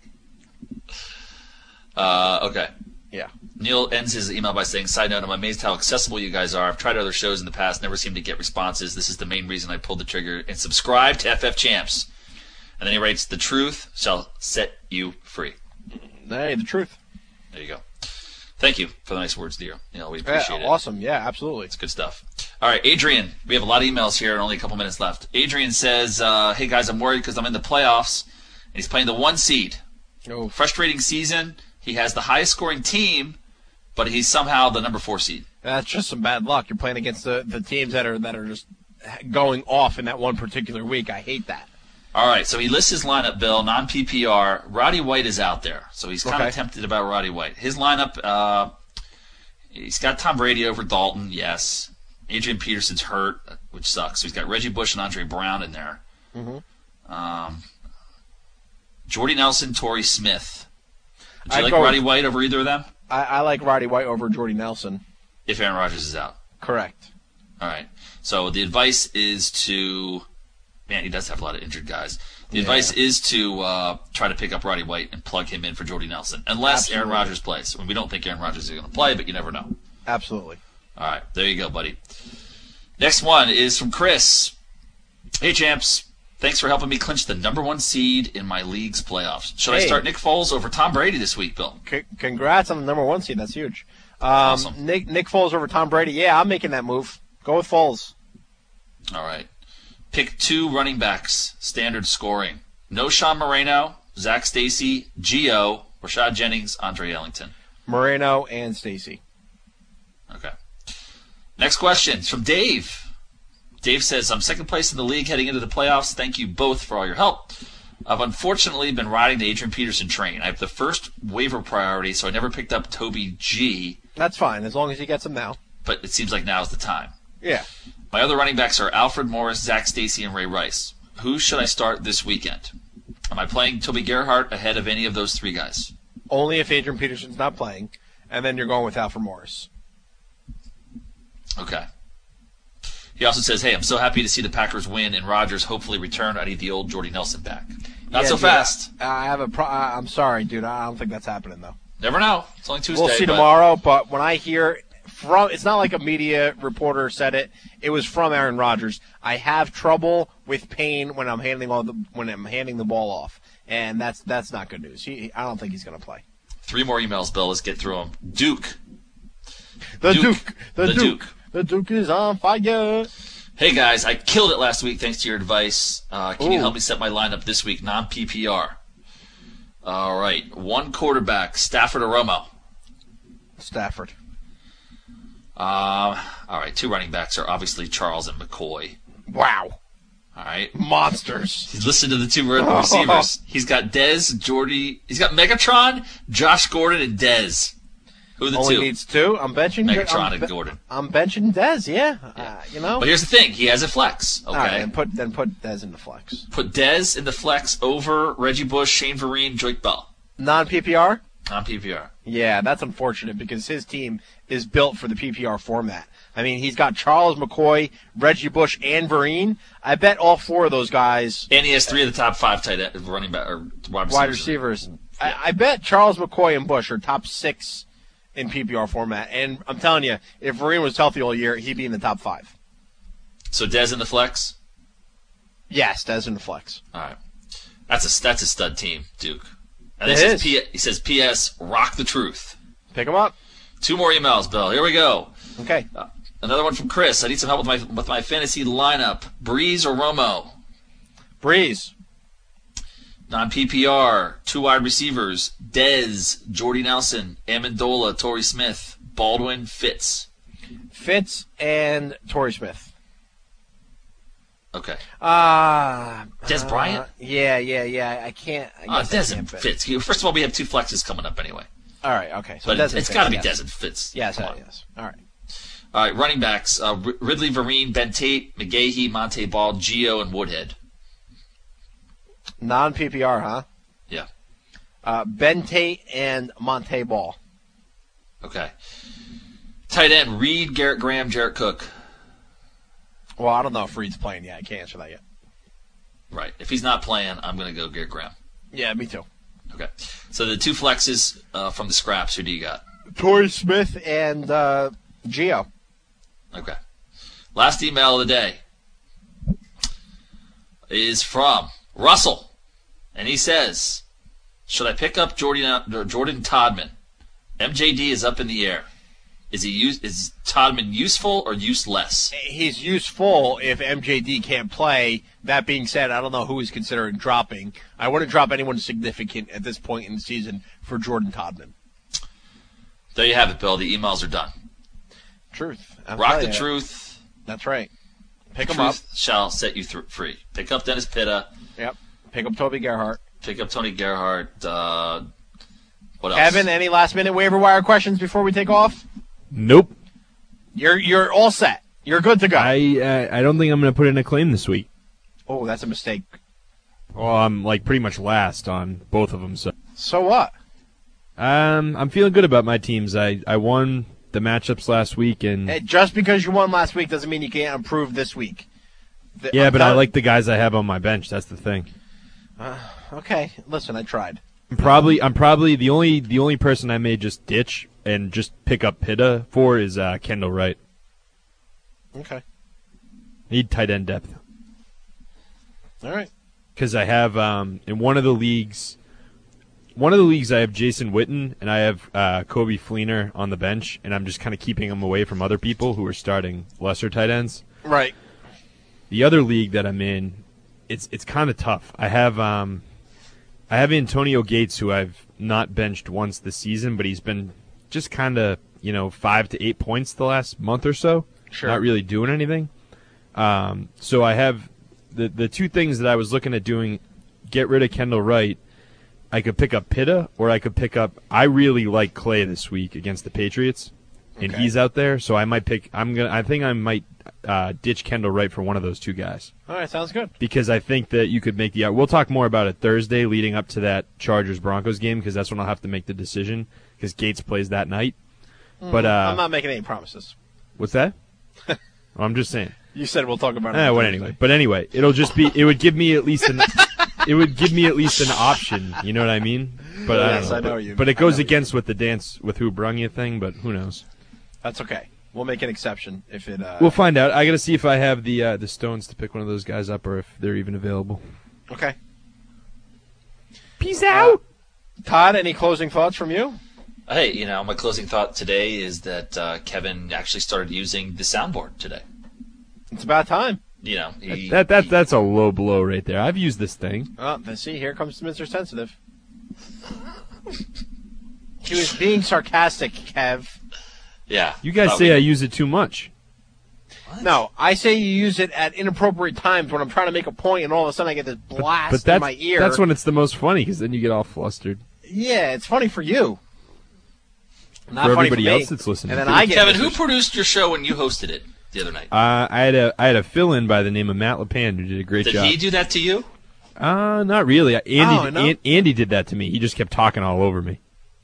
Okay. Yeah. Neil ends his email by saying, side note, I'm amazed how accessible you guys are. I've tried other shows in the past, never seem to get responses. This is the main reason I pulled the trigger and subscribed to FF Champs. And then he writes, the truth shall set you free. Hey, the truth. There you go. Thank you for the nice words, dear. We appreciate it. Awesome. Yeah, absolutely. It's good stuff. All right, Adrian. We have a lot of emails here and only a couple minutes left. Adrian says, hey, guys, I'm worried because I'm in the playoffs, and he's playing the 1 seed. Oh. Frustrating season. He has the highest scoring team, but he's somehow the number 4 seed. That's just some bad luck. You're playing against the teams that are just going off in that one particular week. I hate that. All right, so he lists his lineup, Bill, non-PPR. Roddy White is out there, so he's kind of tempted about Roddy White. His lineup, he's got Tom Brady over Dalton, yes. Adrian Peterson's hurt, which sucks. So he's got Reggie Bush and Andre Brown in there. Mm-hmm. Jordy Nelson, Torrey Smith. Would you like Roddy White over either of them? I like Roddy White over Jordy Nelson. If Aaron Rodgers is out. Correct. All right. So the advice is to... Man, he does have a lot of injured guys. The advice is to try to pick up Roddy White and plug him in for Jordy Nelson, unless Aaron Rodgers plays. We don't think Aaron Rodgers is going to play, but you never know. Absolutely. All right, there you go, buddy. Next one is from Chris. Hey, champs. Thanks for helping me clinch the number 1 seed in my league's playoffs. Should I start Nick Foles over Tom Brady this week, Bill? Congrats on the number 1 seed. That's huge. Awesome. Nick Foles over Tom Brady. Yeah, I'm making that move. Go with Foles. All right. Pick 2 running backs, standard scoring. No Sean Moreno, Zach Stacy, Gio, Rashad Jennings, Andre Ellington. Moreno and Stacy. Okay. Next question is from Dave. Dave says, I'm second place in the league heading into the playoffs. Thank you both for all your help. I've unfortunately been riding the Adrian Peterson train. I have the first waiver priority, so I never picked up Toby G. That's fine, as long as he gets him now. But it seems like now is the time. Yeah. My other running backs are Alfred Morris, Zach Stacy, and Ray Rice. Who should I start this weekend? Am I playing Toby Gerhart ahead of any of those 3 guys? Only if Adrian Peterson's not playing, and then you're going with Alfred Morris. Okay. He also says, hey, I'm so happy to see the Packers win and Rodgers hopefully return. I need the old Jordy Nelson back. Not so fast. I'm sorry, dude. I don't think that's happening, though. Never know. It's only Tuesday. We'll see tomorrow, but when I hear... it's not like a media reporter said it. It was from Aaron Rodgers. I have trouble with pain when I'm handing the ball off, and that's not good news. I don't think he's going to play. 3 more emails, Bill. Let's get through them. Duke. The Duke is on fire. Hey guys, I killed it last week thanks to your advice. Can you help me set my lineup this week, non-PPR? All right, 1 quarterback, Stafford or Romo? Stafford. All right, 2 running backs are obviously Charles and McCoy. Wow. All right. Monsters. He's listed to the 2 receivers. He's got Dez, Jordy. He's got Megatron, Josh Gordon, and Dez. Who are the 2? Only needs 2. I'm benching Megatron and Gordon. I'm benching Dez, yeah. But here's the thing. He has a flex, okay? All right, then put Dez in the flex. Put Dez in the flex over Reggie Bush, Shane Vereen, Drake Bell. Non-PPR? On PPR. Yeah, that's unfortunate because his team is built for the PPR format. I mean, he's got Charles McCoy, Reggie Bush, and Vereen. I bet all 4 of those guys. And he has 3 of the top 5 tight end, running back or wide receivers. Yeah. I bet Charles McCoy and Bush are top 6 in PPR format. And I'm telling you, if Vereen was healthy all year, he'd be in the top 5. So Dez in the flex? Yes, Dez in the flex. All right. That's a stud team, Duke. And he says, P.S., rock the truth. Pick him up. 2 more emails, Bill. Here we go. Okay. Another one from Chris. I need some help with my fantasy lineup. Breeze or Romo? Breeze. Non-PPR, 2 wide receivers. Dez, Jordy Nelson, Amendola, Torrey Smith, Baldwin, Fitz. Fitz and Torrey Smith. Okay. Dez Bryant? Yeah. I can't. Dez and Fitz. First of all, we have 2 flexes coming up anyway. All right, okay. So but it's got to be Dez and Fitz. Yes, yes. All right. All right, running backs. Ridley, Vereen, Ben Tate, McGahee, Monte Ball, Gio, and Woodhead. Non-PPR, huh? Yeah. Ben Tate and Monte Ball. Okay. Tight end, Reed, Garrett Graham, Jarrett Cook. Well, I don't know if Reed's playing yet. I can't answer that yet. Right. If he's not playing, I'm going to go Garrett Graham. Yeah, me too. Okay. So the 2 flexes from the scraps, who do you got? Torrey Smith and Gio. Okay. Last email of the day is from Russell. And he says, should I pick up Jordan Todman? MJD is up in the air. Is Todman useful or useless? He's useful if MJD can't play. That being said, I don't know who he's considering dropping. I wouldn't drop anyone significant at this point in the season for Jordan Todman. There you have it, Bill. The emails are done. Truth. Rock the truth. That's right. Pick him truth up. Shall set you free. Pick up Dennis Pitta. Yep. Pick up Toby Gerhart. Pick up Tony Gerhart. What else? Kevin, any last-minute waiver wire questions before we take off? Nope. You're all set. You're good to go. I don't think I'm going to put in a claim this week. Oh, that's a mistake. Well, I'm pretty much last on both of them. So what? I'm feeling good about my teams. I won the matchups last week, and just because you won last week doesn't mean you can't improve this week. I like the guys I have on my bench. That's the thing. Okay, listen, I tried. I'm probably the only person I may just ditch and just pick up Pitta for is Kendall Wright. Okay. Need tight end depth. All right. Because I have in one of the leagues I have Jason Witten and I have Kobe Fleener on the bench, and I'm just kind of keeping them away from other people who are starting lesser tight ends. Right. The other league that I'm in, it's kind of tough. I have Antonio Gates, who I've not benched once this season, but he's been just kind of 5 to 8 points the last month or so. Sure. Not really doing anything. So I have the 2 things that I was looking at doing: get rid of Kendall Wright. I could pick up Pitta, or I could pick up. I really like Clay this week against the Patriots, and he's out there. So I might pick. I think I might ditch Kendall Wright for one of those 2 guys. All right, sounds good. Because I think that you could make the. We'll talk more about it Thursday, leading up to that Chargers-Broncos game, because that's when I'll have to make the decision. Because Gates plays that night. But I'm not making any promises. What's that? I'm just saying. You said we'll talk about it. Well, anyway. But anyway, it'll just be. It would give me at least an. It would give me at least an option. You know what I mean? But yes, I know you. But it goes against with the dance with who brung you thing. But who knows? That's okay. We'll make an exception if it. We'll find out. I got to see if I have the stones to pick one of those guys up, or if they're even available. Okay. Peace out. Todd, any closing thoughts from you? Hey, my closing thought today is that Kevin actually started using the soundboard today. It's about time. That's a low blow right there. I've used this thing. Oh, see, here comes Mr. Sensitive. He was being sarcastic, Kev. Yeah. You guys say I use it too much. What? No, I say you use it at inappropriate times when I'm trying to make a point, and all of a sudden I get this blast in my ear. That's when it's the most funny, because then you get all flustered. Yeah, it's funny for you. Not for funny everybody for me. else that's listening. And then Kevin, who produced your show when you hosted it the other night? I had a fill-in by the name of Matt LePan who did a great job. Did he do that to you? Not really. Andy did that to me. He just kept talking all over me.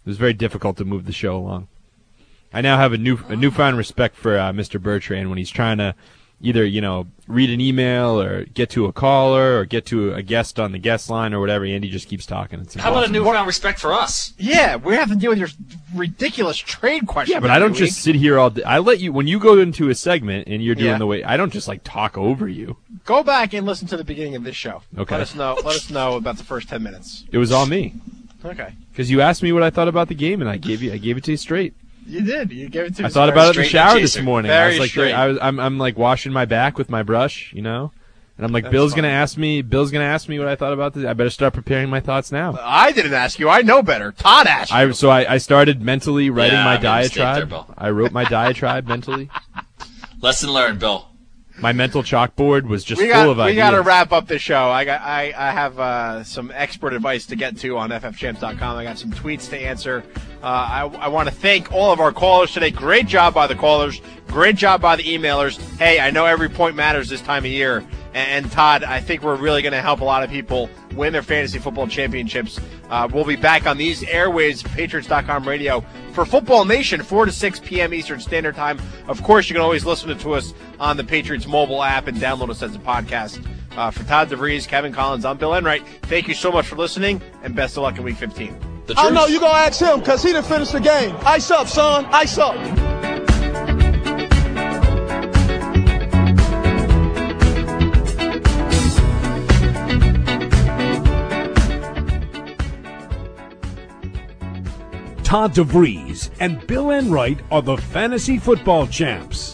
It was very difficult to move the show along. I now have a newfound respect for Mr. Bertrand when he's trying to either, read an email or get to a caller or get to a guest on the guest line or whatever. Andy just keeps talking. How about a newfound respect for us? Yeah, we have to deal with your ridiculous trade questions. Yeah, but I don't just sit here all day. I let you, when you go into a segment and you're doing the way, I don't just talk over you. Go back and listen to the beginning of this show. Okay. Let us know about the first 10 minutes. It was all me. Okay. Because you asked me what I thought about the game and I gave it to you straight. You did. You gave it to me. I thought about it in the shower this morning. Very I was straight. I'm washing my back with my brush, and I'm like, Bill's gonna ask me what I thought about this. I better start preparing my thoughts now. I didn't ask you. I know better. Todd asked you. So I started mentally writing my diatribe. There, I wrote my diatribe mentally. Lesson learned, Bill. My mental chalkboard was just full of ideas. We got to wrap up the show. I have some expert advice to get to on ffchamps.com. I got some tweets to answer. I want to thank all of our callers today. Great job by the callers. Great job by the emailers. Hey, I know every point matters this time of year. And Todd, I think we're really going to help a lot of people win their fantasy football championships. We'll be back on these airwaves, Patriots.com radio, for Football Nation, 4 to 6 p.m. Eastern Standard Time. Of course, you can always listen to us on the Patriots mobile app and download us as a podcast. For Todd DeVries, Kevin Collins, I'm Bill Enright. Thank you so much for listening, and best of luck in Week 15. I know you're going to ask him because he done finished the game. Ice up, son. Ice up. Todd DeVries and Bill Enright are the fantasy football champs.